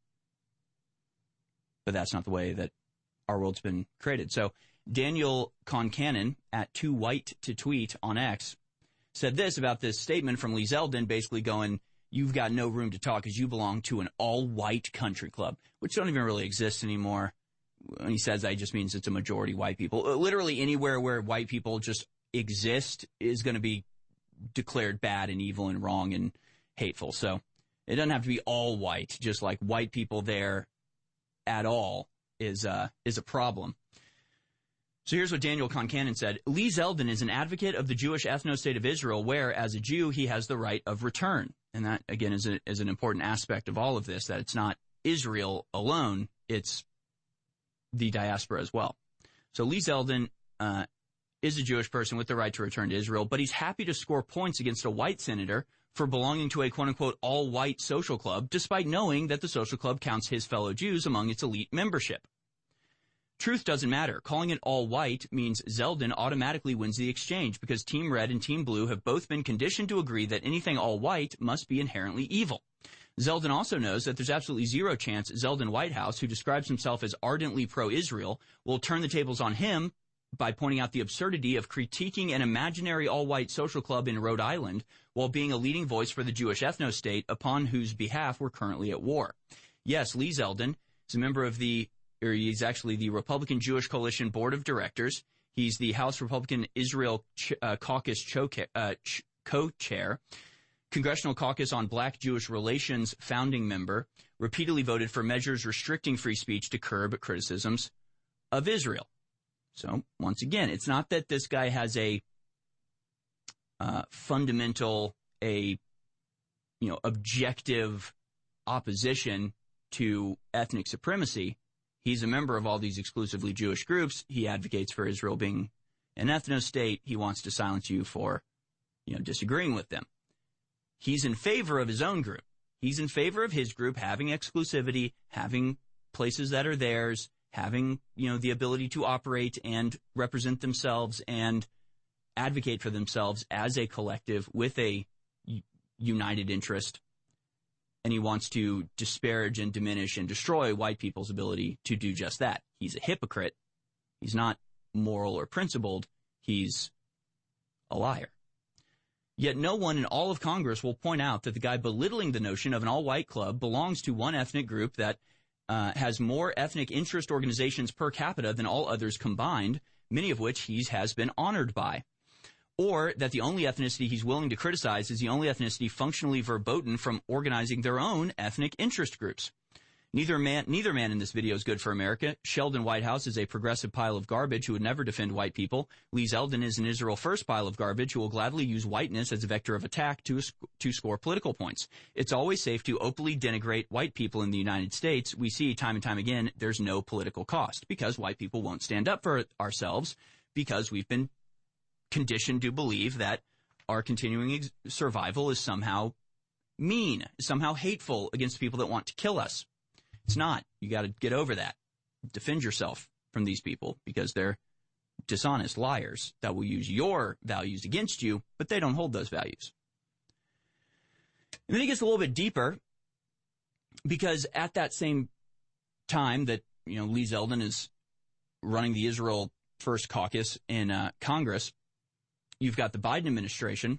But that's not the way that our world's been created. So Daniel Concannon at Too White to Tweet on X said this about this statement from Lee Zeldin, basically going, you've got no room to talk because you belong to an all-white country club, which don't even really exist anymore. When he says that, it just means it's a majority white people. Literally anywhere where white people just exist is going to be declared bad and evil and wrong and hateful. So it doesn't have to be all white, just like white people there at all is a problem. So here's what Daniel Concannon said. Lee Zeldin is an advocate of the Jewish ethno-state of Israel, where, as a Jew, he has the right of return. And that, again, is an important aspect of all of this, that it's not Israel alone, it's the diaspora as well. So Lee Zeldin is a Jewish person with the right to return to Israel, but he's happy to score points against a white senator for belonging to a quote-unquote all-white social club, despite knowing that the social club counts his fellow Jews among its elite membership. Truth doesn't matter. Calling it all white means Zeldin automatically wins the exchange because Team Red and Team Blue have both been conditioned to agree that anything all white must be inherently evil. Zeldin also knows that there's absolutely zero chance Zeldin Whitehouse, who describes himself as ardently pro-Israel, will turn the tables on him by pointing out the absurdity of critiquing an imaginary all-white social club in Rhode Island while being a leading voice for the Jewish ethno-state upon whose behalf we're currently at war. Yes, Lee Zeldin is a member of he's actually the Republican Jewish Coalition Board of Directors. He's the House Republican Israel Caucus co-chair, Congressional Caucus on Black Jewish Relations founding member, repeatedly voted for measures restricting free speech to curb criticisms of Israel. So, once again, it's not that this guy has a fundamental, objective opposition to ethnic supremacy. He's a member of all these exclusively Jewish groups. He advocates for Israel being an ethno-state. He wants to silence you for, disagreeing with them. He's in favor of his own group. He's in favor of his group having exclusivity, having places that are theirs, having, the ability to operate and represent themselves and advocate for themselves as a collective with a united interest. And he wants to disparage and diminish and destroy white people's ability to do just that. He's a hypocrite. He's not moral or principled. He's a liar. Yet no one in all of Congress will point out that the guy belittling the notion of an all-white club belongs to one ethnic group that has more ethnic interest organizations per capita than all others combined, many of which he has been honored by. Or that the only ethnicity he's willing to criticize is the only ethnicity functionally verboten from organizing their own ethnic interest groups. Neither man in this video is good for America. Sheldon Whitehouse is a progressive pile of garbage who would never defend white people. Lee Zeldin is an Israel First pile of garbage who will gladly use whiteness as a vector of attack to score political points. It's always safe to openly denigrate white people in the United States. We see time and time again there's no political cost because white people won't stand up for ourselves because we've been conditioned to believe that our continuing survival is somehow mean, somehow hateful against people that want to kill us. It's not. You got to get over that. Defend yourself from these people because they're dishonest liars that will use your values against you, but they don't hold those values. And then it gets a little bit deeper because at that same time that, Lee Zeldin is running the Israel First caucus in Congress, you've got the Biden administration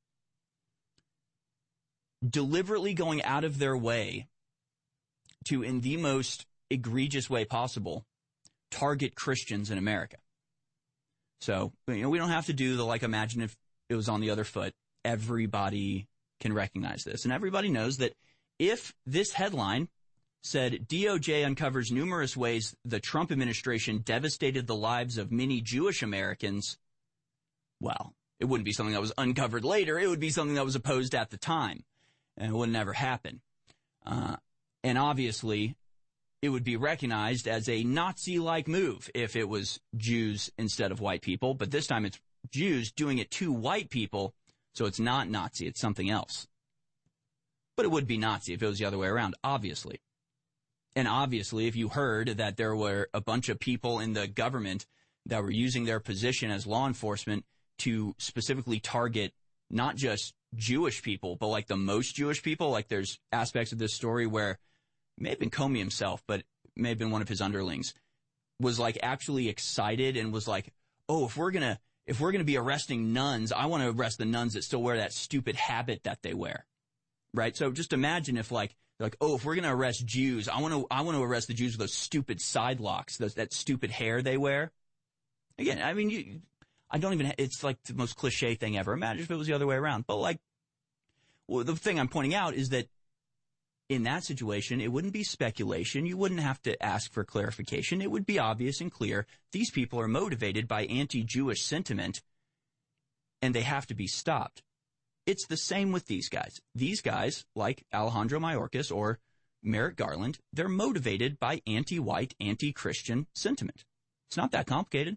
deliberately going out of their way to, in the most egregious way possible, target Christians in America. So, we don't have to do imagine if it was on the other foot. Everybody can recognize this. And everybody knows that if this headline said, DOJ uncovers numerous ways the Trump administration devastated the lives of many Jewish Americans, well, it wouldn't be something that was uncovered later. It would be something that was opposed at the time. And it would never happen. And obviously, it would be recognized as a Nazi-like move if it was Jews instead of white people. But this time it's Jews doing it to white people, so it's not Nazi, it's something else. But it would be Nazi if it was the other way around, obviously. And obviously, if you heard that there were a bunch of people in the government that were using their position as law enforcement to specifically target not just Jewish people, but like the most Jewish people, like there's aspects of this story where it may have been Comey himself, but it may have been one of his underlings, was like actually excited and was like, oh, if we're going to be arresting nuns, I want to arrest the nuns that still wear that stupid habit that they wear. Right? So just imagine if like, oh, if we're going to arrest Jews, I want to arrest the Jews with those stupid side locks, that stupid hair they wear. Again, I mean, it's like the most cliche thing ever. Imagine if it was the other way around. But like, well, the thing I'm pointing out is that in that situation, it wouldn't be speculation. You wouldn't have to ask for clarification. It would be obvious and clear. These people are motivated by anti-Jewish sentiment, and they have to be stopped. It's the same with these guys. These guys, like Alejandro Mayorkas or Merrick Garland, they're motivated by anti-white, anti-Christian sentiment. It's not that complicated.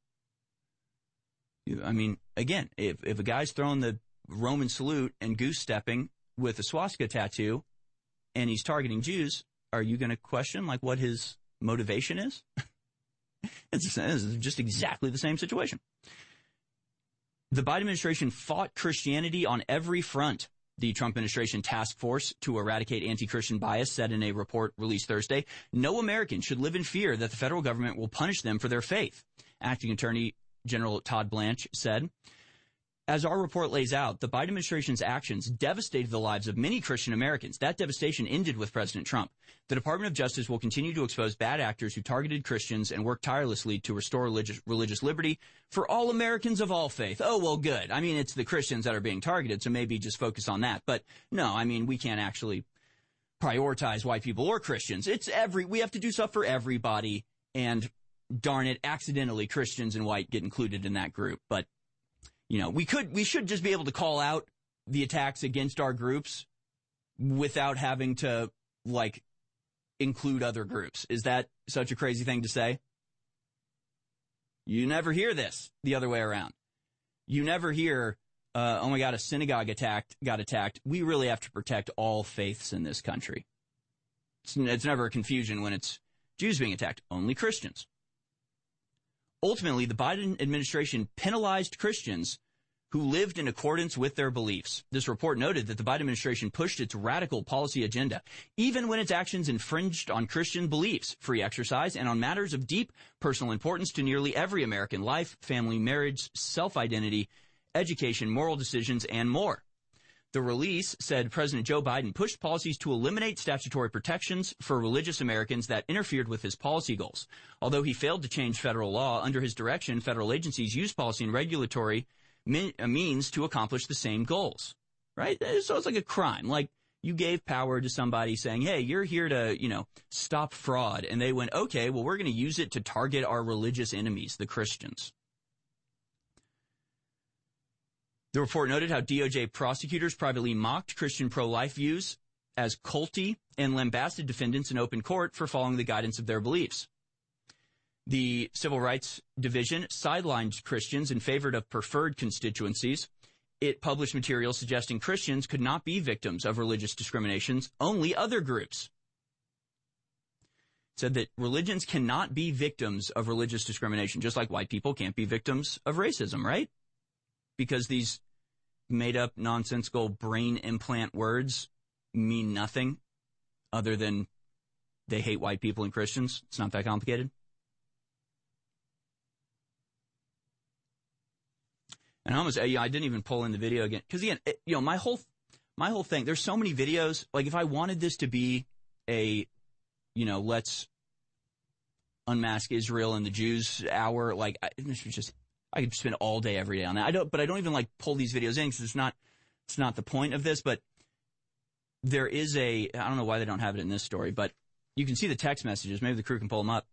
I mean, again, if a guy's throwing the Roman salute and goose-stepping with a swastika tattoo and he's targeting Jews, are you going to question, like, what his motivation is? It's just exactly the same situation. The Biden administration fought Christianity on every front, the Trump administration task force to eradicate anti-Christian bias said in a report released Thursday. No American should live in fear that the federal government will punish them for their faith. Acting Attorney General Todd Blanche said, as our report lays out, the Biden administration's actions devastated the lives of many Christian Americans. That devastation ended with President Trump. The Department of Justice will continue to expose bad actors who targeted Christians and work tirelessly to restore religious liberty for all Americans of all faith. Oh, well, good. I mean, it's the Christians that are being targeted, so maybe just focus on that. But no, I mean, we can't actually prioritize white people or Christians. We have to do stuff for everybody, and darn it, accidentally Christians and white get included in that group. But you know, we should just be able to call out the attacks against our groups without having to, like, include other groups. Is that such a crazy thing to say? You never hear this the other way around. You never hear, oh my God, a synagogue got attacked. We really have to protect all faiths in this country. It's never a confusion when it's Jews being attacked, only Christians. Ultimately, the Biden administration penalized Christians who lived in accordance with their beliefs. This report noted that the Biden administration pushed its radical policy agenda, even when its actions infringed on Christian beliefs, free exercise, and on matters of deep personal importance to nearly every American: life, family, marriage, self-identity, education, moral decisions, and more. The release said President Joe Biden pushed policies to eliminate statutory protections for religious Americans that interfered with his policy goals. Although he failed to change federal law, under his direction, federal agencies used policy and regulatory means to accomplish the same goals. Right? So it's like a crime. Like, you gave power to somebody saying, hey, you're here to, stop fraud. And they went, okay, well, we're going to use it to target our religious enemies, the Christians. The report noted how DOJ prosecutors privately mocked Christian pro-life views as culty and lambasted defendants in open court for following the guidance of their beliefs. The Civil Rights Division sidelined Christians in favor of preferred constituencies. It published material suggesting Christians could not be victims of religious discriminations, only other groups. It said that religions cannot be victims of religious discrimination, just like white people can't be victims of racism, right? Because these made-up, nonsensical brain implant words mean nothing other than they hate white people and Christians. It's not that complicated. And I didn't even pull in the video again. Because again, my whole thing, there's so many videos. Like, if I wanted this to be a, let's unmask Israel and the Jews hour, like, I could spend all day, every day on that. I don't even like pull these videos in because it's not the point of this. But there is I don't know why they don't have it in this story, but you can see the text messages. Maybe the crew can pull them up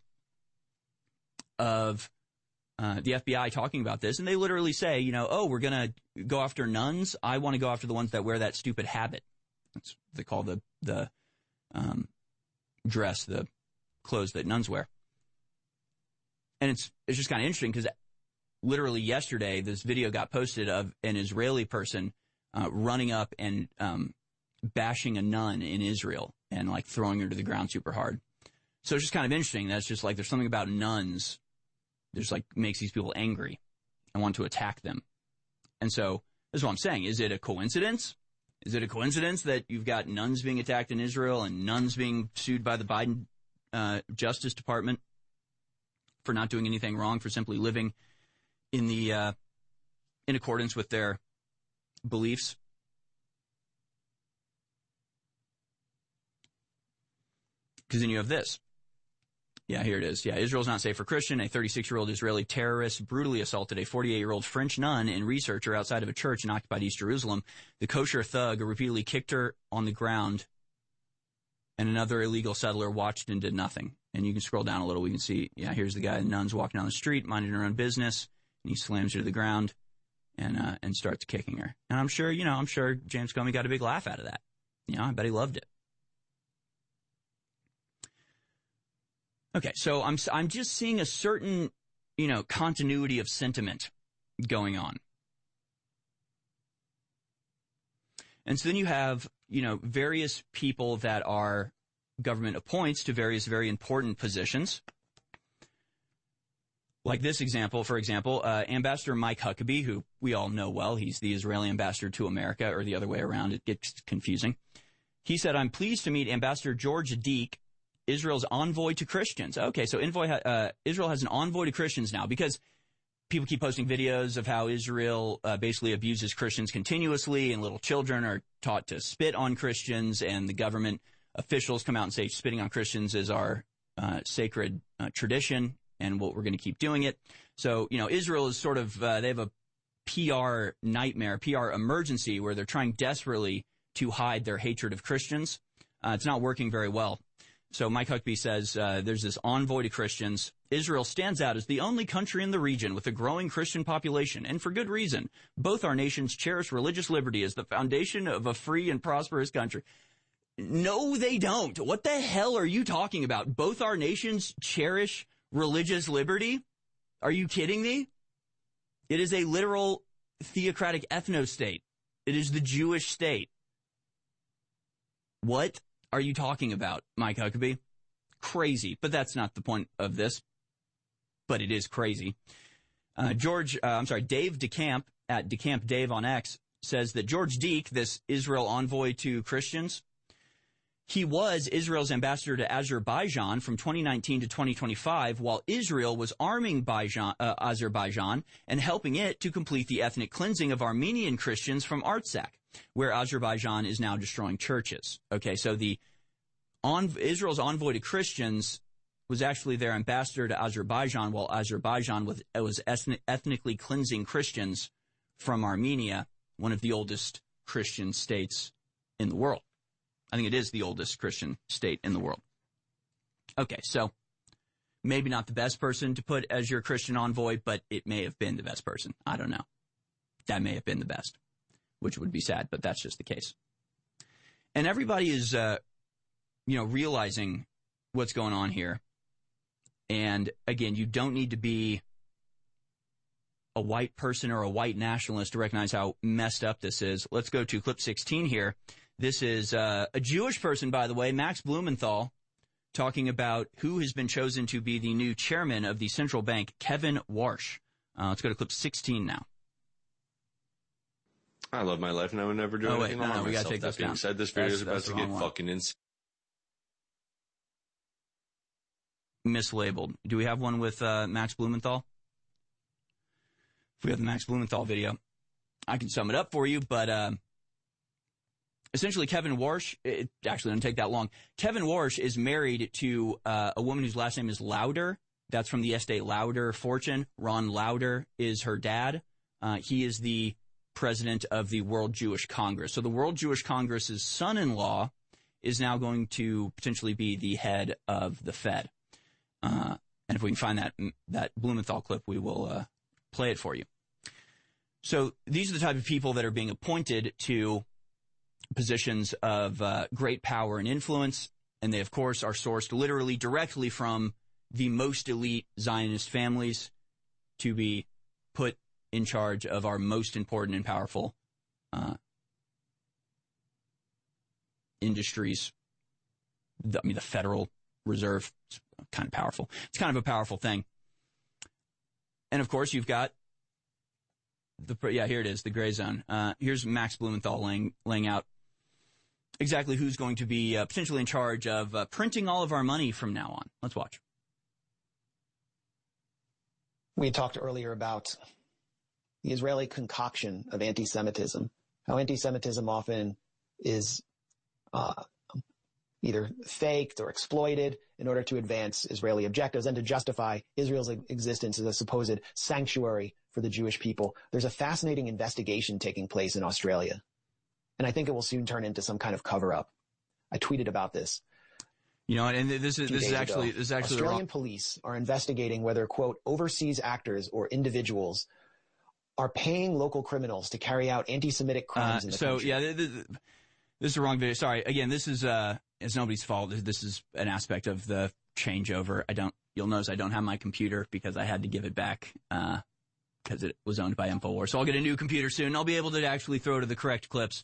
of the FBI talking about this. And they literally say, we're going to go after nuns. I want to go after the ones that wear that stupid habit. That's what they call the dress, the clothes that nuns wear. And it's just kind of interesting because literally yesterday, this video got posted of an Israeli person running up and bashing a nun in Israel and like throwing her to the ground super hard. So it's just kind of interesting. That's just like there's something about nuns that just like makes these people angry and want to attack them. And so that's what I'm saying. Is it a coincidence? Is it a coincidence that you've got nuns being attacked in Israel and nuns being sued by the Biden Justice Department for not doing anything wrong, for simply living in accordance with their beliefs? Because then you have this. Yeah, here it is. Yeah, Israel's not safe for Christian. A 36-year-old Israeli terrorist brutally assaulted a 48-year-old French nun and researcher outside of a church in occupied East Jerusalem. The kosher thug repeatedly kicked her on the ground, and another illegal settler watched and did nothing. And you can scroll down a little. We can see, yeah, here's the guy, the nun's walking down the street, minding her own business, and he slams her to the ground and starts kicking her. And I'm sure James Comey got a big laugh out of that. I bet he loved it. Okay, so I'm just seeing a certain, continuity of sentiment going on. And so then you have, various people that are government appoints to various very important positions. Like this example, for example, Ambassador Mike Huckabee, who we all know well, he's the Israeli ambassador to America, or the other way around, it gets confusing. He said, "I'm pleased to meet Ambassador George Deek, Israel's envoy to Christians." Okay, so Israel has an envoy to Christians now, because people keep posting videos of how Israel basically abuses Christians continuously, and little children are taught to spit on Christians, and the government officials come out and say spitting on Christians is our sacred tradition, and we're going to keep doing it. So, Israel is sort of, they have a PR nightmare, PR emergency, where they're trying desperately to hide their hatred of Christians. It's not working very well. So Mike Huckabee says there's this envoy to Christians. Israel stands out as the only country in the region with a growing Christian population, and for good reason. Both our nations cherish religious liberty as the foundation of a free and prosperous country. No, they don't. What the hell are you talking about? Both our nations cherish religious liberty? Are you kidding me? It is a literal theocratic ethno-state. It is the Jewish state. What are you talking about, Mike Huckabee? Crazy. But that's not the point of this. But it is crazy. Dave DeCamp, at DeCamp Dave on X, says that George Deek, this Israel envoy to Christians, he was Israel's ambassador to Azerbaijan from 2019 to 2025, while Israel was arming Azerbaijan and helping it to complete the ethnic cleansing of Armenian Christians from Artsakh, where Azerbaijan is now destroying churches. Okay, so Israel's envoy to Christians was actually their ambassador to Azerbaijan, while Azerbaijan was ethnically cleansing Christians from Armenia, one of the oldest Christian states in the world. I think it is the oldest Christian state in the world. Okay, so maybe not the best person to put as your Christian envoy, but it may have been the best person. I don't know. That may have been the best, which would be sad, but that's just the case. And everybody is, realizing what's going on here. And again, you don't need to be a white person or a white nationalist to recognize how messed up this is. Let's go to clip 16 here. This is a Jewish person, by the way, Max Blumenthal, talking about who has been chosen to be the new chairman of the central bank, Kevin Warsh. Let's go to clip 16 now. I love my life and I would never do anything wrong. We gotta take this down. Said this video is about to get fucking insane. Mislabeled. Do we have one with Max Blumenthal? If we have the Max Blumenthal video, I can sum it up for you, but essentially Kevin Warsh, it actually doesn't take that long. Kevin Warsh is married to a woman whose last name is Lauder. That's from the Estee Lauder fortune. Ron Lauder is her dad. He is the president of the World Jewish Congress. So the World Jewish Congress's son-in-law is now going to potentially be the head of the Fed. And if we can find that Blumenthal clip, we will play it for you. So these are the type of people that are being appointed to positions of great power and influence. And they, of course, are sourced literally directly from the most elite Zionist families to be put in charge of our most important and powerful industries. The Federal Reserve is kind of powerful. It's kind of a powerful thing. And, of course, you've got here it is, the gray zone. Here's Max Blumenthal laying out exactly who's going to be potentially in charge of printing all of our money from now on. Let's watch. We talked earlier about the Israeli concoction of anti-Semitism, how anti-Semitism often is either faked or exploited in order to advance Israeli objectives and to justify Israel's existence as a supposed sanctuary for the Jewish people. There's a fascinating investigation taking place in Australia, and I think it will soon turn into some kind of cover-up. I tweeted about this. You know, and this is actually Australian police are investigating whether, quote, overseas actors or individuals are paying local criminals to carry out anti-Semitic crimes in the country. This is the wrong video. Sorry. Again, this is it's nobody's fault. This is an aspect of the changeover. You'll notice I don't have my computer because I had to give it back because it was owned by InfoWars. So I'll get a new computer soon. I'll be able to actually throw to the correct clips.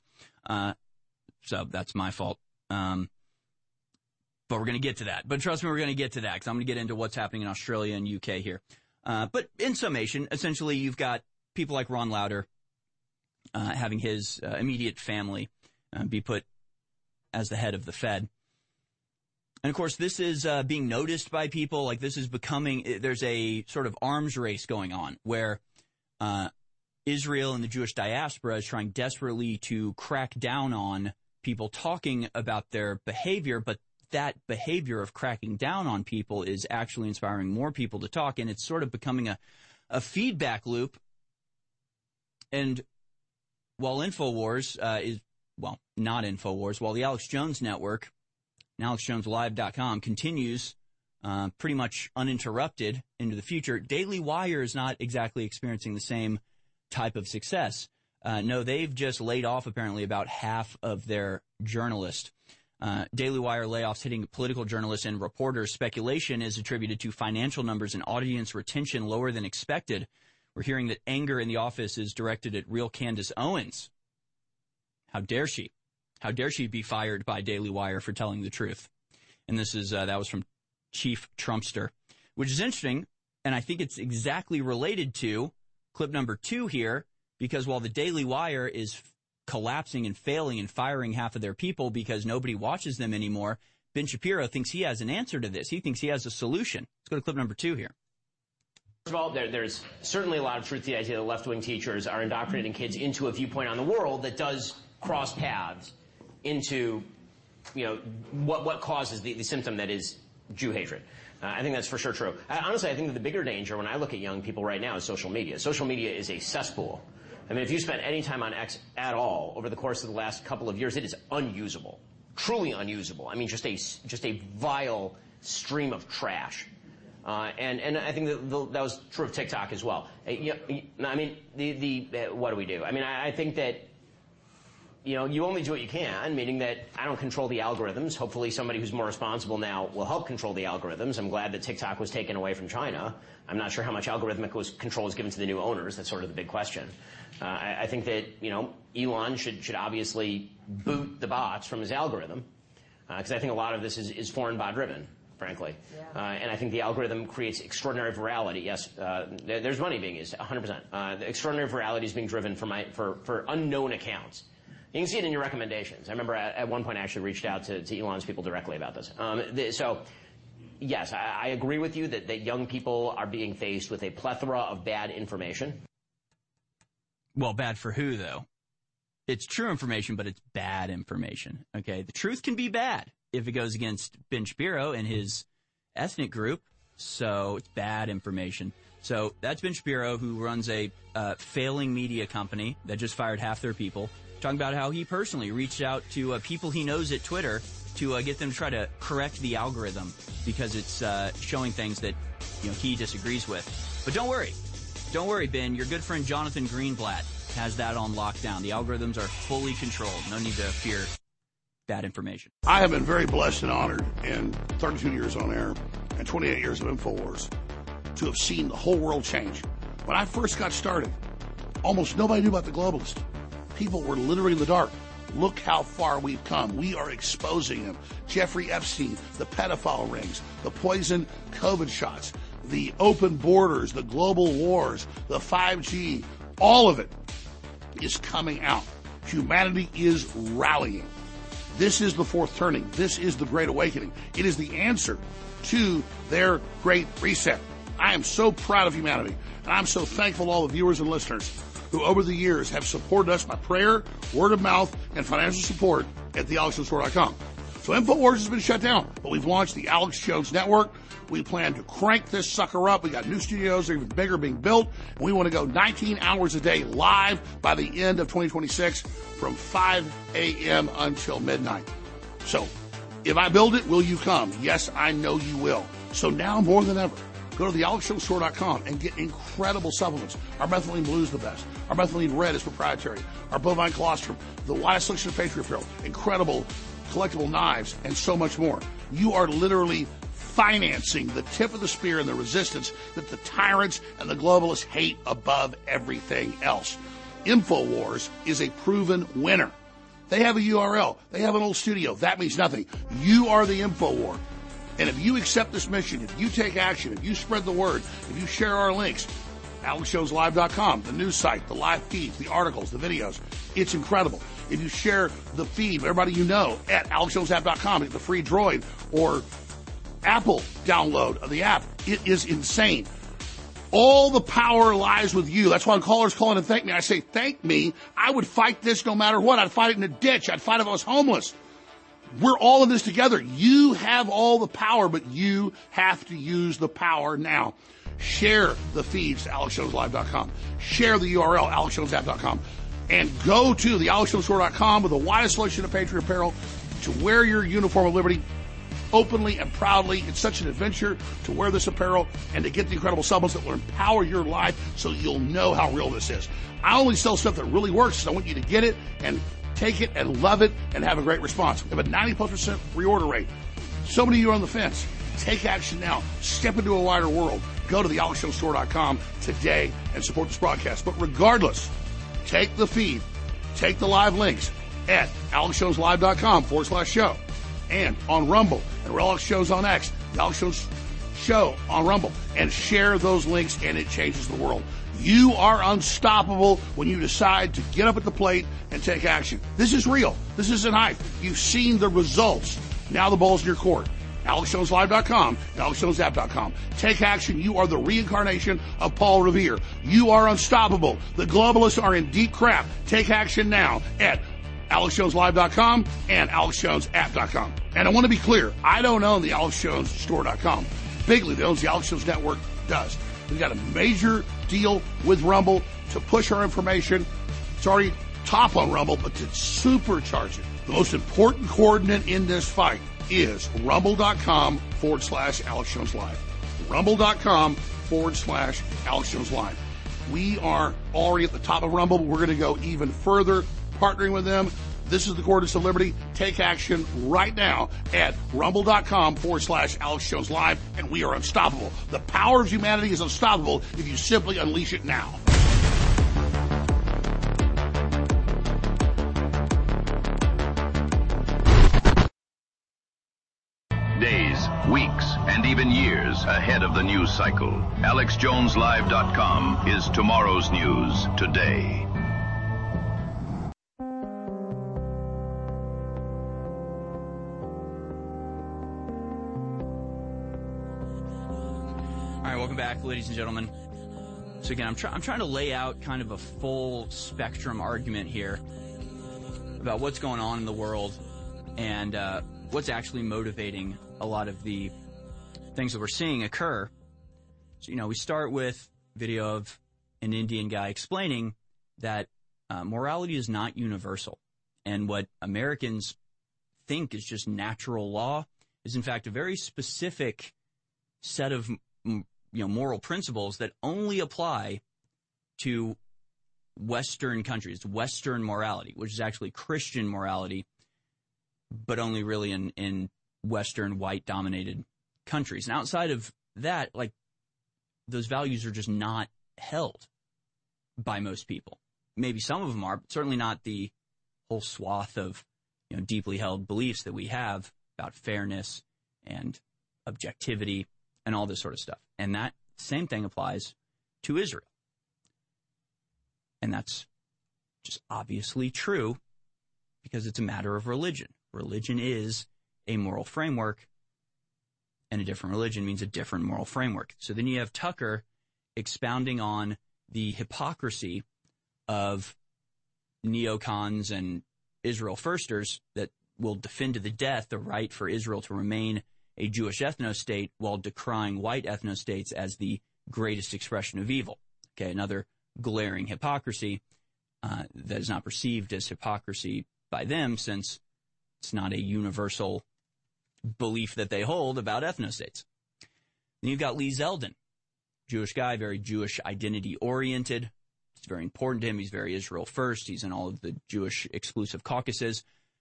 So that's my fault. But we're going to get to that. But trust me, we're going to get to that because I'm going to get into what's happening in Australia and UK here. But in summation, essentially, you've got people like Ron Lauder having his immediate family be put as the head of the Fed. And, of course, this is being noticed by people. Like, this is becoming – there's a sort of arms race going on where Israel and the Jewish diaspora is trying desperately to crack down on people talking about their behavior, but that behavior of cracking down on people is actually inspiring more people to talk, and it's sort of becoming a feedback loop. And while InfoWars not InfoWars, while the Alex Jones Network and AlexJonesLive.com continues pretty much uninterrupted into the future, Daily Wire is not exactly experiencing the same type of success. No, they've just laid off apparently about half of their journalists. Daily Wire layoffs hitting political journalists and reporters. Speculation is attributed to financial numbers and audience retention lower than expected. We're hearing that anger in the office is directed at real Candace Owens. How dare she? How dare she be fired by Daily Wire for telling the truth? And this is that was from Chief Trumpster, which is interesting, and I think it's exactly related to clip number 2 here, because while the Daily Wire is collapsing and failing and firing half of their people because nobody watches them anymore, Ben Shapiro thinks he has an answer to this. He thinks he has a solution. Let's go to clip number 2 here. First of all, there's certainly a lot of truth to the idea that left-wing teachers are indoctrinating kids into a viewpoint on the world that does cross paths into, what causes the symptom that is Jew hatred. I think that's for sure true. Honestly, I think that the bigger danger when I look at young people right now is social media. Social media is a cesspool. I mean, if you spent any time on X at all over the course of the last couple of years, it is unusable, truly unusable. I mean, just a vile stream of trash. And I think that was true of TikTok as well. I mean, what do we do? I mean, I think that, you only do what you can, meaning that I don't control the algorithms. Hopefully somebody who's more responsible now will help control the algorithms. I'm glad that TikTok was taken away from China. I'm not sure how much algorithmic control was given to the new owners. That's sort of the big question. I think that, Elon should obviously boot the bots from his algorithm, because I think a lot of this is foreign bot driven, frankly. Yeah. And I think the algorithm creates extraordinary virality. Yes, there's money being used, 100%. The extraordinary virality is being driven for unknown accounts. You can see it in your recommendations. I remember at one point I actually reached out to Elon's people directly about this. So, yes, I agree with you that young people are being faced with a plethora of bad information. Well, bad for who, though? It's true information, but it's bad information. Okay, the truth can be bad if it goes against Ben Shapiro and his ethnic group, so it's bad information. So that's Ben Shapiro, who runs a failing media company that just fired half their people, talking about how he personally reached out to people he knows at Twitter to get them to try to correct the algorithm because it's showing things that he disagrees with. But don't worry, Ben. Your good friend Jonathan Greenblatt has that on lockdown. The algorithms are fully controlled. No need to fear that information. I have been very blessed and honored in 32 years on air and 28 years of InfoWars to have seen the whole world change. When I first got started, almost nobody knew about the globalists. People were literally in the dark. Look how far we've come. We are exposing them. Jeffrey Epstein, the pedophile rings, the poison COVID shots, the open borders, the global wars, the 5G, all of it is coming out. Humanity is rallying. This is the fourth turning. This is the Great Awakening. It is the answer to their Great Reset. I am so proud of humanity, and I'm so thankful to all the viewers and listeners who over the years have supported us by prayer, word of mouth, and financial support at thealexjonesport.com. So InfoWars has been shut down, but we've launched the Alex Jones Network. We plan to crank this sucker up. We got new studios, they're even bigger, being built, and we want to go 19 hours a day live by the end of 2026 from 5 a.m. until midnight. So if I build it, will you come? Yes, I know you will. So now more than ever, go to thealexjonesport.com and get incredible supplements. Our methylene blue is the best. Our methylene red is proprietary. Our bovine colostrum, the widest selection of Patriot apparel, incredible collectible knives, and so much more. You are literally financing the tip of the spear and the resistance that the tyrants and the globalists hate above everything else. InfoWars is a proven winner. They have a URL. They have an old studio. That means nothing. You are the InfoWar. And if you accept this mission, if you take action, if you spread the word, if you share our links, AlexJonesLive.com, the news site, the live feeds, the articles, the videos, it's incredible. If you share the feed with everybody you know at AlexJonesApp.com, get the free Droid or Apple download of the app, it is insane. All the power lies with you. That's why when callers call in and thank me, I say, thank me. I would fight this no matter what. I'd fight it in a ditch. I'd fight if I was homeless. We're all in this together. You have all the power, but you have to use the power now. Share the feeds to AlexJonesLive.com. Share the URL, AlexJonesApp.com. And go to the AlexJonesStore.com with the widest selection of Patriot apparel to wear your uniform of liberty openly and proudly. It's such an adventure to wear this apparel and to get the incredible supplements that will empower your life so you'll know how real this is. I only sell stuff that really works, so I want you to get it and take it and love it and have a great response. We have a 90+% reorder rate. So many of you are on the fence. Take action now. Step into a wider world. Go to thealexjonesport.com today and support this broadcast. But regardless, take the feed, take the live links at AlexJonesLive.com/show and on Rumble and Real Alex Shows on X, the Alex Jones Show on Rumble, and share those links, and it changes the world. You are unstoppable when you decide to get up at the plate and take action. This is real. This isn't hype. You've seen the results. Now the ball's in your court. AlexJonesLive.com and AlexJonesApp.com. Take action. You are the reincarnation of Paul Revere. You are unstoppable. The globalists are in deep crap. Take action now at AlexJonesLive.com and AlexJonesApp.com. And I want to be clear, I don't own the AlexJonesStore.com. Bigly, that owns the Alex Jones Network, does. We've got a major deal with Rumble to push our information. It's already top on Rumble, but to supercharge it. The most important coordinate in this fight is rumble.com/Alex Jones Live. Rumble.com/Alex Jones Live. We are already at the top of Rumble, but we're going to go even further, partnering with them. This is the coordinates of liberty. Take action right now at rumble.com/Alex Jones Live, and we are unstoppable. The power of humanity is unstoppable if you simply unleash it now. Days, weeks, and even years ahead of the news cycle. AlexJonesLive.com is tomorrow's news today. All right, welcome back, ladies and gentlemen. So again, I'm trying to lay out kind of a full spectrum argument here about what's going on in the world and what's actually motivating a lot of the things that we're seeing occur. So, we start with video of an Indian guy explaining that morality is not universal. And what Americans think is just natural law is, in fact, a very specific set of moral principles that only apply to Western countries, Western morality, which is actually Christian morality. but only really in Western white-dominated countries. And outside of that, like, those values are just not held by most people. Maybe some of them are, but certainly not the whole swath of, deeply held beliefs that we have about fairness and objectivity and all this sort of stuff. And that same thing applies to Israel. And that's just obviously true because it's a matter of religion. Religion is a moral framework, and a different religion means a different moral framework. So then you have Tucker expounding on the hypocrisy of neocons and Israel firsters that will defend to the death the right for Israel to remain a Jewish ethno-state while decrying white ethno-states as the greatest expression of evil. Okay, another glaring hypocrisy that is not perceived as hypocrisy by them, since it's not a universal belief that they hold about ethnostates. Then you've got Lee Zeldin, Jewish guy, very Jewish identity-oriented. It's very important to him. He's very Israel first. He's in all of the Jewish exclusive caucuses,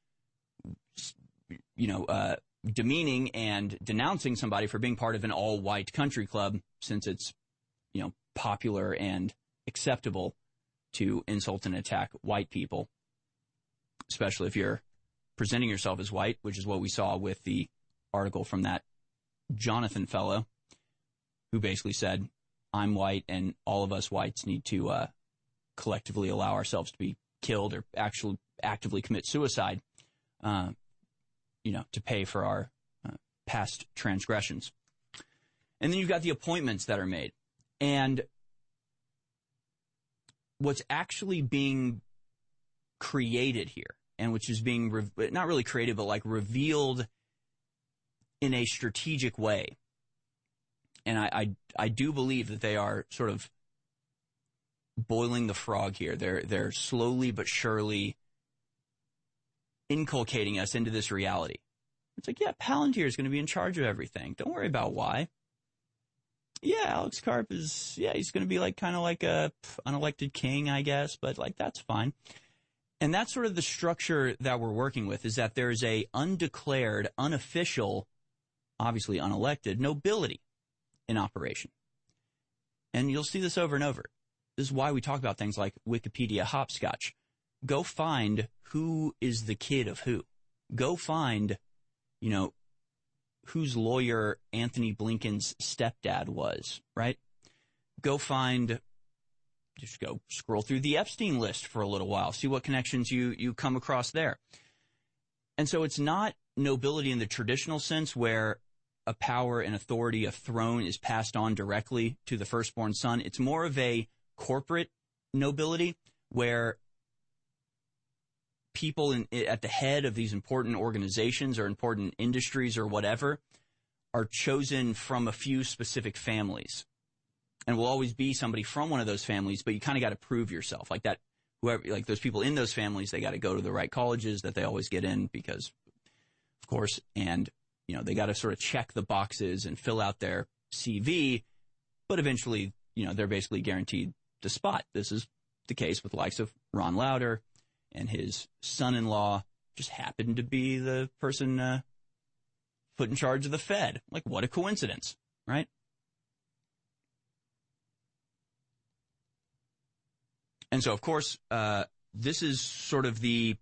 demeaning and denouncing somebody for being part of an all-white country club, since it's, popular and acceptable to insult and attack white people, especially if you're presenting yourself as white, which is what we saw with the article from that Jonathan fellow who basically said, I'm white and all of us whites need to collectively allow ourselves to be killed or actually actively commit suicide, to pay for our past transgressions. And then you've got the appointments that are made. And what's actually being created here, and which is being not really created, but like revealed in a strategic way. And I do believe that they are sort of boiling the frog here. They're slowly but surely inculcating us into this reality. It's like, yeah, Palantir is going to be in charge of everything. Don't worry about why. Yeah, Alex Karp he's going to be kind of like a unelected king, I guess, but that's fine. And that's sort of the structure that we're working with, is that there's a undeclared, unofficial, obviously unelected nobility in operation. And you'll see this over and over. This is why we talk about things like Wikipedia hopscotch. Go find who is the kid of who. Go find, whose lawyer Anthony Blinken's stepdad was, right? Just go scroll through the Epstein list for a little while, see what connections you come across there. And so it's not nobility in the traditional sense where a power and authority, a throne is passed on directly to the firstborn son. It's more of a corporate nobility where people at the head of these important organizations or important industries or whatever are chosen from a few specific families. And will always be somebody from one of those families, but you kind of got to prove yourself. Like that, whoever, like those people in those families, they got to go to the right colleges that they always get in because, of course, and, they got to sort of check the boxes and fill out their CV, but eventually, they're basically guaranteed the spot. This is the case with the likes of Ron Lauder, and his son-in-law just happened to be the person put in charge of the Fed. Like, what a coincidence, right? And so, of course, this is sort of the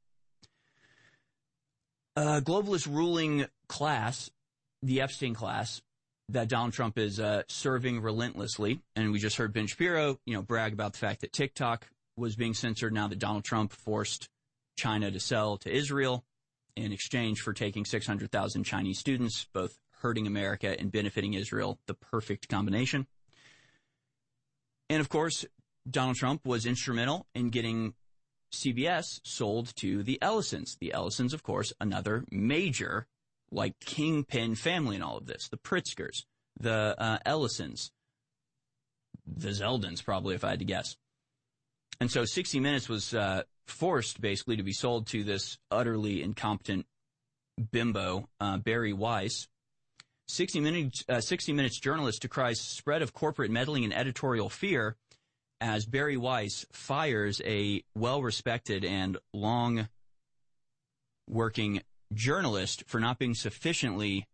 globalist ruling class, the Epstein class, that Donald Trump is serving relentlessly. And we just heard Ben Shapiro, brag about the fact that TikTok was being censored now that Donald Trump forced China to sell to Israel in exchange for taking 600,000 Chinese students, both hurting America and benefiting Israel, the perfect combination. And, of course, Donald Trump was instrumental in getting CBS sold to the Ellisons. The Ellisons, of course, another major, kingpin family in all of this. The Pritzkers, the Ellisons, the Zeldins, probably, if I had to guess. And so 60 Minutes was forced, basically, to be sold to this utterly incompetent bimbo, Barry Weiss. 60 Minutes journalist decries spread of corporate meddling and editorial fear as Barry Weiss fires a well-respected and long-working journalist for not being sufficiently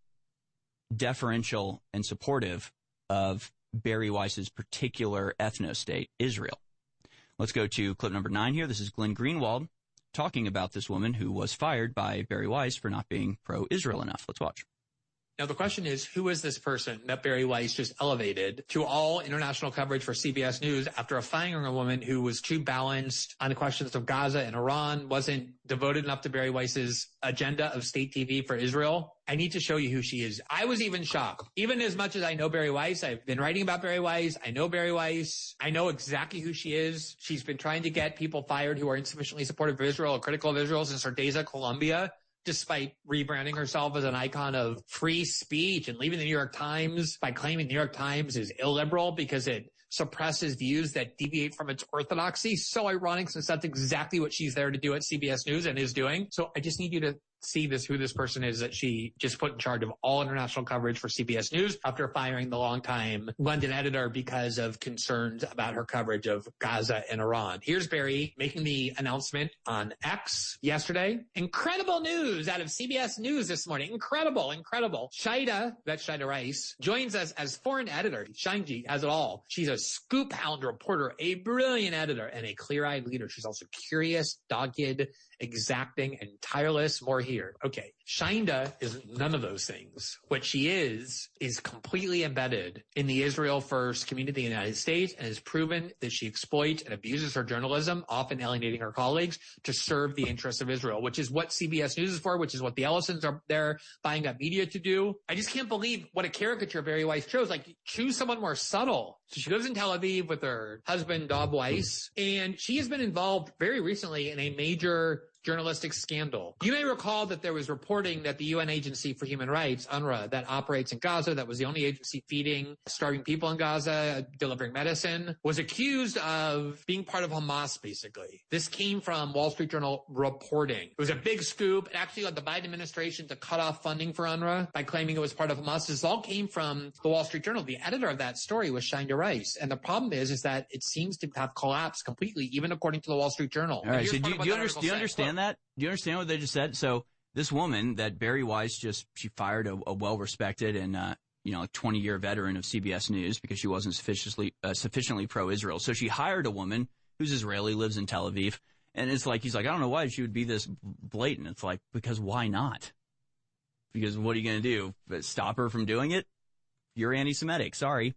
deferential and supportive of Bari Weiss's particular ethno-state, Israel. Let's go to clip number 9 here. This is Glenn Greenwald talking about this woman who was fired by Bari Weiss for not being pro-Israel enough. Let's watch. Now, the question is, who is this person that Bari Weiss just elevated to all international coverage for CBS News after firing a woman who was too balanced on the questions of Gaza and Iran, wasn't devoted enough to Bari Weiss's agenda of state TV for Israel? I need to show you who she is. I was even shocked. Even as much as I know Bari Weiss, I've been writing about Bari Weiss. I know Bari Weiss. I know exactly who she is. She's been trying to get people fired who are insufficiently supportive of Israel or critical of Israel since her days at Columbia, despite rebranding herself as an icon of free speech and leaving the New York Times by claiming the New York Times is illiberal because it suppresses views that deviate from its orthodoxy. So ironic, since that's exactly what she's there to do at CBS News and is doing. So I just need you to see who this person is that she just put in charge of all international coverage for CBS News after firing the longtime London editor because of concerns about her coverage of Gaza and Iran. Here's Bari making the announcement on X yesterday. Incredible news out of CBS News this morning. Incredible. Shaida, that's Shaida Rice, joins us as foreign editor. Shanji has it all. She's a scoop hound reporter, a brilliant editor, and a clear-eyed leader. She's also curious, dogged, exacting, and tireless. More here. Okay. Shaida is none of those things. What she is completely embedded in the Israel First community in the United States and has proven that she exploits and abuses her journalism, often alienating her colleagues, to serve the interests of Israel, which is what CBS News is for, which is what the Ellisons are there buying up media to do. I just can't believe what a caricature Bari Weiss chose. Like, choose someone more subtle. So she lives in Tel Aviv with her husband, Dov Weiss, and she has been involved very recently in a major journalistic scandal. You may recall that there was reporting that the UN Agency for Human Rights, UNRWA, that operates in Gaza, that was the only agency feeding starving people in Gaza, delivering medicine, was accused of being part of Hamas, basically. This came from Wall Street Journal reporting. It was a big scoop. It actually led the Biden administration to cut off funding for UNRWA by claiming it was part of Hamas. This all came from the Wall Street Journal. The editor of that story was Shaida Rice. And the problem is that it seems to have collapsed completely, even according to the Wall Street Journal. All right, so do you understand that? Do you understand what they just said? So this woman that Bari Weiss she fired a well-respected and, 20-year veteran of CBS News because she wasn't sufficiently pro-Israel. So she hired a woman who's Israeli, lives in Tel Aviv. And it's like, he's like, I don't know why she would be this blatant. It's like, because why not? Because what are you going to do? Stop her from doing it? You're anti-Semitic. Sorry.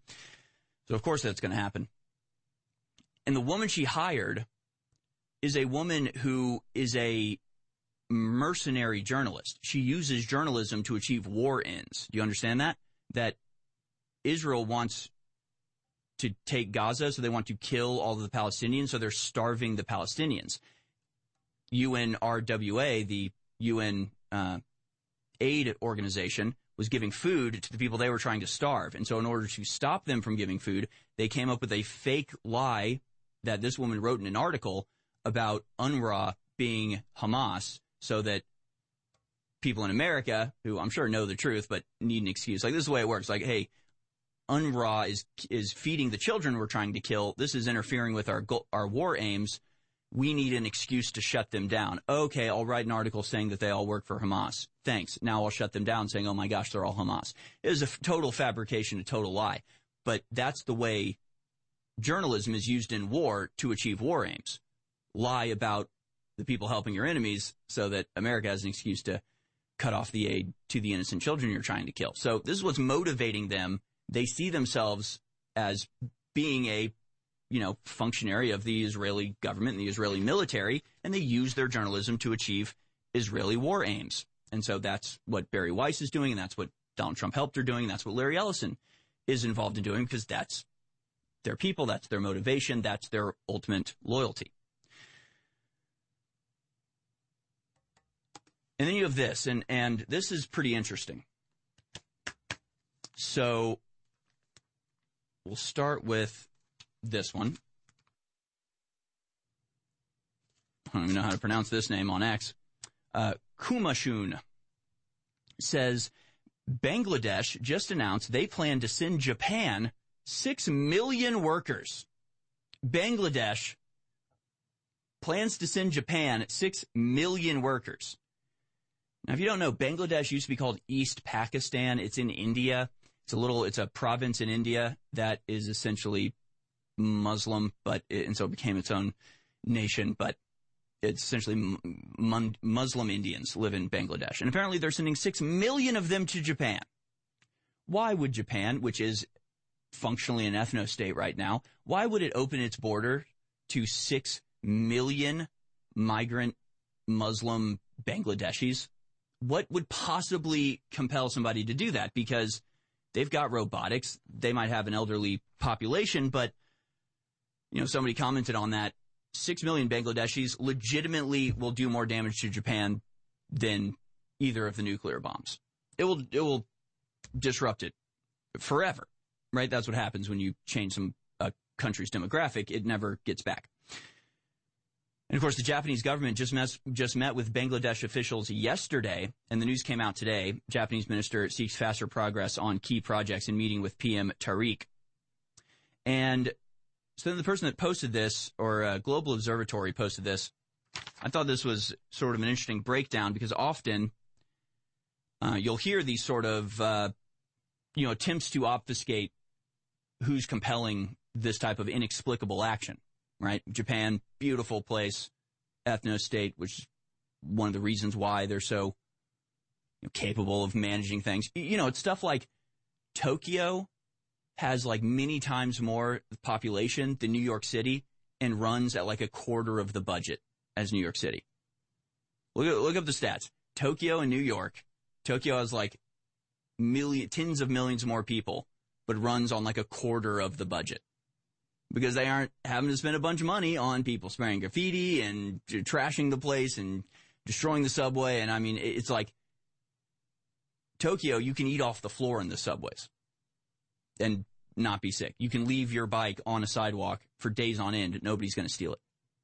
So of course that's going to happen. And the woman she hired is a woman who is a mercenary journalist. She uses journalism to achieve war ends. Do you understand that? That Israel wants to take Gaza, so they want to kill all of the Palestinians, so they're starving the Palestinians. UNRWA, the UN aid organization, was giving food to the people they were trying to starve. And so in order to stop them from giving food, they came up with a fake lie that this woman wrote in an article about UNRWA being Hamas, so that people in America, who I'm sure know the truth but need an excuse, like this is the way it works. Like, hey, UNRWA is feeding the children we're trying to kill. This is interfering with our war aims. We need an excuse to shut them down. Okay, I'll write an article saying that they all work for Hamas. Thanks. Now I'll shut them down saying, oh my gosh, they're all Hamas. It is a total fabrication, a total lie. But that's the way journalism is used in war to achieve war aims. Lie about the people helping your enemies so that America has an excuse to cut off the aid to the innocent children you're trying to kill. So this is what's motivating them. They see themselves as being a, functionary of the Israeli government and the Israeli military, and they use their journalism to achieve Israeli war aims. And so that's what Bari Weiss is doing, and that's what Donald Trump helped her doing, and that's what Larry Ellison is involved in doing, because that's their people, that's their motivation, that's their ultimate loyalty. And then you have this, and this is pretty interesting. So we'll start with this one. I don't even know how to pronounce this name on X. Kumashun says, Bangladesh just announced they plan to send Japan 6 million workers. Bangladesh plans to send Japan 6 million workers. Now, if you don't know, Bangladesh used to be called East Pakistan. It's in India. It's a province in India that is essentially Muslim, and so it became its own nation, but it's essentially Muslim Indians live in Bangladesh. And apparently they're sending 6 million of them to Japan. Why would Japan, which is functionally an ethno-state right now, why would it open its border to 6 million migrant Muslim Bangladeshis? What would possibly compel somebody to do that? Because they've got robotics. They might have an elderly population, but, somebody commented on that. 6 million Bangladeshis legitimately will do more damage to Japan than either of the nuclear bombs. It will disrupt it forever, right? That's what happens when you change some country's demographic. It never gets back. And, of course, the Japanese government just met with Bangladesh officials yesterday, and the news came out today. Japanese minister seeks faster progress on key projects in meeting with PM Tariq. And so then the person that posted this, or Global Observatory posted this, I thought this was sort of an interesting breakdown because often you'll hear these sort of, attempts to obfuscate who's compelling this type of inexplicable action, right? Japan, beautiful place, ethno-state, which is one of the reasons why they're so capable of managing things. It's stuff like Tokyo has like many times more population than New York City and runs at like a quarter of the budget as New York City. Look up the stats. Tokyo and New York. Tokyo has like tens of millions more people, but runs on like a quarter of the budget because they aren't having to spend a bunch of money on people spraying graffiti and trashing the place and destroying the subway. And I mean, it's like Tokyo, you can eat off the floor in the subways and not be sick. You can leave your bike on a sidewalk for days on end. Nobody's going to steal it.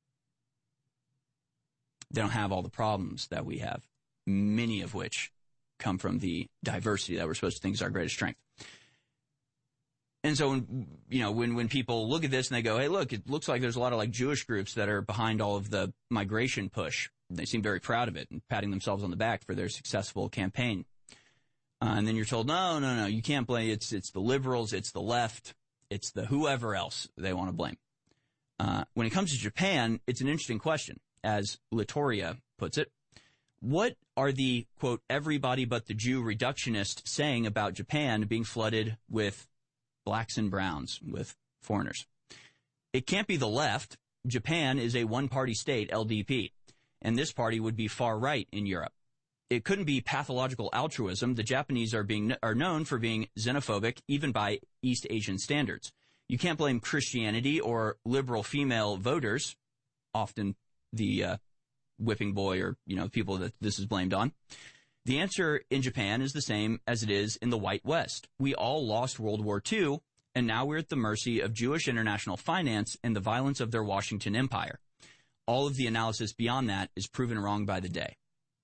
They don't have all the problems that we have, many of which come from the diversity that we're supposed to think is our greatest strength. And so, when people look at this and they go, hey, look, it looks like there's a lot of like Jewish groups that are behind all of the migration push. They seem very proud of it and patting themselves on the back for their successful campaign. And then you're told, no, you can't blame it. It's the liberals, it's the left, it's the whoever else they want to blame. When it comes to Japan, it's an interesting question. As Latoria puts it, what are the, quote, everybody but the Jew reductionists saying about Japan being flooded with blacks and browns, with foreigners? It can't be the left. Japan is a one-party state, LDP, and this party would be far right in Europe. It couldn't be pathological altruism. The Japanese are known for being xenophobic, even by East Asian standards. You can't blame Christianity or liberal female voters, often the whipping boy or, people that this is blamed on. The answer in Japan is the same as it is in the white West. We all lost World War II, and now we're at the mercy of Jewish international finance and the violence of their Washington empire. All of the analysis beyond that is proven wrong by the day.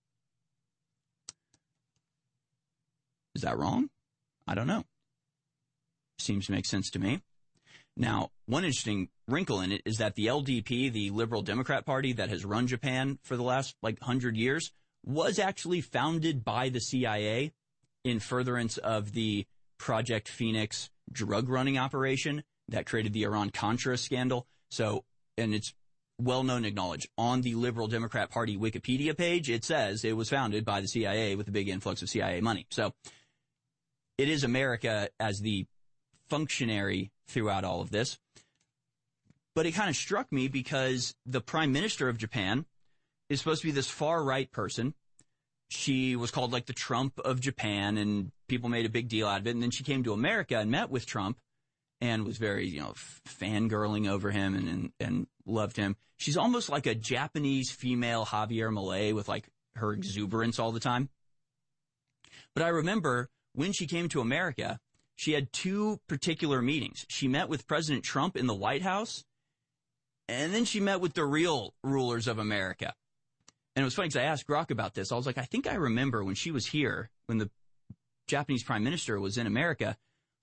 Is that wrong? I don't know. Seems to make sense to me. Now, one interesting wrinkle in it is that the LDP, the Liberal Democrat Party that has run Japan for the last 100 years, was actually founded by the CIA in furtherance of the Project Phoenix drug running operation that created the Iran-Contra scandal. So, and it's well known and acknowledged on the Liberal Democrat Party Wikipedia page, it says it was founded by the CIA with a big influx of CIA money. So it is America as the functionary throughout all of this. But it kind of struck me because the prime minister of Japan is supposed to be this far-right person. She was called like the Trump of Japan, and people made a big deal out of it. And then she came to America and met with Trump and was very, fangirling over him and loved him. She's almost like a Japanese female Javier Milei with like her exuberance all the time. But I remember when she came to America, she had two particular meetings. She met with President Trump in the White House, and then she met with the real rulers of America. And it was funny because I asked Grok about this. I was like, I think I remember when she was here, when the Japanese prime minister was in America.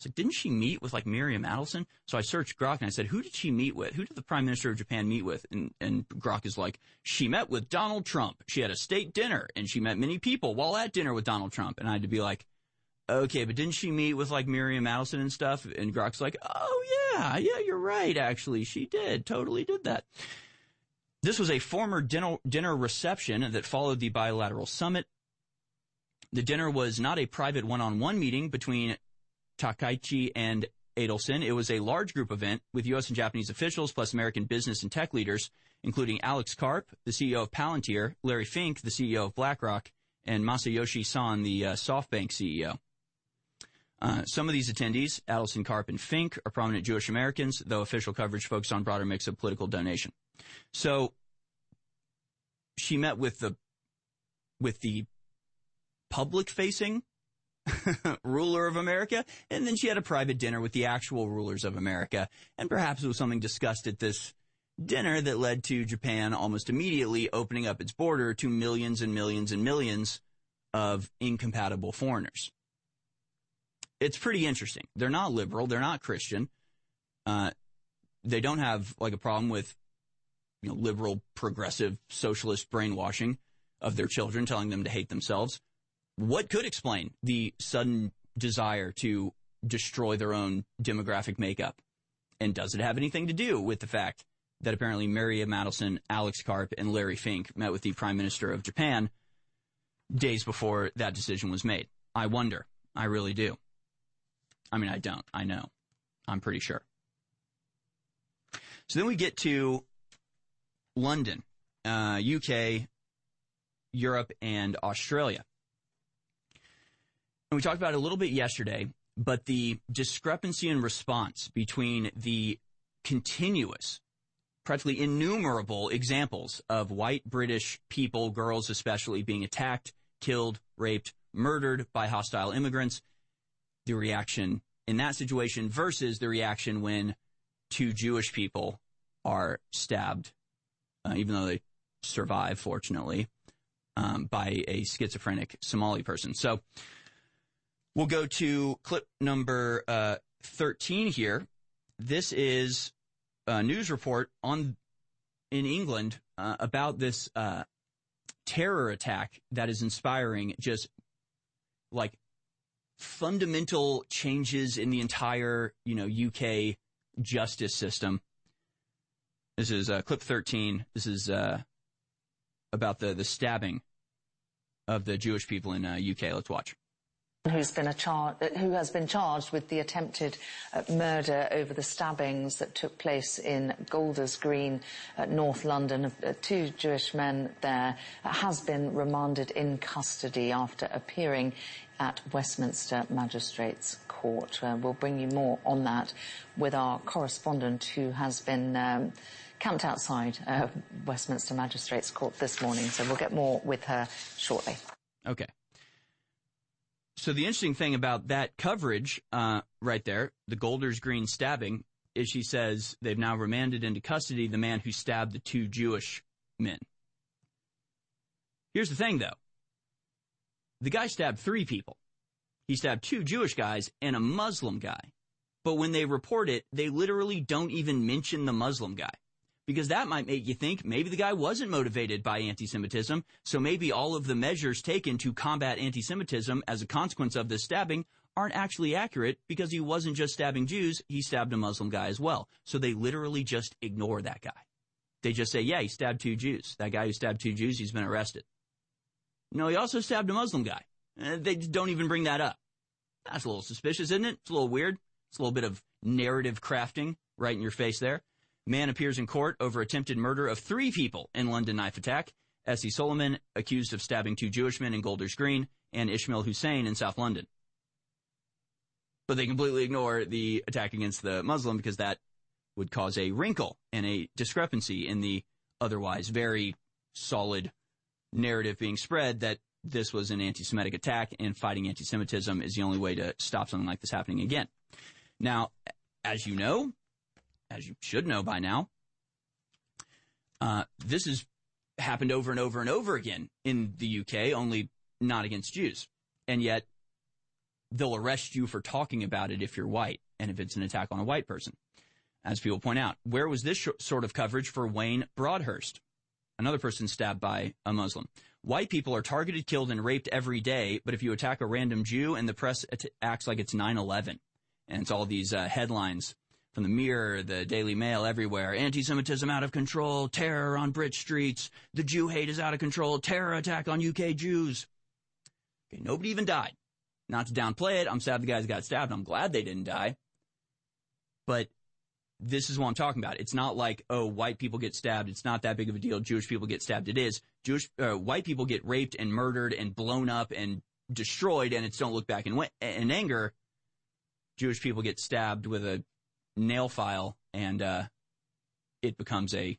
It's like, didn't she meet with like Miriam Adelson? So I searched Grok and I said, who did she meet with? Who did the Prime Minister of Japan meet with? And Grok is like, she met with Donald Trump. She had a state dinner and she met many people while at dinner with Donald Trump. And I had to be like, okay, but didn't she meet with like Miriam Adelson and stuff? And Grok's like, oh yeah, you're right. Actually, she totally did that. This was a former dinner reception that followed the bilateral summit. The dinner was not a private one-on-one meeting between Takaichi and Adelson. It was a large group event with U.S. and Japanese officials plus American business and tech leaders, including Alex Karp, the CEO of Palantir, Larry Fink, the CEO of BlackRock, and Masayoshi Son, the SoftBank CEO. Some of these attendees, Adelson, Karp, and Fink, are prominent Jewish Americans, though official coverage focused on a broader mix of political donation. So she met with the public-facing ruler of America, and then she had a private dinner with the actual rulers of America, and perhaps it was something discussed at this dinner that led to Japan almost immediately opening up its border to millions and millions and millions of incompatible foreigners. It's pretty interesting. They're not liberal. They're not Christian. They don't have like a problem with, liberal, progressive, socialist brainwashing of their children, telling them to hate themselves. What could explain the sudden desire to destroy their own demographic makeup? And does it have anything to do with the fact that apparently Miriam Adelson, Alex Karp, and Larry Fink met with the Prime Minister of Japan days before that decision was made? I wonder. I really do. I mean, I don't. I know. I'm pretty sure. So then we get to London, UK, Europe, and Australia. And we talked about it a little bit yesterday, but the discrepancy in response between the continuous, practically innumerable examples of white British people, girls especially, being attacked, killed, raped, murdered by hostile immigrants, the reaction in that situation versus the reaction when two Jewish people are stabbed, even though they survive, fortunately, by a schizophrenic Somali person. So we'll go to clip number 13 here. This is a news report in England about this terror attack that is inspiring just like fundamental changes in the entire, UK justice system. This is clip 13. This is about the stabbing of the Jewish people in UK. Let's watch. Who has been charged with the attempted murder over the stabbings that took place in Golders Green, North London. Two Jewish men there has been remanded in custody after appearing at Westminster Magistrates Court. We'll bring you more on that with our correspondent who has been camped outside Westminster Magistrates Court this morning. So we'll get more with her shortly. Okay. So the interesting thing about that coverage right there, the Golders Green stabbing, is she says they've now remanded into custody the man who stabbed the two Jewish men. Here's the thing, though. The guy stabbed three people. He stabbed two Jewish guys and a Muslim guy. But when they report it, they literally don't even mention the Muslim guy. Because that might make you think maybe the guy wasn't motivated by anti-Semitism, so maybe all of the measures taken to combat anti-Semitism as a consequence of this stabbing aren't actually accurate because he wasn't just stabbing Jews, he stabbed a Muslim guy as well. So they literally just ignore that guy. They just say, yeah, he stabbed two Jews. That guy who stabbed two Jews, he's been arrested. No, he also stabbed a Muslim guy. They don't even bring that up. That's a little suspicious, isn't it? It's a little weird. It's a little bit of narrative crafting right in your face there. Man appears in court over attempted murder of three people in London knife attack. Essie Solomon accused of stabbing two Jewish men in Golders Green and Ishmael Hussein in South London. But they completely ignore the attack against the Muslim because that would cause a wrinkle and a discrepancy in the otherwise very solid narrative being spread that this was an anti-Semitic attack and fighting anti-Semitism is the only way to stop something like this happening again. Now, as you know, as you should know by now, this has happened over and over and over again in the UK, only not against Jews. And yet, they'll arrest you for talking about it if you're white and if it's an attack on a white person. As people point out, where was this sort of coverage for Wayne Broadhurst, another person stabbed by a Muslim? White people are targeted, killed, and raped every day, but if you attack a random Jew, and the press acts like it's 9/11, and it's all these headlines from the Mirror, the Daily Mail, everywhere. Anti-Semitism out of control, terror on Brit streets, the Jew hate is out of control, terror attack on UK Jews. Okay, nobody even died. Not to downplay it, I'm sad the guys got stabbed. I'm glad they didn't die. But this is what I'm talking about. It's not like, oh, white people get stabbed. It's not that big of a deal. Jewish people get stabbed. It is. White people get raped and murdered and blown up and destroyed, and it's don't look back in anger. Jewish people get stabbed with a nail file, and it becomes a,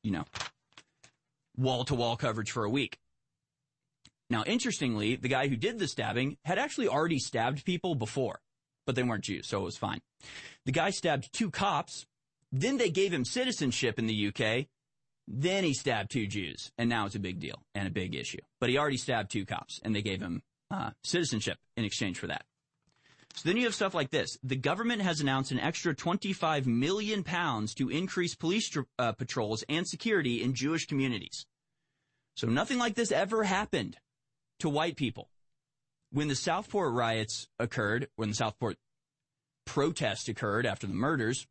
wall-to-wall coverage for a week. Now, interestingly, the guy who did the stabbing had actually already stabbed people before, but they weren't Jews, so it was fine. The guy stabbed 2 cops, then they gave him citizenship in the UK, then he stabbed 2 Jews, and now it's a big deal and a big issue. But he already stabbed 2 cops, and they gave him citizenship in exchange for that. So then you have stuff like this. The government has announced an extra £25 million to increase police patrols and security in Jewish communities. So nothing like this ever happened to white people. When the Southport riots occurred, when the Southport protest occurred after the murders,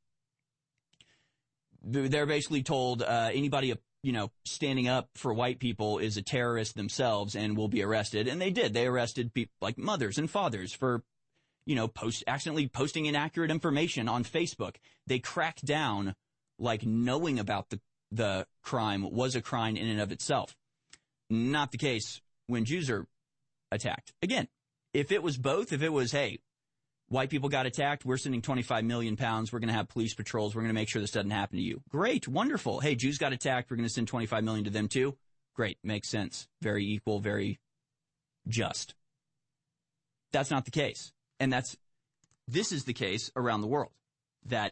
they're basically told anybody, standing up for white people is a terrorist themselves and will be arrested. And they did. They arrested people like mothers and fathers for accidentally posting inaccurate information on Facebook. They cracked down like knowing about the crime was a crime in and of itself. Not the case when Jews are attacked. Again, if it was both, if it was, hey, white people got attacked, we're sending £25 million, we're going to have police patrols, we're going to make sure this doesn't happen to you. Great, wonderful. Hey, Jews got attacked, we're going to send $25 million to them too. Great, makes sense. Very equal, very just. That's not the case. And this is the case around the world, that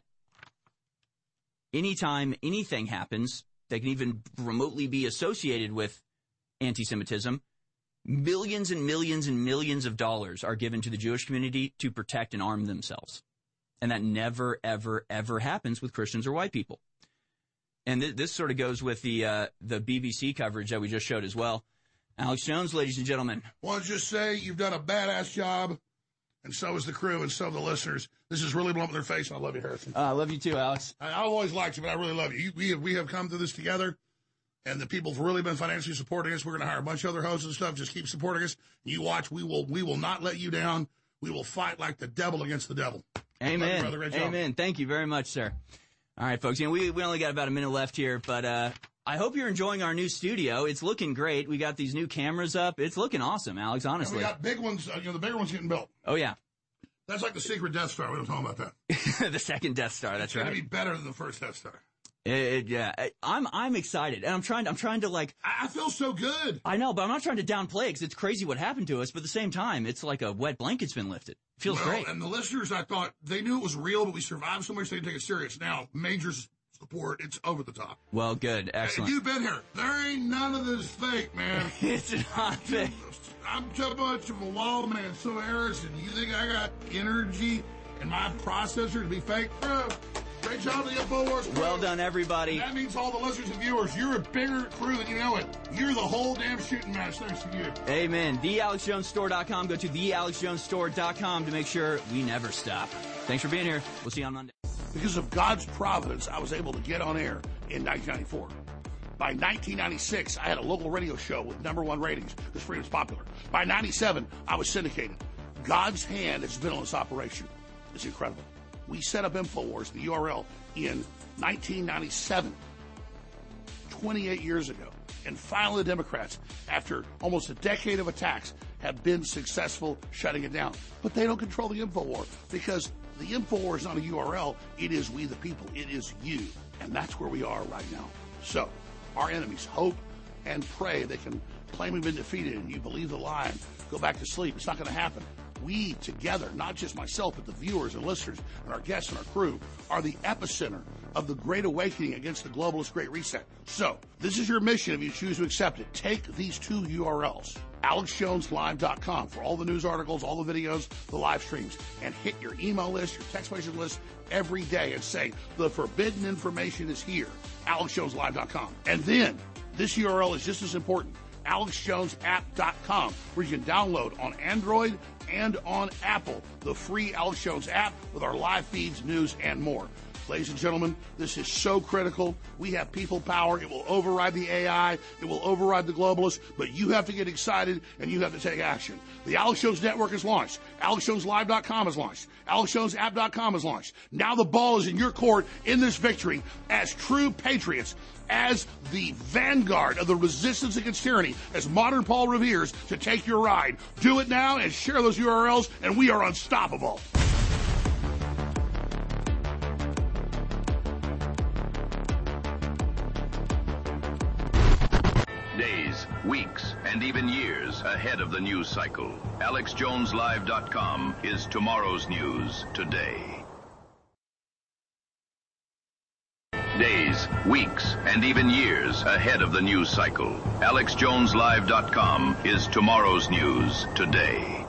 anytime anything happens that can even remotely be associated with anti-Semitism, millions and millions and millions of dollars are given to the Jewish community to protect and arm themselves. And that never, ever, ever happens with Christians or white people. And this sort of goes with the BBC coverage that we just showed as well. Alex Jones, ladies and gentlemen. I want to just say you've done a badass job. And so is the crew, and so the listeners. This is really blowing up in their face, and I love you, Harrison. I love you too, Alex. I've always liked you, but I really love you. We have come through this together, and the people have really been financially supporting us. We're going to hire a bunch of other hosts and stuff. Just keep supporting us. You watch. We will not let you down. We will fight like the devil against the devil. Amen. You, brother. Amen. Thank you very much, sir. All right, folks. We only got about a minute left here, but I hope you're enjoying our new studio. It's looking great. We got these new cameras up. It's looking awesome, Alex, honestly. And we got big ones. The bigger ones getting built. Oh, yeah. That's like the secret Death Star. We don't talk about that. The second Death Star. That's right. It's going to be better than the first Death Star. Yeah. I'm excited, and I'm trying to like. I feel so good. I know, but I'm not trying to downplay it because it's crazy what happened to us. But at the same time, it's like a wet blanket's been lifted. It feels great. And the listeners, I thought they knew it was real, but we survived so much they didn't take it serious. Now, major support. It's over the top. Well, good, excellent. Hey, you've been here. There ain't none of this fake, man. It's not fake. I'm too much of a wild man. So, Harrison, you think I got energy in my processor to be fake? Bro, great job to the InfoWars crew. Well done, everybody. And that means all the listeners and viewers, you're a bigger crew than you know it. You're the whole damn shooting match. Thanks to you. Amen. TheAlexJonesStore.com. Go to TheAlexJonesStore.com to make sure we never stop. Thanks for being here. We'll see you on Monday. Because of God's providence, I was able to get on air in 1994. By 1996, I had a local radio show with #1 ratings because freedom's popular. By 97, I was syndicated. God's hand has been on this operation. It's incredible. We set up InfoWars, the URL, in 1997, 28 years ago. And finally, the Democrats, after almost a decade of attacks, have been successful shutting it down. But they don't control the InfoWar because the InfoWar is not a URL. It is we the people. It is you. And that's where we are right now. So, our enemies hope and pray they can claim we've been defeated and you believe the lie and go back to sleep. It's not going to happen. We together, not just myself, but the viewers and listeners and our guests and our crew, are the epicenter of the Great Awakening against the globalist Great Reset. So, this is your mission if you choose to accept it. Take these 2 URLs, AlexJonesLive.com for all the news articles, all the videos, the live streams. And hit your email list, your text message list every day and say, the forbidden information is here. AlexJonesLive.com. And then, this URL is just as important. AlexJonesApp.com, where you can download on Android and on Apple the free Alex Jones app with our live feeds, news, and more. Ladies and gentlemen, this is so critical. We have people power. It will override the AI. It will override the globalists. But you have to get excited, and you have to take action. The Alex Jones Network is launched. AlexJonesLive.com is launched. AlexJonesApp.com is launched. Now the ball is in your court in this victory as true patriots, as the vanguard of the resistance against tyranny, as modern Paul Revere's, to take your ride. Do it now and share those URLs, and we are unstoppable. Days, weeks, and even years ahead of the news cycle. AlexJonesLive.com is tomorrow's news today. Days, weeks, and even years ahead of the news cycle. AlexJonesLive.com is tomorrow's news today.